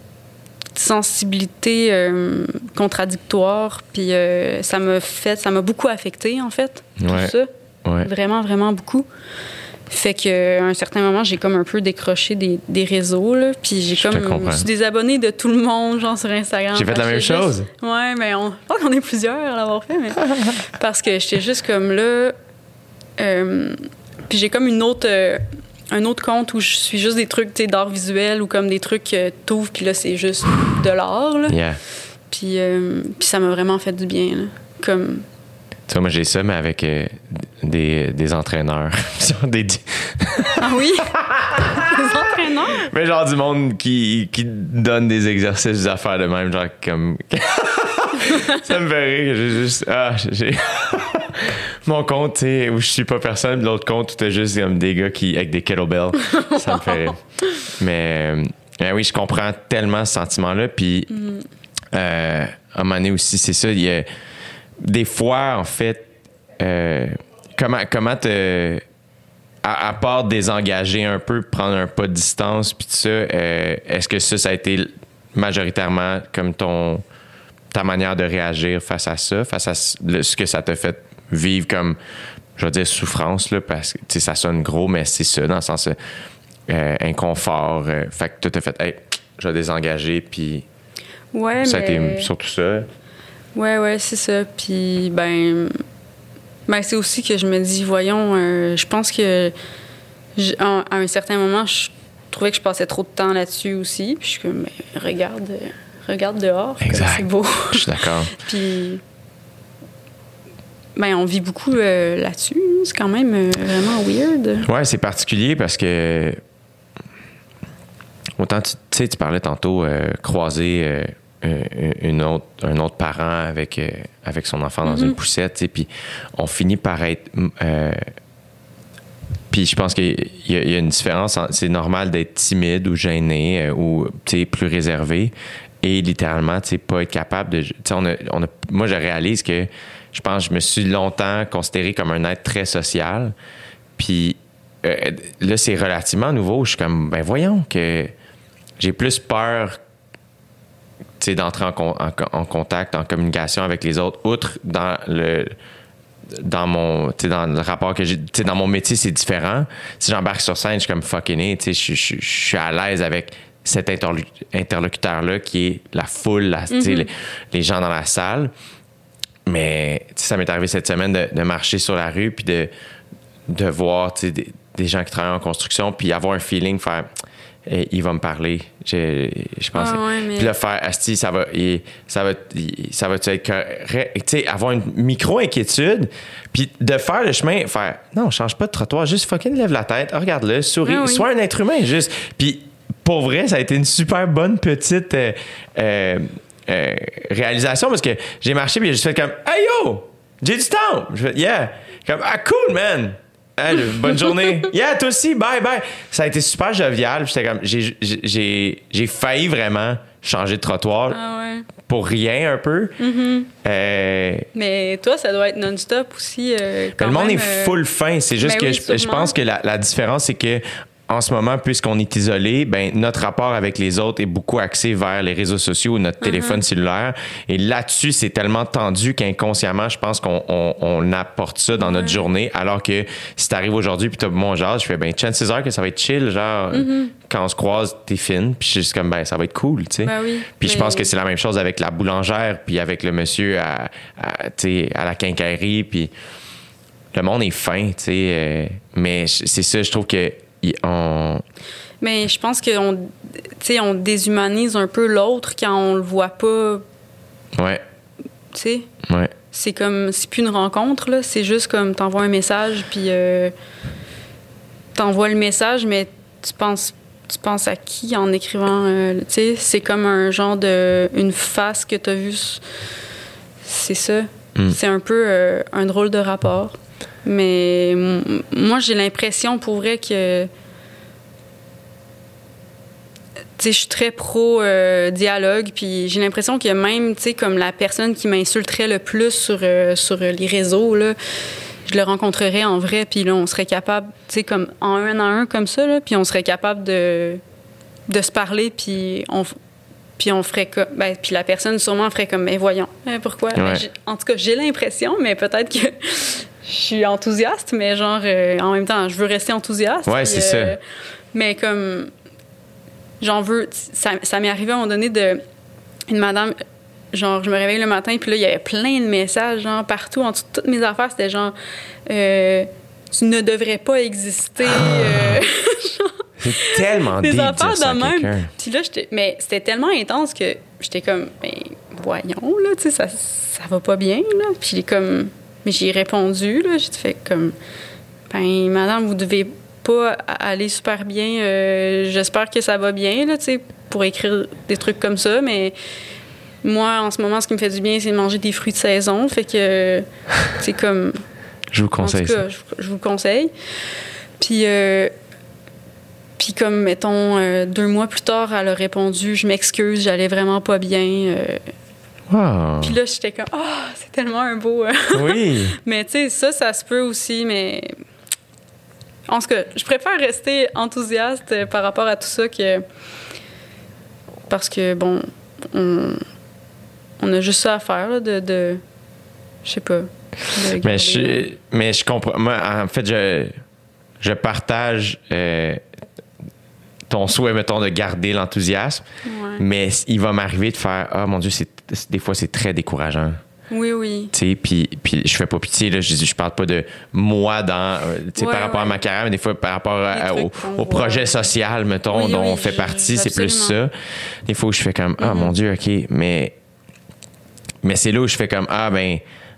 sensibilité euh, contradictoire, puis euh, ça m'a fait, ça m'a beaucoup affecté en fait, tout ouais. ça, ouais. vraiment vraiment beaucoup. Fait que à un certain moment, j'ai comme un peu décroché des, des réseaux là, puis j'ai je comme je suis désabonnée de tout le monde, genre sur Instagram. J'ai fait la même chose. Juste, ouais, mais on, je pense qu'on est plusieurs à l'avoir fait, mais parce que j'étais juste comme là, euh, puis j'ai comme une autre. Euh, un autre compte où je suis juste des trucs d'art visuel ou comme des trucs que t'ouvres puis là c'est juste de l'art là. Yeah. Puis euh, puis ça m'a vraiment fait du bien là. Comme tu vois, moi j'ai ça mais avec euh, des, des entraîneurs des ah oui des entraîneurs mais genre du monde qui qui donne des exercices des affaires de même genre comme ça me fait rire. J'ai juste ah j'ai mon compte, tu sais, où je suis pas personne, l'autre compte où t'as juste comme des gars qui avec des kettlebells. Ça me fait rire. Mais, mais oui, je comprends tellement ce sentiment-là. Puis, mm. euh, à un moment donné aussi, c'est ça. Il y a des fois, en fait, euh, comment, comment te. À, à part désengager un peu, prendre un pas de distance, puis tout ça, euh, est-ce que ça, ça a été majoritairement comme ton ta manière de réagir face à ça, face à ce que ça t'a fait vivre comme, je vais dire, souffrance, là, parce que ça sonne gros, mais c'est ça, dans le sens euh, inconfort. Euh, fait que toi, t'as fait, hey, je vais désengager, puis ouais, ça mais... a été surtout ça. Ouais, ouais, c'est ça. Puis, ben, ben c'est aussi que je me dis, voyons, euh, je pense que à un certain moment, je, trouvais que je passais trop de temps là-dessus aussi. Puis je suis comme, mais regarde, euh, regarde dehors. Exact. C'est beau. Je suis d'accord. Puis, ben, on vit beaucoup euh, là-dessus. C'est quand même euh, vraiment weird. Ouais, c'est particulier parce que autant tu sais, tu parlais tantôt euh, croiser euh, une autre, un autre parent avec, euh, avec son enfant dans mm-hmm. une poussette, tu sais, puis on finit par être... Euh, puis je pense qu'il y, y a une différence. C'est normal d'être timide ou gêné euh, ou plus réservé et littéralement pas être capable de... On a, on a, moi, je réalise que je pense que je me suis longtemps considéré comme un être très social. Puis euh, là, c'est relativement nouveau. Je suis comme, ben voyons que j'ai plus peur d'entrer en, en, en contact, en communication avec les autres, outre dans le... dans mon dans le rapport que j'ai dans mon métier, c'est différent. Si j'embarque sur scène, je suis comme fucking it, je, je, je suis à l'aise avec cet interlocuteur là qui est la foule, la, mm-hmm. les, les gens dans la salle. Mais ça m'est arrivé cette semaine de, de marcher sur la rue puis de de voir des, des gens qui travaillent en construction puis avoir un feeling, faire et il va me parler. Je, je pense. Ah ouais, mais... Puis là, faire Asti, ça va, il, ça va, il, ça va être correct. Tu sais, avoir une micro-inquiétude, puis de faire le chemin, faire non, change pas de trottoir, juste fucking lève la tête, regarde-le, souris, ah oui. Sois un être humain, juste. Puis pour vrai, ça a été une super bonne petite euh, euh, euh, réalisation parce que j'ai marché, puis j'ai juste fait comme hey yo, j'ai du temps. Je fais yeah, comme ah cool man. Hein, bonne journée. Yeah, toi aussi, bye, bye. Ça a été super jovial. J'étais comme, j'ai, j'ai, j'ai failli vraiment changer de trottoir ah ouais. pour rien un peu. Mm-hmm. Euh... Mais toi, ça doit être non-stop aussi. Euh, quand le monde même, est full fin. C'est juste que oui, je, je pense que la, la différence, c'est que en ce moment, puisqu'on est isolé, ben notre rapport avec les autres est beaucoup axé vers les réseaux sociaux ou notre uh-huh. téléphone cellulaire. Et là-dessus, c'est tellement tendu qu'inconsciemment, je pense qu'on on, on apporte ça dans ouais. notre journée. Alors que si t'arrives aujourd'hui puis t'as mon genre, je fais ben chances are que ça va être chill, genre mm-hmm. quand on se croise, t'es fine. Puis je suis juste comme ben ça va être cool, tu sais. Ben oui, puis mais... je pense que c'est la même chose avec la boulangère puis avec le monsieur à, à tu sais à la quincaillerie. Puis le monde est fin, tu sais. Euh, mais c'est ça, je trouve que On... Mais je pense qu'on on déshumanise un peu l'autre quand on le voit pas. Ouais. Tu sais? Ouais. C'est comme, c'est plus une rencontre, là. C'est juste comme t'envoies un message, puis euh, t'envoies le message, mais tu penses, tu penses à qui en écrivant? Euh, tu sais, c'est comme un genre de. Une face que t'as vue. C'est ça. Mm. C'est un peu euh, un drôle de rapport. Mais m- moi, j'ai l'impression, pour vrai, que... Tu sais, je suis très pro-dialogue, euh, puis j'ai l'impression que même, tu sais, comme la personne qui m'insulterait le plus sur, euh, sur les réseaux, là, je le rencontrerais en vrai, puis là, on serait capable, tu sais, comme en un à un, comme ça, là, puis on serait capable de, de se parler, puis on... Puis on ferait comme. Ben, puis la personne sûrement ferait comme, mais voyons, hein, pourquoi? Ouais. Ben, en tout cas, j'ai l'impression, mais peut-être que je suis enthousiaste, mais genre, euh, en même temps, je veux rester enthousiaste. Ouais, c'est euh, ça. Mais comme. J'en veux. Ça, ça m'est arrivé à un moment donné de. Une madame. Genre, je me réveille le matin, puis là, il y avait plein de messages, genre, partout, en dessous de toutes mes affaires. C'était genre. Euh, tu ne devrais pas exister. Ah. Euh, genre, c'est tellement des deep affaires dire ça de à même. quelqu'un. Puis là, j'étais, mais c'était tellement intense que j'étais comme, ben voyons, là, tu sais, ça, ça va pas bien, là. Puis j'ai comme, mais j'ai répondu, là, j'ai fait comme, ben madame, vous devez pas aller super bien. Euh, j'espère que ça va bien, là, tu sais, pour écrire des trucs comme ça, mais moi, en ce moment, ce qui me fait du bien, c'est de manger des fruits de saison. Fait que, c'est comme... Je vous conseille en tout cas, ça. Je, je vous le conseille. Puis... Euh, Puis comme, mettons, euh, deux mois plus tard, elle a répondu « Je m'excuse, j'allais vraiment pas bien. Euh... » Wow. Puis là, j'étais comme « Ah, oh, c'est tellement un beau... Euh... » Oui. Mais tu sais, ça, ça se peut aussi, mais... En tout cas, je préfère rester enthousiaste par rapport à tout ça que... Parce que, bon, on, on a juste ça à faire, là, de... de... Je sais pas. Mais je, mais je comprends... Moi, en fait, je, je partage... Euh, ton souhait, mettons, de garder l'enthousiasme, ouais. mais il va m'arriver de faire « Ah, mon Dieu, c'est, des fois, c'est très décourageant. » Oui, oui. Tu sais, puis, puis je fais pas pitié, là, je, je parle pas de moi dans, tu sais, Ouais, par rapport ouais. à ma carrière, mais des fois par rapport à- Les au, trucs qu'on au voit. projet social, mettons, Oui, dont oui, on fait je- partie, c'est plus absolument. ça. Des fois où je fais comme, ah, Mm-hmm. mon Dieu, OK, mais, mais c'est là où je fais comme, ah, ben,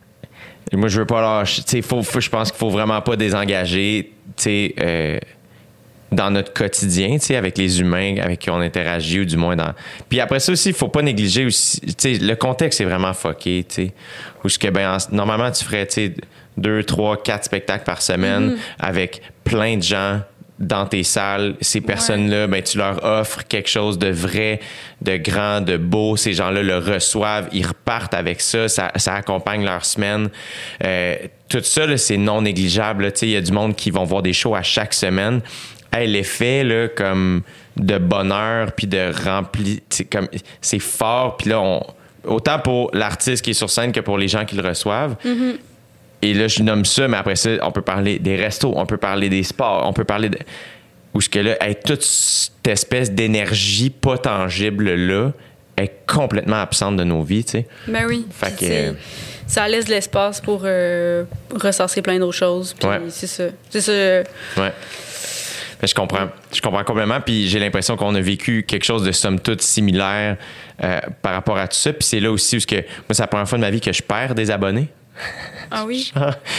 moi, je veux pas lâcher. Tu sais, faut, faut, je pense qu'il faut vraiment pas désengager, tu sais, euh, dans notre quotidien, tu sais, avec les humains avec qui on interagit, ou du moins dans... Puis après ça aussi, il faut pas négliger aussi... Tu sais, le contexte est vraiment fucké, tu sais. Où ce que, ben, en- normalement, tu ferais, tu sais, deux, trois, quatre spectacles par semaine Mm-hmm. avec plein de gens dans tes salles. Ces personnes-là, ben, tu leur offres quelque chose de vrai, de grand, de beau. Ces gens-là le reçoivent, ils repartent avec ça, ça, ça accompagne leur semaine. Euh, tout ça, là, c'est non négligeable, là. Tu sais, il y a du monde qui vont voir des shows à chaque semaine. Hey, l'effet là, comme de bonheur puis de rempli, c'est comme c'est fort, puis là on autant pour l'artiste qui est sur scène que pour les gens qui le reçoivent. Mm-hmm. Et là je nomme ça, mais après ça on peut parler des restos, on peut parler des sports, on peut parler de où ce que là hey, toute cette espèce d'énergie pas tangible là est complètement absente de nos vies, tu sais. Ben oui. Fait Puis que- c'est- ça laisse de l'espace pour euh, ressasser plein d'autres choses. Puis Ouais. c'est ça. C'est ça. Ouais. Mais je comprends. Je comprends complètement. Puis j'ai l'impression qu'on a vécu quelque chose de somme toute similaire euh, par rapport à tout ça. Puis c'est là aussi où ce que, moi, c'est la première fois de ma vie que je perds des abonnés. Ah oui?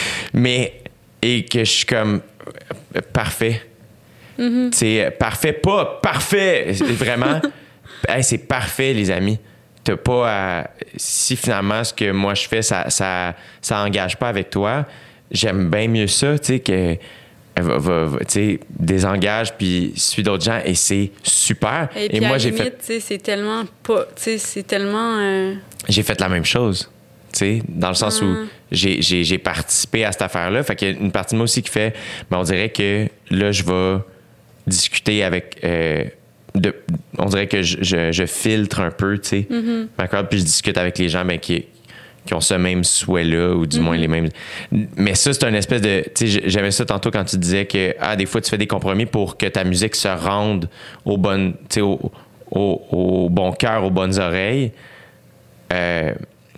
Mais, et que je suis comme, euh, parfait. Mm-hmm. Tu sais, parfait, pas parfait. Vraiment, hey, c'est parfait, les amis. T'as pas à. Si finalement, ce que moi je fais, ça, ça, ça engage pas avec toi, j'aime bien mieux ça, tu sais, que. Va, va, va, tu sais, désengage puis suis d'autres gens et c'est super. Et, Et, puis moi, à la j'ai limite, fait, tu sais, c'est tellement pas. Tu sais, c'est tellement. euh, j'ai fait la même chose. Tu sais, dans le sens où j'ai, j'ai, j'ai participé à cette affaire-là. Fait qu'il y a une partie de moi aussi qui fait, ben, on dirait que là, je vais discuter avec. Euh, de, on dirait que je, je, je filtre un peu, tu sais, Mm-hmm. ma corde, puis je discute avec les gens ben, qui, qui ont ce même souhait-là, ou du moins les mêmes. Mais ça, c'est une espèce de. Tu sais, j'aimais ça tantôt quand tu disais que, ah, des fois, tu fais des compromis pour que ta musique se rende au bon, tu sais, au, au, au bon cœur, aux bonnes oreilles. Euh,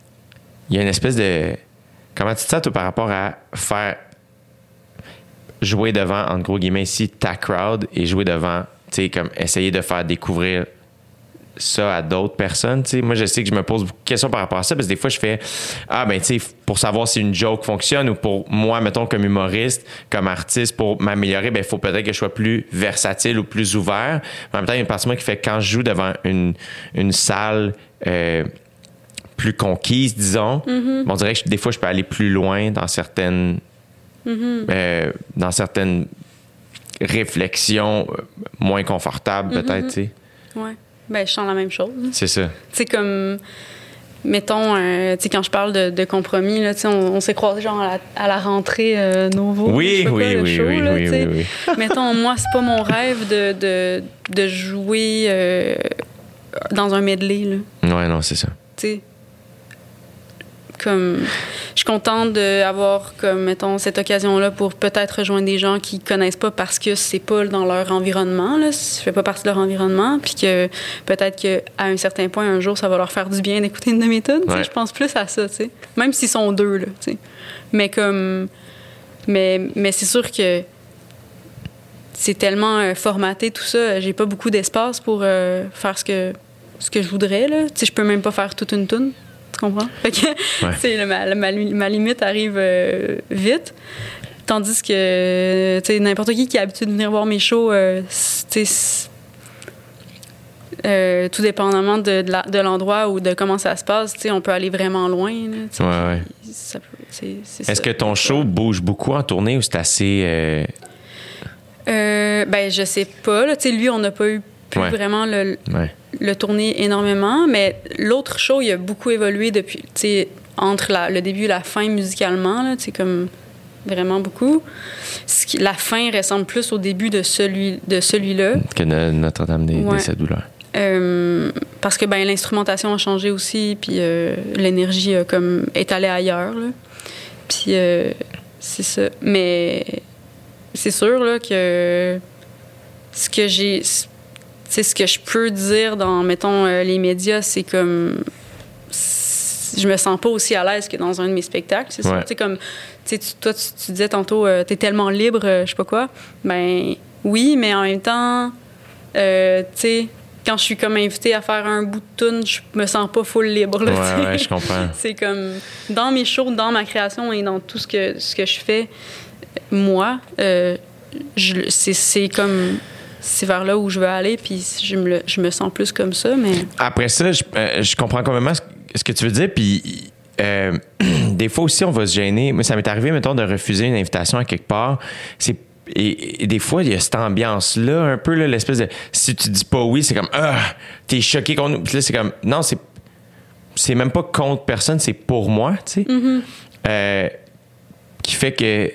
Il y a une espèce de. Comment tu te sens, toi, par rapport à faire jouer devant, en gros guillemets, ici, ta crowd et jouer devant, tu sais, comme essayer de faire découvrir ça à d'autres personnes, tu sais. Moi, je sais que je me pose beaucoup de questions par rapport à ça, parce que des fois, je fais, ah, ben, tu sais, pour savoir si une joke fonctionne ou pour moi, mettons, comme humoriste, comme artiste, pour m'améliorer, ben, il faut peut-être que je sois plus versatile ou plus ouvert. Mais en même temps, il y a une partie de moi qui fait, quand je joue devant une, une salle, euh, plus conquise, disons, Mm-hmm. on dirait que des fois, je peux aller plus loin dans certaines, Mm-hmm. euh, dans certaines réflexions euh, moins confortables, peut-être, tu sais. Ouais. Ben, je sens la même chose. Tu C'est ça. sais, comme. Mettons, euh, tu sais, quand je parle de, de compromis, là, tu sais, on, on s'est croisés genre à la, à la rentrée euh, Nouveau. Oui, je sais pas oui, quoi, le oui, show, oui, là, oui, tu sais. oui, oui. Mettons, moi, c'est pas mon rêve de, de, de jouer euh, dans un medley, là. Ouais, non, c'est ça. Tu sais. Comme. Je suis contente d'avoir, comme, mettons, cette occasion-là pour peut-être rejoindre des gens qui connaissent pas parce que c'est pas dans leur environnement, là. Je fais pas partie de leur environnement. Puis que peut-être qu'à un certain point, un jour, ça va leur faire du bien d'écouter une de mes tunes. tu sais. Ouais. Je pense plus à ça, tu sais. Même s'ils sont deux, là, tu sais. Mais comme. Mais, mais c'est sûr que c'est tellement euh, formaté, tout ça. J'ai pas beaucoup d'espace pour euh, faire ce que, ce que je voudrais, là. Tu sais, je peux même pas faire toute une tune. Tu comprends? Fait que, Ouais. tu sais, le- ma, ma, ma limite arrive euh, vite. Tandis que, tu sais, n'importe qui qui a l'habitude de venir voir mes shows, euh, c- tu sais, c- euh, tout dépendamment de, de, la- de l'endroit ou de comment ça se passe, tu sais, on peut aller vraiment loin. Là, tu sais. Ouais, ouais. Ça peut- c'est- c'est Est-ce ça. que ton show bouge beaucoup en tournée ou c'est assez. euh, Euh, ben, je sais pas. Là. Tu sais, lui, on n'a pas eu pu Ouais. vraiment le, Ouais. le tourner énormément, mais l'autre show, il a beaucoup évolué depuis, tu sais, entre la- le début et la fin musicalement, là, tu sais, comme vraiment beaucoup. Ce qui- la fin ressemble plus au début de, celui, de celui-là. Que no- Notre-Dame des, Ouais. des Sept douleurs. Euh, parce que ben, l'instrumentation a changé aussi, puis euh, l'énergie a comme est allée ailleurs. Là. Puis euh, c'est ça. Mais c'est sûr là, que ce que j'ai. C'est ce que je peux dire dans, mettons, euh, les médias, c'est comme. c'est- je me sens pas aussi à l'aise que dans un de mes spectacles, c'est ouais. sûr. Tu sais, comme, tu sais, tu, toi, tu, tu disais tantôt, euh, t'es tellement libre, euh, je sais pas quoi. Ben oui, mais en même temps, euh, tu sais, quand je suis comme invitée à faire un bout de tune, je me sens pas full libre, là, ouais, ouais, je comprends. C'est comme, dans mes shows, dans ma création et dans tout ce que, ce que je fais, moi, euh, je, c'est, c'est comme... c'est vers là où je veux aller, puis je me, le, je me sens plus comme ça, mais... Après ça, je, euh, je comprends complètement ce, ce que tu veux dire, puis euh, des fois aussi, on va se gêner. Moi, ça m'est arrivé, mettons, de refuser une invitation à quelque part. C'est, et, et des fois, il y a cette ambiance-là, un peu, là, l'espèce de... Si tu dis pas oui, c'est comme « Ah, t'es choqué contre nous. » Puis là, c'est comme... Non, c'est, c'est même pas contre personne, c'est pour moi, tu sais. Mm-hmm. Euh, qui fait que...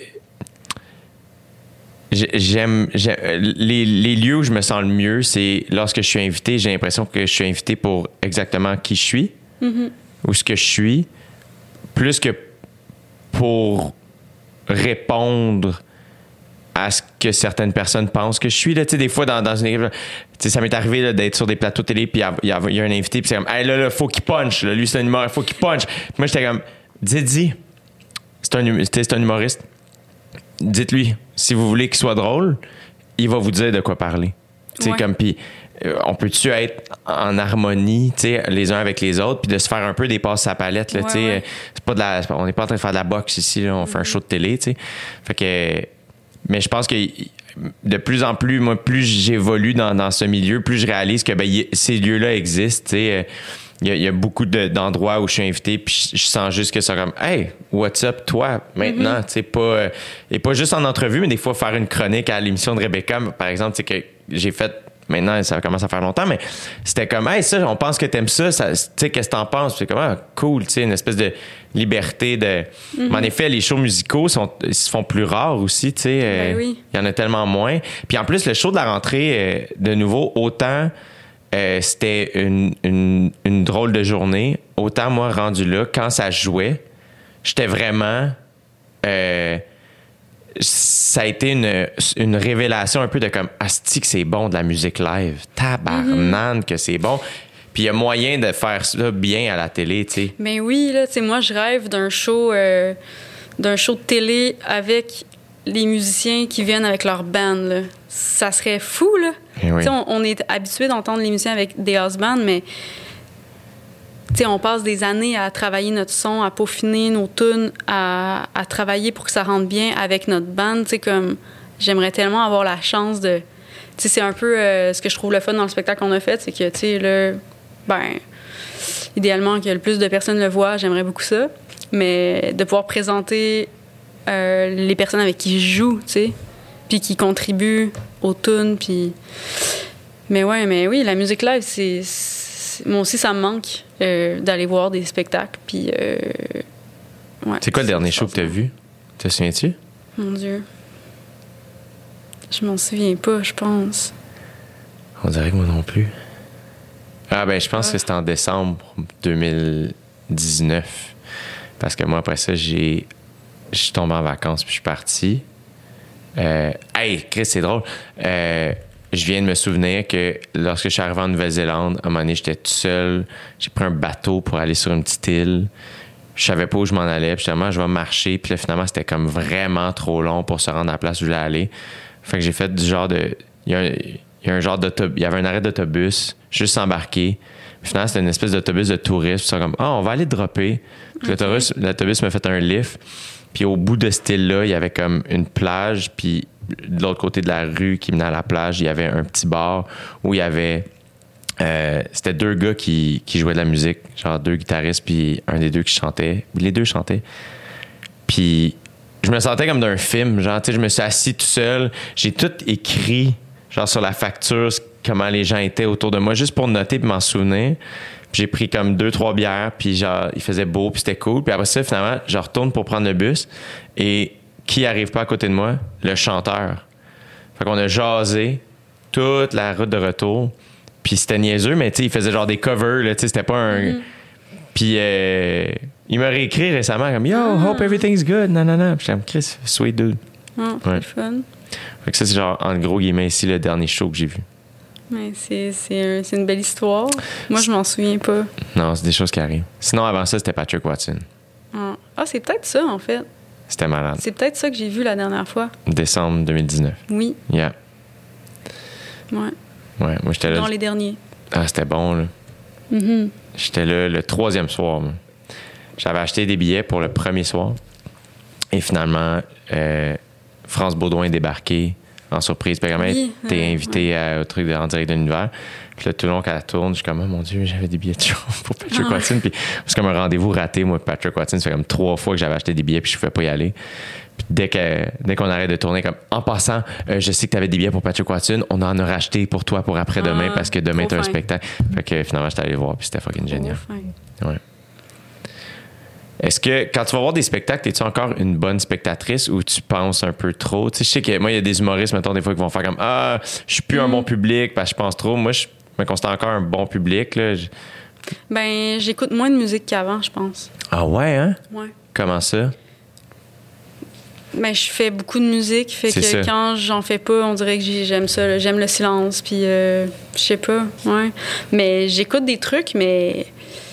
J'aime, j'aime les, les lieux où je me sens le mieux, c'est lorsque je suis invité, j'ai l'impression que je suis invité pour exactement qui je suis, mm-hmm. ou ce que je suis, plus que pour répondre à ce que certaines personnes pensent que je suis. Là, tu sais, des fois, dans, dans une équipe, tu sais, ça m'est arrivé là, d'être sur des plateaux télé, puis il y, y, y a un invité, puis c'est comme, hey, là, là, faut qu'il punch. Là, lui, c'est un humoriste, faut qu'il punch. Puis moi, j'étais comme, Didi, c'est un, c'est un humoriste. Dites-lui, si vous voulez qu'il soit drôle, il va vous dire de quoi parler. Tu sais, ouais. comme, puis euh, on peut-tu être en harmonie, tu sais, les uns avec les autres, puis de se faire un peu des passes à palette, là, ouais, tu sais. ouais. C'est pas de la, on n'est pas en train de faire de la boxe ici, là, on fait mm-hmm. un show de télé, tu sais. Fait que, mais je pense que de plus en plus, moi, plus j'évolue dans, dans ce milieu, plus je réalise que ben, y, ces lieux-là existent, tu sais. Il y, a, il y a beaucoup de, d'endroits où je suis invité, puis je, je sens juste que c'est comme, hey, what's up, toi, maintenant? Mm-hmm. Tu sais, pas, euh, et pas juste en entrevue, mais des fois faire une chronique à l'émission de Rebecca, par exemple, tu sais, que j'ai fait, maintenant, ça commence à faire longtemps, mais c'était comme, hey, ça, on pense que t'aimes ça, ça tu sais, qu'est-ce que t'en penses? Puis c'est comme, ah, cool, tu sais, une espèce de liberté de. Mm-hmm. Mais en effet, les shows musicaux sont, ils se font plus rares aussi, tu sais. Ben euh, oui. Il y en a tellement moins. Puis en plus, le show de la rentrée, euh, de nouveau, autant. Euh, c'était une, une, une drôle de journée. Autant, moi, rendu là, quand ça jouait, j'étais vraiment... Euh, ça a été une, une révélation un peu de comme, asti que c'est bon de la musique live. Tabarnane mm-hmm. que c'est bon. Puis il y a moyen de faire ça bien à la télé, tu sais. Mais oui, là, tu sais, moi, je rêve d'un show, euh, d'un show de télé avec les musiciens qui viennent avec leur band, là. Ça serait fou, là. Oui. On, on est habitué d'entendre les musiciens avec des house bands, mais on passe des années à travailler notre son, à peaufiner nos tunes, à, à travailler pour que ça rentre bien avec notre band. Comme, j'aimerais tellement avoir la chance de... C'est un peu euh, ce que je trouve le fun dans le spectacle qu'on a fait, c'est que, tu sais, là, ben, idéalement que le plus de personnes le voient, j'aimerais beaucoup ça, mais de pouvoir présenter euh, les personnes avec qui je joue, tu sais, puis qui contribuent aux tunes, puis... Mais ouais, mais oui, la musique live, c'est... c'est... Moi aussi, ça me manque euh, d'aller voir des spectacles, puis... Euh... Ouais, c'est quoi le dernier show que t'as vu? Te souviens-tu? Mon Dieu. Je m'en souviens pas, je pense. On dirait que moi non plus. Ah ben, je pense ah. que c'était en décembre deux mille dix-neuf. Parce que moi, après ça, j'ai... Je suis tombé en vacances, puis je suis parti. Euh, hey, Chris, c'est drôle. Euh, je viens de me souvenir que lorsque je suis arrivé en Nouvelle-Zélande, à un moment donné, j'étais tout seul. J'ai pris un bateau pour aller sur une petite île. Je savais pas où je m'en allais. Puis finalement, je vais marcher. Puis là, finalement, c'était comme vraiment trop long pour se rendre à la place où je voulais aller. Fait que j'ai fait du genre de... Il y a un, il y a un genre d'autobus... Il y avait un arrêt d'autobus, juste embarqué. Puis finalement, c'était une espèce d'autobus de touristes. Puis ça comme, ah, oh, on va aller dropper. Puis okay. l'autobus, l'autobus m'a fait un lift. Puis au bout de ce île-là, il y avait comme une plage, puis de l'autre côté de la rue qui menait à la plage, il y avait un petit bar où il y avait... Euh, c'était deux gars qui, qui jouaient de la musique, genre deux guitaristes, puis un des deux qui chantait. Les deux chantaient. Puis je me sentais comme d'un film, genre, tu sais, je me suis assis tout seul. J'ai tout écrit, genre sur la facture, comment les gens étaient autour de moi, juste pour noter et m'en souvenir. J'ai pris comme deux, trois bières, puis genre, il faisait beau, puis c'était cool. Puis après ça, finalement, je retourne pour prendre le bus. Et qui arrive pas à côté de moi? Le chanteur. Fait qu'on a jasé toute la route de retour. Puis c'était niaiseux, mais tu sais, il faisait genre des covers, là, tu sais, c'était pas un... Mm-hmm. Puis euh, il m'a réécrit récemment, comme « Yo, ah. hope everything's good, nanana. » Puis j'étais comme « Chris, sweet dude. Ah, c'est ouais. fun. Fait que ça, c'est genre, en gros guillemets, ici, le dernier show que j'ai vu. Mais c'est, c'est, un, c'est une belle histoire. Moi, je m'en souviens pas. Non, c'est des choses qui arrivent. Sinon, avant ça, c'était Patrick Watson. Ah, ah c'est peut-être ça, en fait. C'était malade. C'est peut-être ça que j'ai vu la dernière fois. Décembre deux mille dix-neuf. Oui. Yeah. Ouais. Ouais, moi, j'étais là. Dans les derniers. Ah, c'était bon, là. Mm-hmm. J'étais là le troisième soir, moi. J'avais acheté des billets pour le premier soir. Et finalement, euh, France Baudouin est débarqué en surprise. Puis, comme, Oui, t'es ouais, invité ouais. À, au truc de, en direct de l'univers. Puis là, tout le long qu'elle tourne, je suis comme, oh mon Dieu, j'avais des billets de show pour Patrick Ah. Watson. Puis c'est comme un rendez-vous raté, moi, Patrick Watson. Ça fait comme trois fois que j'avais acheté des billets, puis je ne pouvais pas y aller. Puis dès, que, dès qu'on arrête de tourner, comme, en passant, euh, je sais que tu avais des billets pour Patrick Watson, on en a racheté pour toi pour après-demain, Ah, parce que demain, trop tu as un fin. spectacle. Fait que finalement, j'étais allé le voir, puis c'était fucking génial. Oh, fin. Ouais. Est-ce que quand tu vas voir des spectacles, es-tu encore une bonne spectatrice ou tu penses un peu trop? Tu sais, je sais que moi, il y a des humoristes, mettons, des fois, qui vont faire comme, ah, je suis plus un Mm. bon public parce que je pense trop. Moi, je me constate encore un bon public, là. Je- Ben, j'écoute moins de musique qu'avant, je pense. Ah ouais, hein? Ouais. Comment ça? Ben, je fais beaucoup de musique, fait C'est que ça. quand j'en fais pas, on dirait que j'ai- j'aime ça, là. J'aime le silence, puis euh, je sais pas, ouais. Mais j'écoute des trucs, mais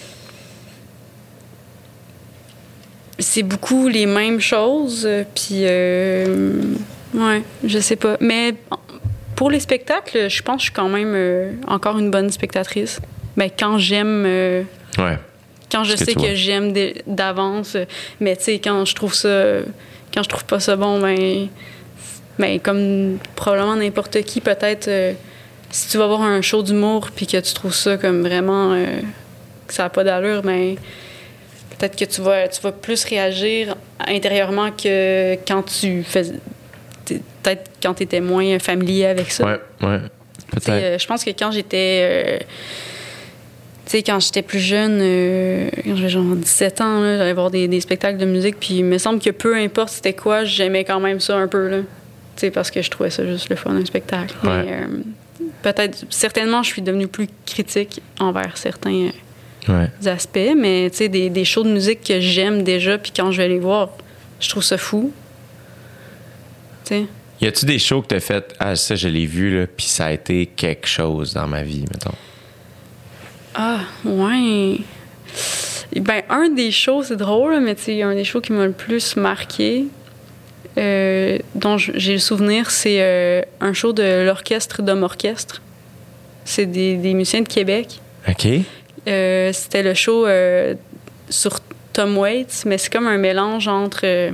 c'est beaucoup les mêmes choses, euh, puis euh, ouais, je sais pas. Mais pour les spectacles, je pense que je suis quand même euh, encore une bonne spectatrice. Ben, quand j'aime... euh, Ouais. quand je Ce que sais tu vois. que j'aime de- d'avance, mais tu sais, quand je trouve ça, quand je trouve pas ça bon, ben, ben comme probablement n'importe qui, peut-être, euh, si tu vas voir un show d'humour puis que tu trouves ça comme vraiment, euh, que ça a pas d'allure, ben, peut-être que tu vas, tu vas plus réagir intérieurement que quand tu fais, t'es- peut-être quand tu étais moins familier avec ça. Ouais, ouais. Tu sais, Peut-être. euh, je pense que quand j'étais. euh, tu sais, quand j'étais plus jeune, euh, quand j'avais genre dix-sept ans, là, j'allais voir des, des spectacles de musique, puis il me semble que peu importe c'était quoi, j'aimais quand même ça un peu, là. Tu sais, parce que je trouvais ça juste le fun, un spectacle. Ouais. Mais euh, peut-être, certainement, je suis devenue plus critique envers certains Ouais. euh, aspects, mais tu sais, des, des shows de musique que j'aime déjà, puis quand je vais les voir, je trouve ça fou. Tu sais. Y a-tu des shows que t'as fait, ah, ça, je l'ai vu, là, puis ça a été quelque chose dans ma vie, mettons? Ah, ouais. Ben, un des shows, c'est drôle, mais tu sais, un des shows qui m'a le plus marqué, euh, dont j- j'ai le souvenir, c'est euh, un show de l'orchestre d'Homme Orchestre. C'est des, des musiciens de Québec. OK. Euh, c'était le show euh, sur Tom Waits, mais c'est comme un mélange entre. euh,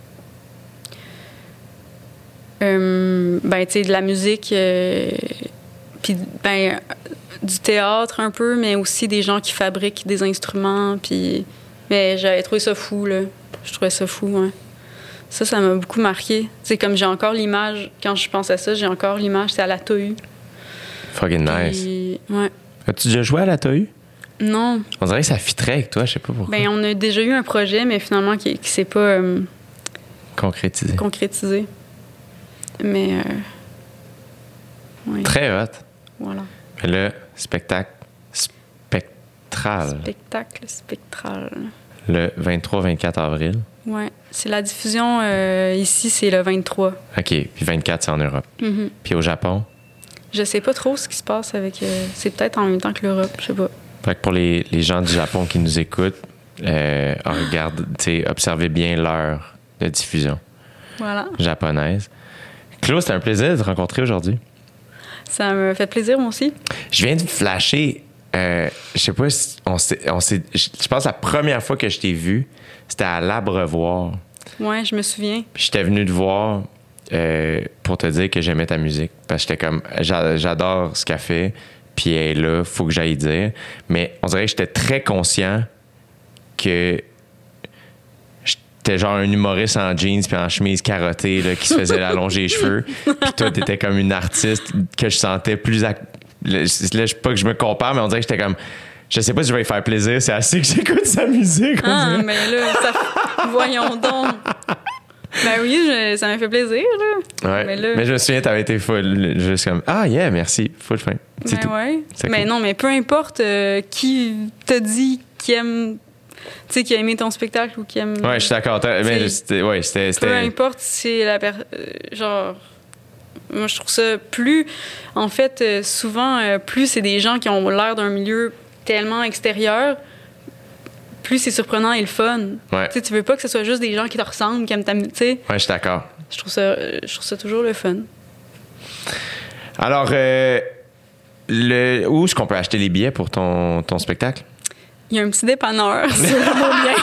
euh, ben, tu sais, de la musique, euh, puis, ben, du théâtre un peu, mais aussi des gens qui fabriquent des instruments, puis. Mais j'avais trouvé ça fou, là. Je trouvais ça fou, ouais. Ça, ça m'a beaucoup marqué. C'est comme j'ai encore l'image, quand je pense à ça, j'ai encore l'image, c'est à la T A U. Fucking nice. Puis, ouais. As-tu déjà joué à la T A U? Non. On dirait que ça fitterait avec toi, je sais pas pourquoi. Ben, on a déjà eu un projet, mais finalement, qui, qui s'est pas euh, Concrétisé. concrétisé. Mais, euh, oui, Très hot. voilà. Mais là, spectacle spectral. Spectacle spectral. Le vingt-trois vingt-quatre avril. Ouais. C'est la diffusion euh, ici, c'est le vingt-trois. OK. Puis vingt-quatre, c'est en Europe. Mhm. Puis au Japon. Je sais pas trop ce qui se passe avec. euh, c'est peut-être en même temps que l'Europe, je sais pas. Fait que pour les, les gens du Japon qui nous écoutent, euh, regarde, tu sais, observez bien l'heure de diffusion Voilà. japonaise. Claude, c'était un plaisir de te rencontrer aujourd'hui. Ça me fait plaisir, moi aussi. Je viens de flasher. Euh, je sais pas si on s'est, on s'est- je je pense que la première fois que je t'ai vu, c'était à l'Abreuvoir. Ouais, je me souviens. Puis j'étais venu te voir euh, pour te dire que j'aimais ta musique. Parce que j'étais comme, j'a- j'adore ce qu'elle fait, puis elle est là, faut que j'aille dire. Mais on dirait que j'étais très conscient que j'étais genre un humoriste en jeans puis en chemise carottée là, qui se faisait allonger les cheveux. Puis toi, t'étais comme une artiste que je sentais plus... ac- Là, je là, je- pas que je me compare, mais on dirait que j'étais comme... Je sais pas si je vais lui faire plaisir, c'est assez que j'écoute sa musique. on Ah, dirait. mais là, ça... voyons donc. Ben oui, je- ça m'a fait plaisir, là. Ouais. Mais Mais, là- je me souviens, t'avais été full, juste comme ah yeah, merci, full fin. C'est Ben tout. ouais. C'est Mais cool. non, mais peu importe euh, qui t'a dit qui aime, tu sais, qui a aimé ton spectacle ou qui aime. Ouais, je suis d'accord. T'as- Mais C'est- c'était, ouais, c'était, Peu c'était... importe si c'est la per... euh, genre, Moi, je trouve ça plus... En fait, euh, souvent, euh, plus c'est des gens qui ont l'air d'un milieu tellement extérieur, plus c'est surprenant et le fun. Ouais. Tu sais, tu veux pas que ce soit juste des gens qui te ressemblent, qui aiment ta... Tu sais, Ouais, je suis d'accord. je trouve ça, je trouve ça toujours le fun. Alors, euh, le, où est-ce qu'on peut acheter les billets pour ton, ton spectacle? Il y a un petit dépanneur sur Beaubien.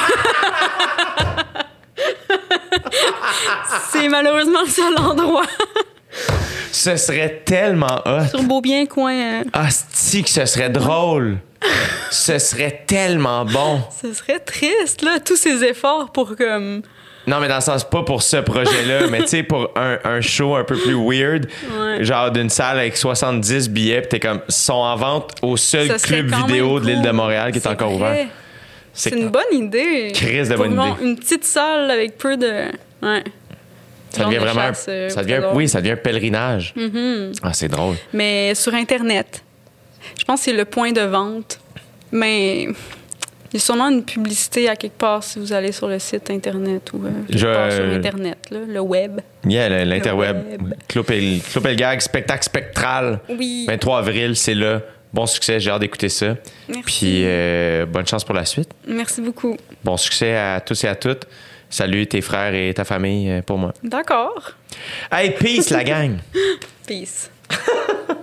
C'est malheureusement le seul endroit. Ce serait tellement hot. Sur Beaubien, coin... euh, Asti que ce serait drôle. Ce serait tellement bon. Ce serait triste, là, tous ces efforts pour comme... Non, mais dans le sens, pas pour ce projet-là, mais tu sais, pour un, un show un peu plus weird, Ouais. genre d'une salle avec soixante-dix billets, pis t'es comme, sont en vente au seul Ça serait club quand vidéo même de l'île de cool. Montréal qui est, C'est encore vrai. ouvert. C'est une bonne idée. Crise de Pour bonne bon, idée. Une petite salle avec peu de... Ouais. Ça Genre devient de vraiment. chasse, euh, ça devient, trésor. oui, ça devient un pèlerinage. Mm-hmm. Ah, c'est drôle. Mais sur Internet, je pense que c'est le point de vente. Mais il y a sûrement une publicité à quelque part si vous allez sur le site Internet ou euh, quelque Je- part sur Internet, là, le web. Yeah, le- l'interweb. web. Clopel, Clopelgag, spectacle spectral. Oui. vingt-trois avril, c'est là. Bon succès, j'ai hâte d'écouter ça. Merci. Puis euh, bonne chance pour la suite. Merci beaucoup. Bon succès à tous et à toutes. Salut tes frères et ta famille euh, pour moi. D'accord. Hey, peace la gang! Peace.